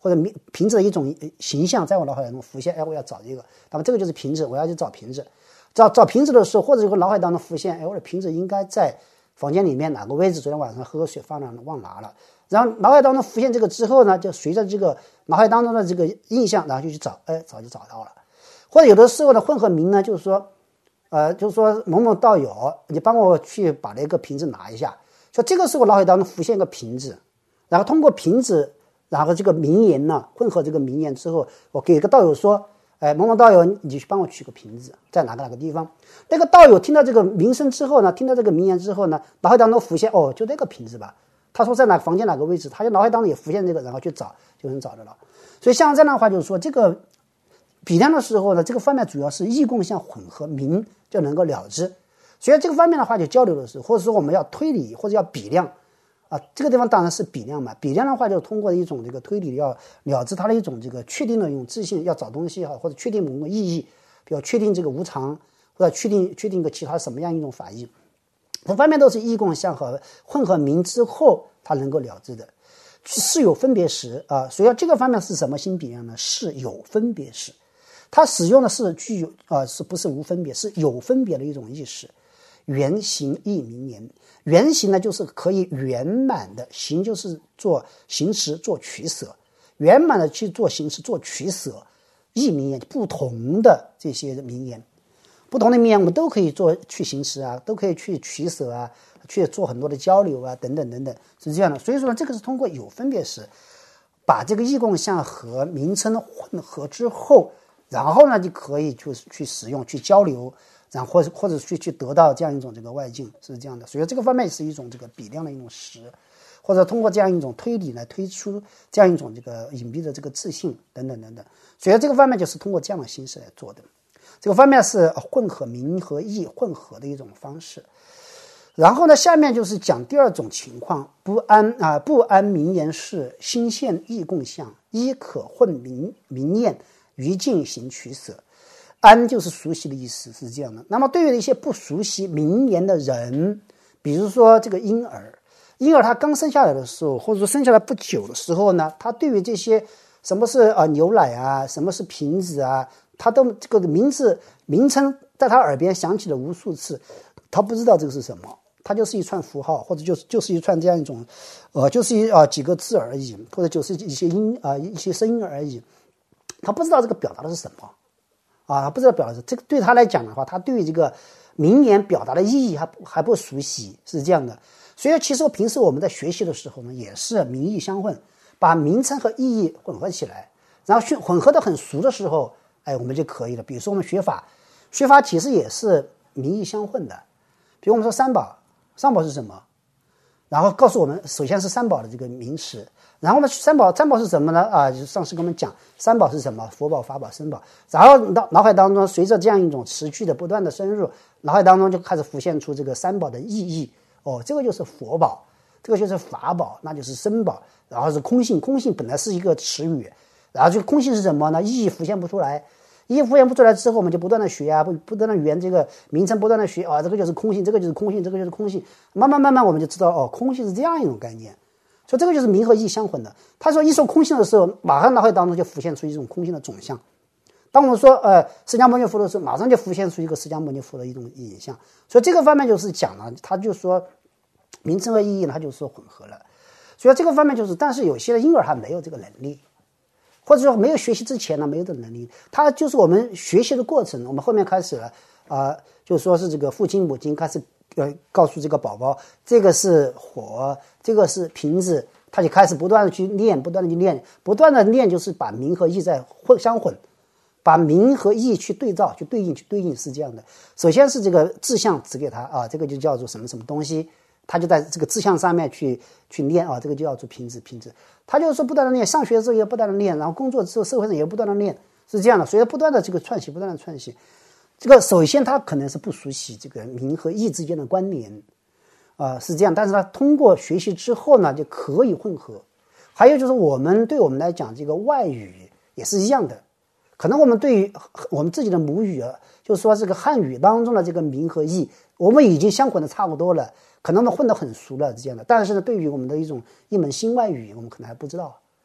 或者瓶子的一种形象在我脑海当中浮现，哎，我要找这个，那么这个就是瓶子，我要去找瓶子。找瓶子的时候，或者我脑海当中浮现，哎，我的瓶子应该在房间里面哪个位置？昨天晚上喝水放了忘拿了。然后脑海当中浮现这个之后呢，就随着这个脑海当中的这个印象，然后就去找，哎，早就找到了。或者有的时候呢，混合名呢，就是说某某道友，你帮我去把那个瓶子拿一下。说这个时候脑海当中浮现一个瓶子，然后通过瓶子，然后这个名言呢，混合这个名言之后，我给一个道友说，哎，某某道友，你去帮我取个瓶子，在哪个地方？那个道友听到这个名声之后呢，听到这个名言之后呢，脑海当中浮现，哦，就那个瓶子吧。他说在哪个房间哪个位置，他就脑海当中也浮现这个，然后去找，就能找得到。所以像这样的话，就是说这个比量的时候呢，这个方面主要是异共相混合名就能够了之。所以这个方面的话，就交流的时候，或者说我们要推理或者要比量啊，这个地方当然是比量嘛。比量的话，就通过一种这个推理要了知它的一种这个确定的一种自信，要找东西或者确定某个意义，比如确定这个无常，或者确定一个其他什么样一种法义。这方面都是异共相和混合名之后，它能够了知的。是有分别时啊，所以这个方面是什么新比量呢？是有分别时，它使用的是具有是不是无分别，是有分别的一种意识。圆形义名言，圆形呢就是可以圆满的，形就是做行持做取舍，圆满的去做行持做取舍。义名言不同的这些名言，不同的名言我们都可以做去行持啊，都可以去取舍啊，去做很多的交流啊，等等等等，是这样的。所以说呢，这个是通过有分别时，把这个异共相和名称混合之后，然后呢就可以去使用去交流。然后或者去得到这样一种这个外境，是这样的。所以这个方面是一种这个比量的一种实，或者通过这样一种推理来推出这样一种这个隐蔽的这个自信等等等等。所以这个方面就是通过这样的形式来做的。这个方面是混合名和义混合的一种方式。然后呢，下面就是讲第二种情况，不安名言事，心现义共相，一可混名念，于境行取舍。安就是熟悉的意思，是这样的。那么对于一些不熟悉名言的人，比如说这个婴儿他刚生下来的时候，或者说生下来不久的时候呢，他对于这些什么是牛奶啊，什么是瓶子啊，他都这个名称在他耳边响起了无数次，他不知道这个是什么，它就是一串符号，或者就是一串这样一种就是几个字而已，或者就是一些声音而已，他不知道这个表达的是什么。不知道表达这个对他来讲的话，他对于这个名言表达的意义还不熟悉，是这样的。所以其实平时我们在学习的时候呢，也是名义相混，把名称和意义混合起来，然后混合的很熟的时候，哎，我们就可以了。比如说我们学法其实也是名义相混的。比如我们说三宝是什么？然后告诉我们，首先是三宝的这个名词。然后呢，三宝是什么呢？上次跟我们讲三宝是什么？佛宝、法宝、僧宝。然后脑海当中随着这样一种持续的不断的深入，脑海当中就开始浮现出这个三宝的意义。这个就是佛宝，这个就是法宝，那就是僧宝。然后是空性本来是一个词语，然后这个空性是什么呢？意义浮现不出来。意义浮现不出来之后，我们就不断的学不断的圆这个名称，不断的学这个就是空性，这个就是空性，这个就是空性。慢慢我们就知道空性是这样一种概念。所以这个就是名和义相混的。他说一说空性的时候，马上脑海当中就浮现出一种空性的总相。当我们说释迦牟尼佛的时候，马上就浮现出一个释迦牟尼佛的一种影像。所以这个方面就是讲了，他就说名称和意义呢，他就说混合了。所以这个方面就是，但是有些的婴儿还没有这个能力，或者说没有学习之前呢，没有这个能力。他就是我们学习的过程，我们后面开始了就说是这个父亲母亲开始告诉这个宝宝，这个是火，这个是瓶子，他就开始不断的去练，不断的练，就是把名和义在相混，把名和义去对照，去对应是这样的。首先是这个志向指给他这个就叫做什么什么东西，他就在这个志向上面去练这个就叫做瓶子。他就是说不断的练，上学的时候也不断的练，然后工作之后社会上也不断的练，是这样的。所以不断的这个串习。这个首先他可能是不熟悉这个名和义之间的关联是这样，但是他通过学习之后呢，就可以混合。还有就是对我们来讲，这个外语也是一样的。可能我们对于我们自己的母语就是说这个汉语当中的这个名和义，我们已经相混的差不多了，可能我们混得很熟了这样的。但是呢，对于我们的一门新外语，我们可能还不知道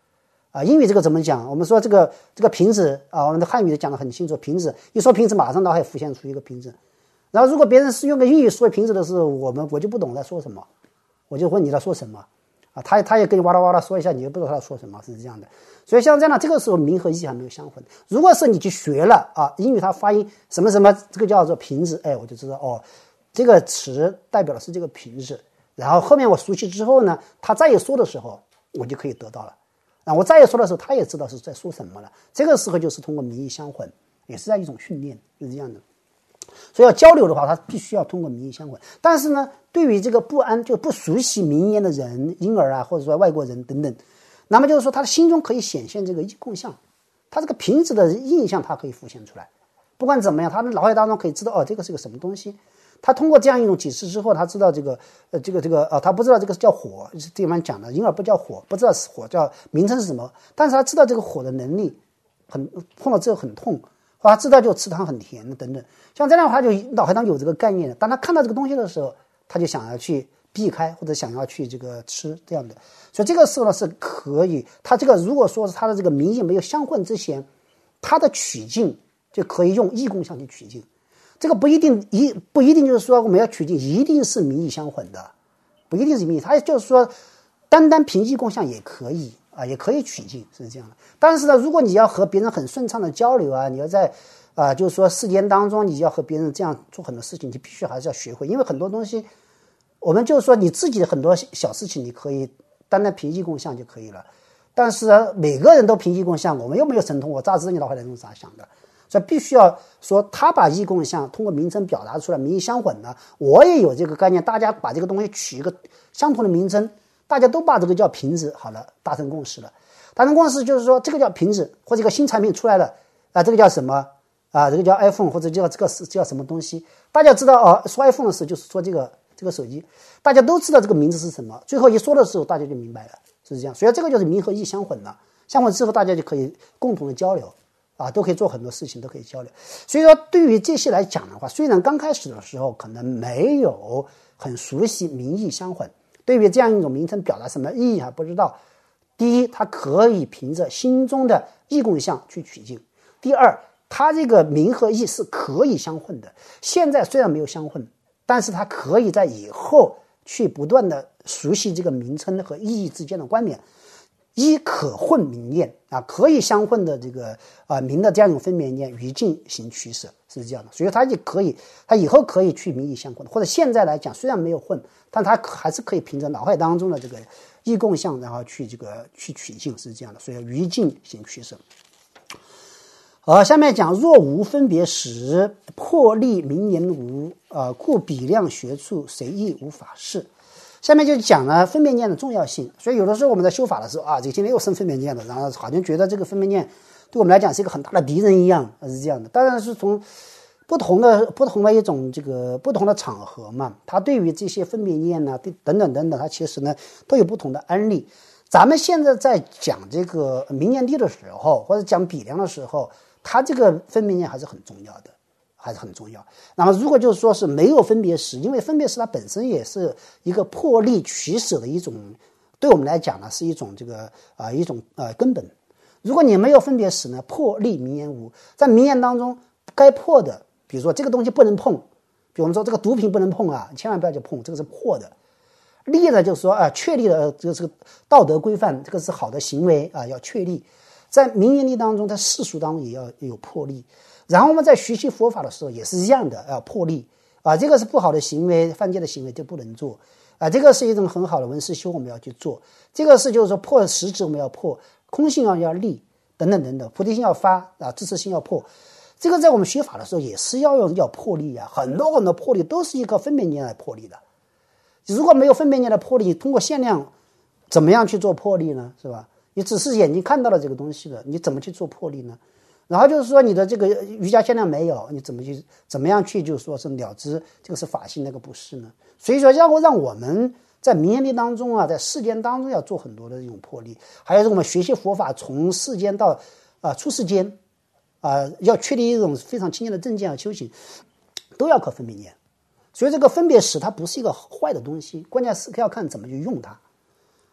英语这个怎么讲？我们说这个瓶子啊，我们的汉语讲得很清楚，瓶子一说瓶子，马上脑海浮现出一个瓶子。然后如果别人是用个英语说瓶子的时候，我就不懂在说什么，我就问你在说什么啊？他也跟你哇啦哇啦说一下，你也不知道他在说什么，是这样的。所以像这样的，这个时候名和义还没有相混。如果是你去学了啊，英语它发音什么什么，这个叫做瓶子，我就知道哦，这个词代表的是这个瓶子。然后后面我熟悉之后呢，他再一说的时候，我就可以得到了。然后我再一说的时候，他也知道是在说什么了。这个时候就是通过名义相混，也是在一种训练，是这样的。所以要交流的话，他必须要通过名义相混。但是呢，对于这个不安就不熟悉名言的人，婴儿啊，或者说外国人等等，那么就是说他的心中可以显现这个义共相，他这个瓶子的印象他可以浮现出来。不管怎么样，他的脑海当中可以知道这个是个什么东西。他通过这样一种解释之后，他知道他不知道这个叫火，是这边讲的，婴儿不叫火，不知道火叫名称是什么，但是他知道这个火的能力碰了之后很痛，或他知道就吃汤很甜等等。像这样的话，就脑海当中有这个概念。当他看到这个东西的时候，他就想要去避开或者想要去这个吃这样的。所以这个时候呢是可以，他这个如果说是他的这个名义没有相混之前，他的取径就可以用义共相去取径。这个不一定就是说我们要取径一定是名义相混的，不一定是名义，他就是说单单凭义共相也可以啊，也可以取径，是这样的。但是呢，如果你要和别人很顺畅的交流啊，你要在就是说世间当中你要和别人这样做很多事情，你必须还是要学会，因为很多东西我们就是说你自己的很多小事情你可以单单凭义共相就可以了，但是每个人都凭义共相，我们又没有神通，我咋知道你脑海当中咋想的？所以必须要说他把义共相通过名称表达出来，名义相混呢，我也有这个概念，大家把这个东西取一个相同的名称，大家都把这个叫瓶子，好了，达成共识了。达成共识就是说这个叫瓶子，或者一个新产品出来了这个叫什么这个叫 iPhone， 或者叫这个是叫什么东西，大家知道说 iPhone 的时候就是说这个手机，大家都知道这个名字是什么，最后一说的时候大家就明白了，是这样。所以这个就是名和义相混了，相混之后大家就可以共同的交流都可以做很多事情，都可以交流。所以说对于这些来讲的话，虽然刚开始的时候可能没有很熟悉名义相混，对于这样一种名称表达什么意义还不知道。第一，它可以凭着心中的义共相去取径。第二，它这个名和义是可以相混的。现在虽然没有相混，但是它可以在以后去不断的熟悉这个名称和意义之间的关联。一可混名念可以相混的这个名的这样一种分别念，于境行取舍，是这样的。所以它也可以，它以后可以去名义相混，或者现在来讲虽然没有混，但它还是可以凭着脑海当中的这个义共相，然后去取径，是这样的。所以于境行取舍。下面讲若无分别时，破例名言无故比量学处，随意无法事。下面就讲了分别念的重要性。所以有的时候我们在修法的时候这今天又生分别念了，然后好像觉得这个分别念对我们来讲是一个很大的敌人一样，是这样的。当然是从不同的一种这个不同的场合嘛，它对于这些分别念等等等等，它其实呢都有不同的案例。咱们现在在讲这个名言地的时候，或者讲比量的时候，它这个分别念还是很重要的，还是很重要。那么如果就是说是没有分别时，因为分别时它本身也是一个破例取舍的一种，对我们来讲呢是一种这个一种根本。如果你没有分别时呢，破例名言无，在名言当中该破的，比如说这个东西不能碰，比如我们说这个毒品不能碰千万不要去碰，这个是破的。例呢就是说确立的这个道德规范，这个是好的行为要确立。在名言例当中，在世俗当中也要有破例。然后我们在学习佛法的时候也是一样的，要破例这个是不好的行为，犯戒的行为就不能做这个是一种很好的闻思修，我们要去做。这个是就是说破实质我们要破，空性要立等等等等，菩提心要发支持心要破。这个在我们学法的时候也是要破例很多很多破例都是一个分别念来破例的。如果没有分别念的破例，通过限量怎么样去做破例呢？是吧？你只是眼睛看到了这个东西了，你怎么去做破例呢？然后就是说你的这个瑜伽限量没有，你怎么样去就是说是了知这个是法性，那个不是呢？所以说让我们在名言例当中在世间当中要做很多的这种破例。还有我们学习佛法从世间到出世间要确立一种非常清净的正见和修行，都要靠分别念。所以这个分别时它不是一个坏的东西，关键是要看怎么去用它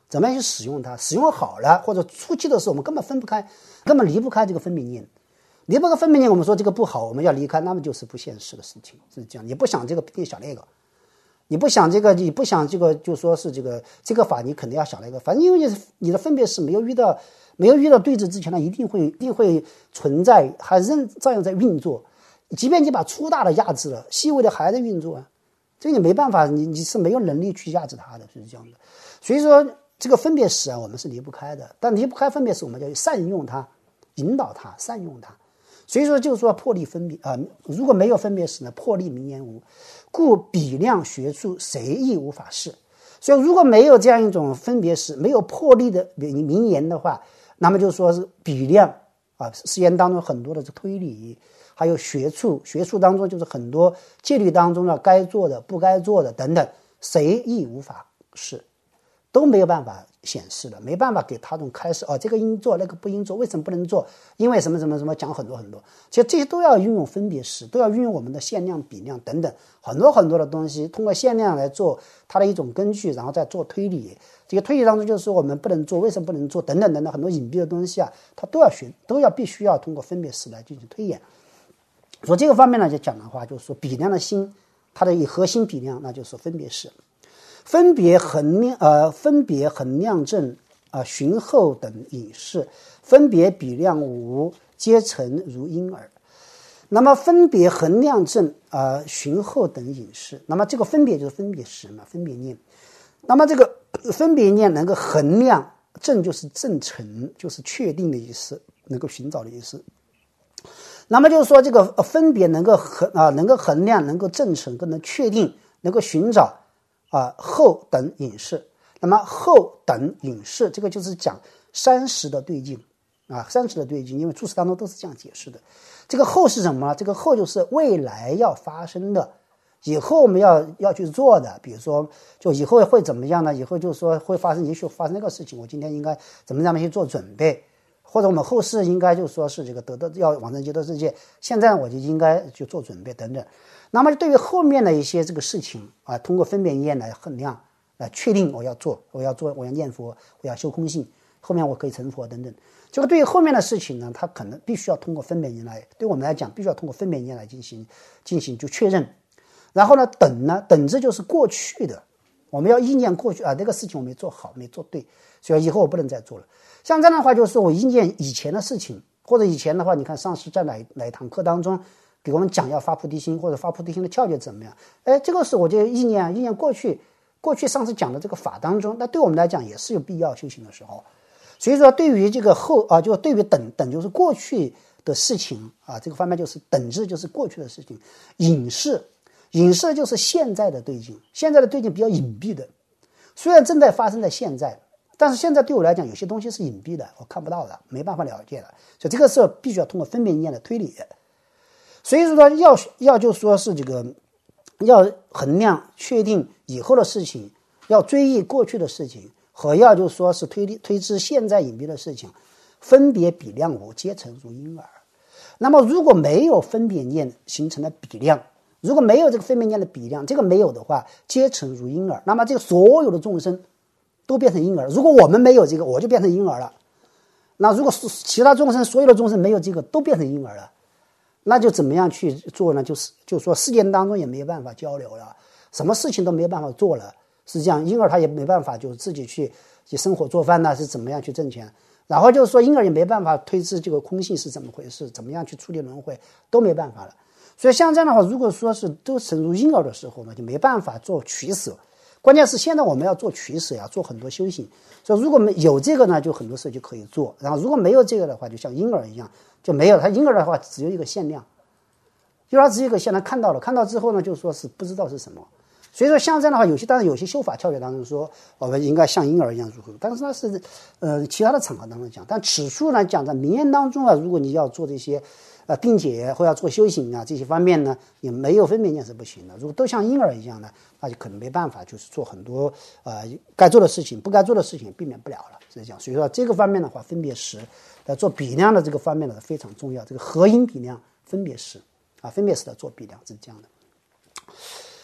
怎么样去使用它，使用好了或者初期的时候我们根本分不开，根本离不开这个分别念，离不开分别念，我们说这个不好，我们要离开，那么就是不现实的事情，是这样。你不想这个别想那个，你不想这个，你不想这个，就说是这个法，你肯定要想那个。反正因为你的分别是没有遇到对峙之前呢，一定会存在，还照样在运作。即便你把粗大的压制了，细微的还在运作啊，这你没办法，你是没有能力去压制它的，是这样的。所以说这个分别识啊，我们是离不开的，但离不开分别识，我们就要善用它，引导它，善用它。所以说就是说破例分别啊，如果没有分别识呢，破例名言无，故比量学处谁亦无法事。所以如果没有这样一种分别识，没有破例的名言的话，那么就说是比量啊，实验当中很多的推理，还有学处当中就是很多戒律当中的该做的不该做的等等，谁亦无法事，都没有办法显示的，没办法给他这种开示这个应做那个不应做，为什么不能做，因为什么什么什么，讲很多很多。其实这些都要运用分别识，都要运用我们的限量比量等等很多很多的东西，通过限量来做它的一种根据，然后再做推理。这个推理当中就是说我们不能做，为什么不能做等等等等很多隐蔽的东西啊，它必须要通过分别识来进行推演。说这个方面呢，就讲的话就是说比量的心，它的核心比量那就是分别识。分别衡量正循后等隐士，分别比量无，皆成如婴儿。那么分别衡量正循后等隐士，那么这个分别就是分别识嘛，分别念。那么这个分别念能够衡量正，就是正成，就是确定的意思，能够寻找的意思。那么就是说这个分别能够衡量，能够正成，能确定，能够寻找后等隐士。那么后等隐士这个就是讲三识的对境三识的对境，因为注释当中都是这样解释的。这个后是什么？这个后就是未来要发生的，以后我们要去做的。比如说就以后会怎么样呢？以后就是说会发生，也许发生那个事情，我今天应该怎么样的去做准备，或者我们后世应该就是说是这个要往生极乐世界，现在我就应该去做准备等等。那么对于后面的一些这个事情通过分别念来衡量，来确定我要念佛，我要修空性，后面我可以成佛等等。这个对于后面的事情呢，它可能必须要通过分别念来，对我们来讲必须要通过分别念来进行就确认。然后呢，等着就是过去的，我们要意念过去这个事情我没做好，没做对，所以以后我不能再做了。像这样的话，就是我意念以前的事情，或者以前的话，你看上师在哪一堂课当中给我们讲要发菩提心，或者发菩提心的窍诀怎么样？这个是我就意念过去上次讲的这个法当中，那对我们来讲也是有必要修行的时候。所以说，对于这个就对于等就是过去的事情这个方面就是等字就是过去的事情。隐士就是现在的对境，现在的对境比较隐蔽的，虽然正在发生在现在，但是现在对我来讲有些东西是隐蔽的，我看不到的，没办法了解的，所以这个时候必须要通过分别念的推理。所以说要就说是这个要衡量确定以后的事情，要追忆过去的事情，和要就说是推知现在隐蔽的事情，分别比量无，皆成如婴儿。那么如果没有分别念形成的比量，如果没有这个分别念的比量，这个没有的话，皆成如婴儿。那么这个所有的众生都变成婴儿。如果我们没有这个，我就变成婴儿了。那如果其他众生所有的众生没有这个，都变成婴儿了，那就怎么样去做呢？就是说世间当中也没有办法交流了，什么事情都没有办法做了。是这样，婴儿他也没办法就自己去生活做饭是怎么样去挣钱。然后就是说婴儿也没办法推知这个空性是怎么回事，怎么样去处理轮回，都没办法了。所以像这样的话，如果说是都成如婴儿的时候呢，就没办法做取舍。关键是现在我们要做取舍做很多修行。所以如果有这个呢，就很多事就可以做。然后如果没有这个的话，就像婴儿一样，就没有。他婴儿的话只有一个限量，就他只有一个限量，看到之后呢，就说是不知道是什么。所以说像这样的话，当然有些修法窍诀当中说我们应该像婴儿一样如何，但是那是其他的场合当中讲。但此处呢讲在名言当中如果你要做这些并且或要做修行这些方面呢，也没有分别念是不行的。如果都像婴儿一样呢，那就可能没办法，就是做很多该做的事情，不该做的事情避免不了了，是这样。所以说这个方面的话，分别识做比量的这个方面呢非常重要。这个合因比量分别识分别识的做比量是这样的。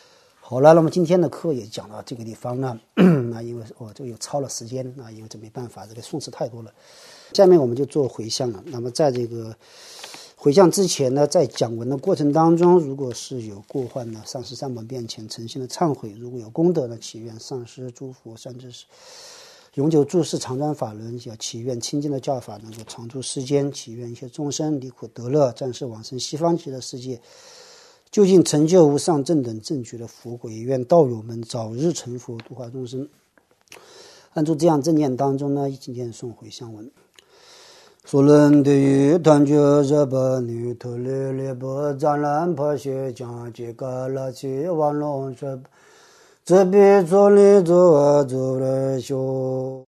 好了，那么今天的课也讲到这个地方呢。那因为这个又超了时间啊，因为这没办法，这个宋词太多了。下面我们就做回向了。那么在这个回向之前呢，在讲文的过程当中，如果是有过患呢，上师三宝面前诚心的忏悔；如果有功德呢，祈愿上师诸佛善知识永久住世常转法轮，要祈愿清净的教法能够常驻世间，祈愿一切众生离苦得乐，暂时往生西方极乐世界，究竟成就无上正等正觉的佛果，也愿道友们早日成佛，度化众生。按住这样正念当中呢，今天诵回向文。所论对于团觉热巴女头列列波展览破学将这个拉起王龙说这比做里做做了修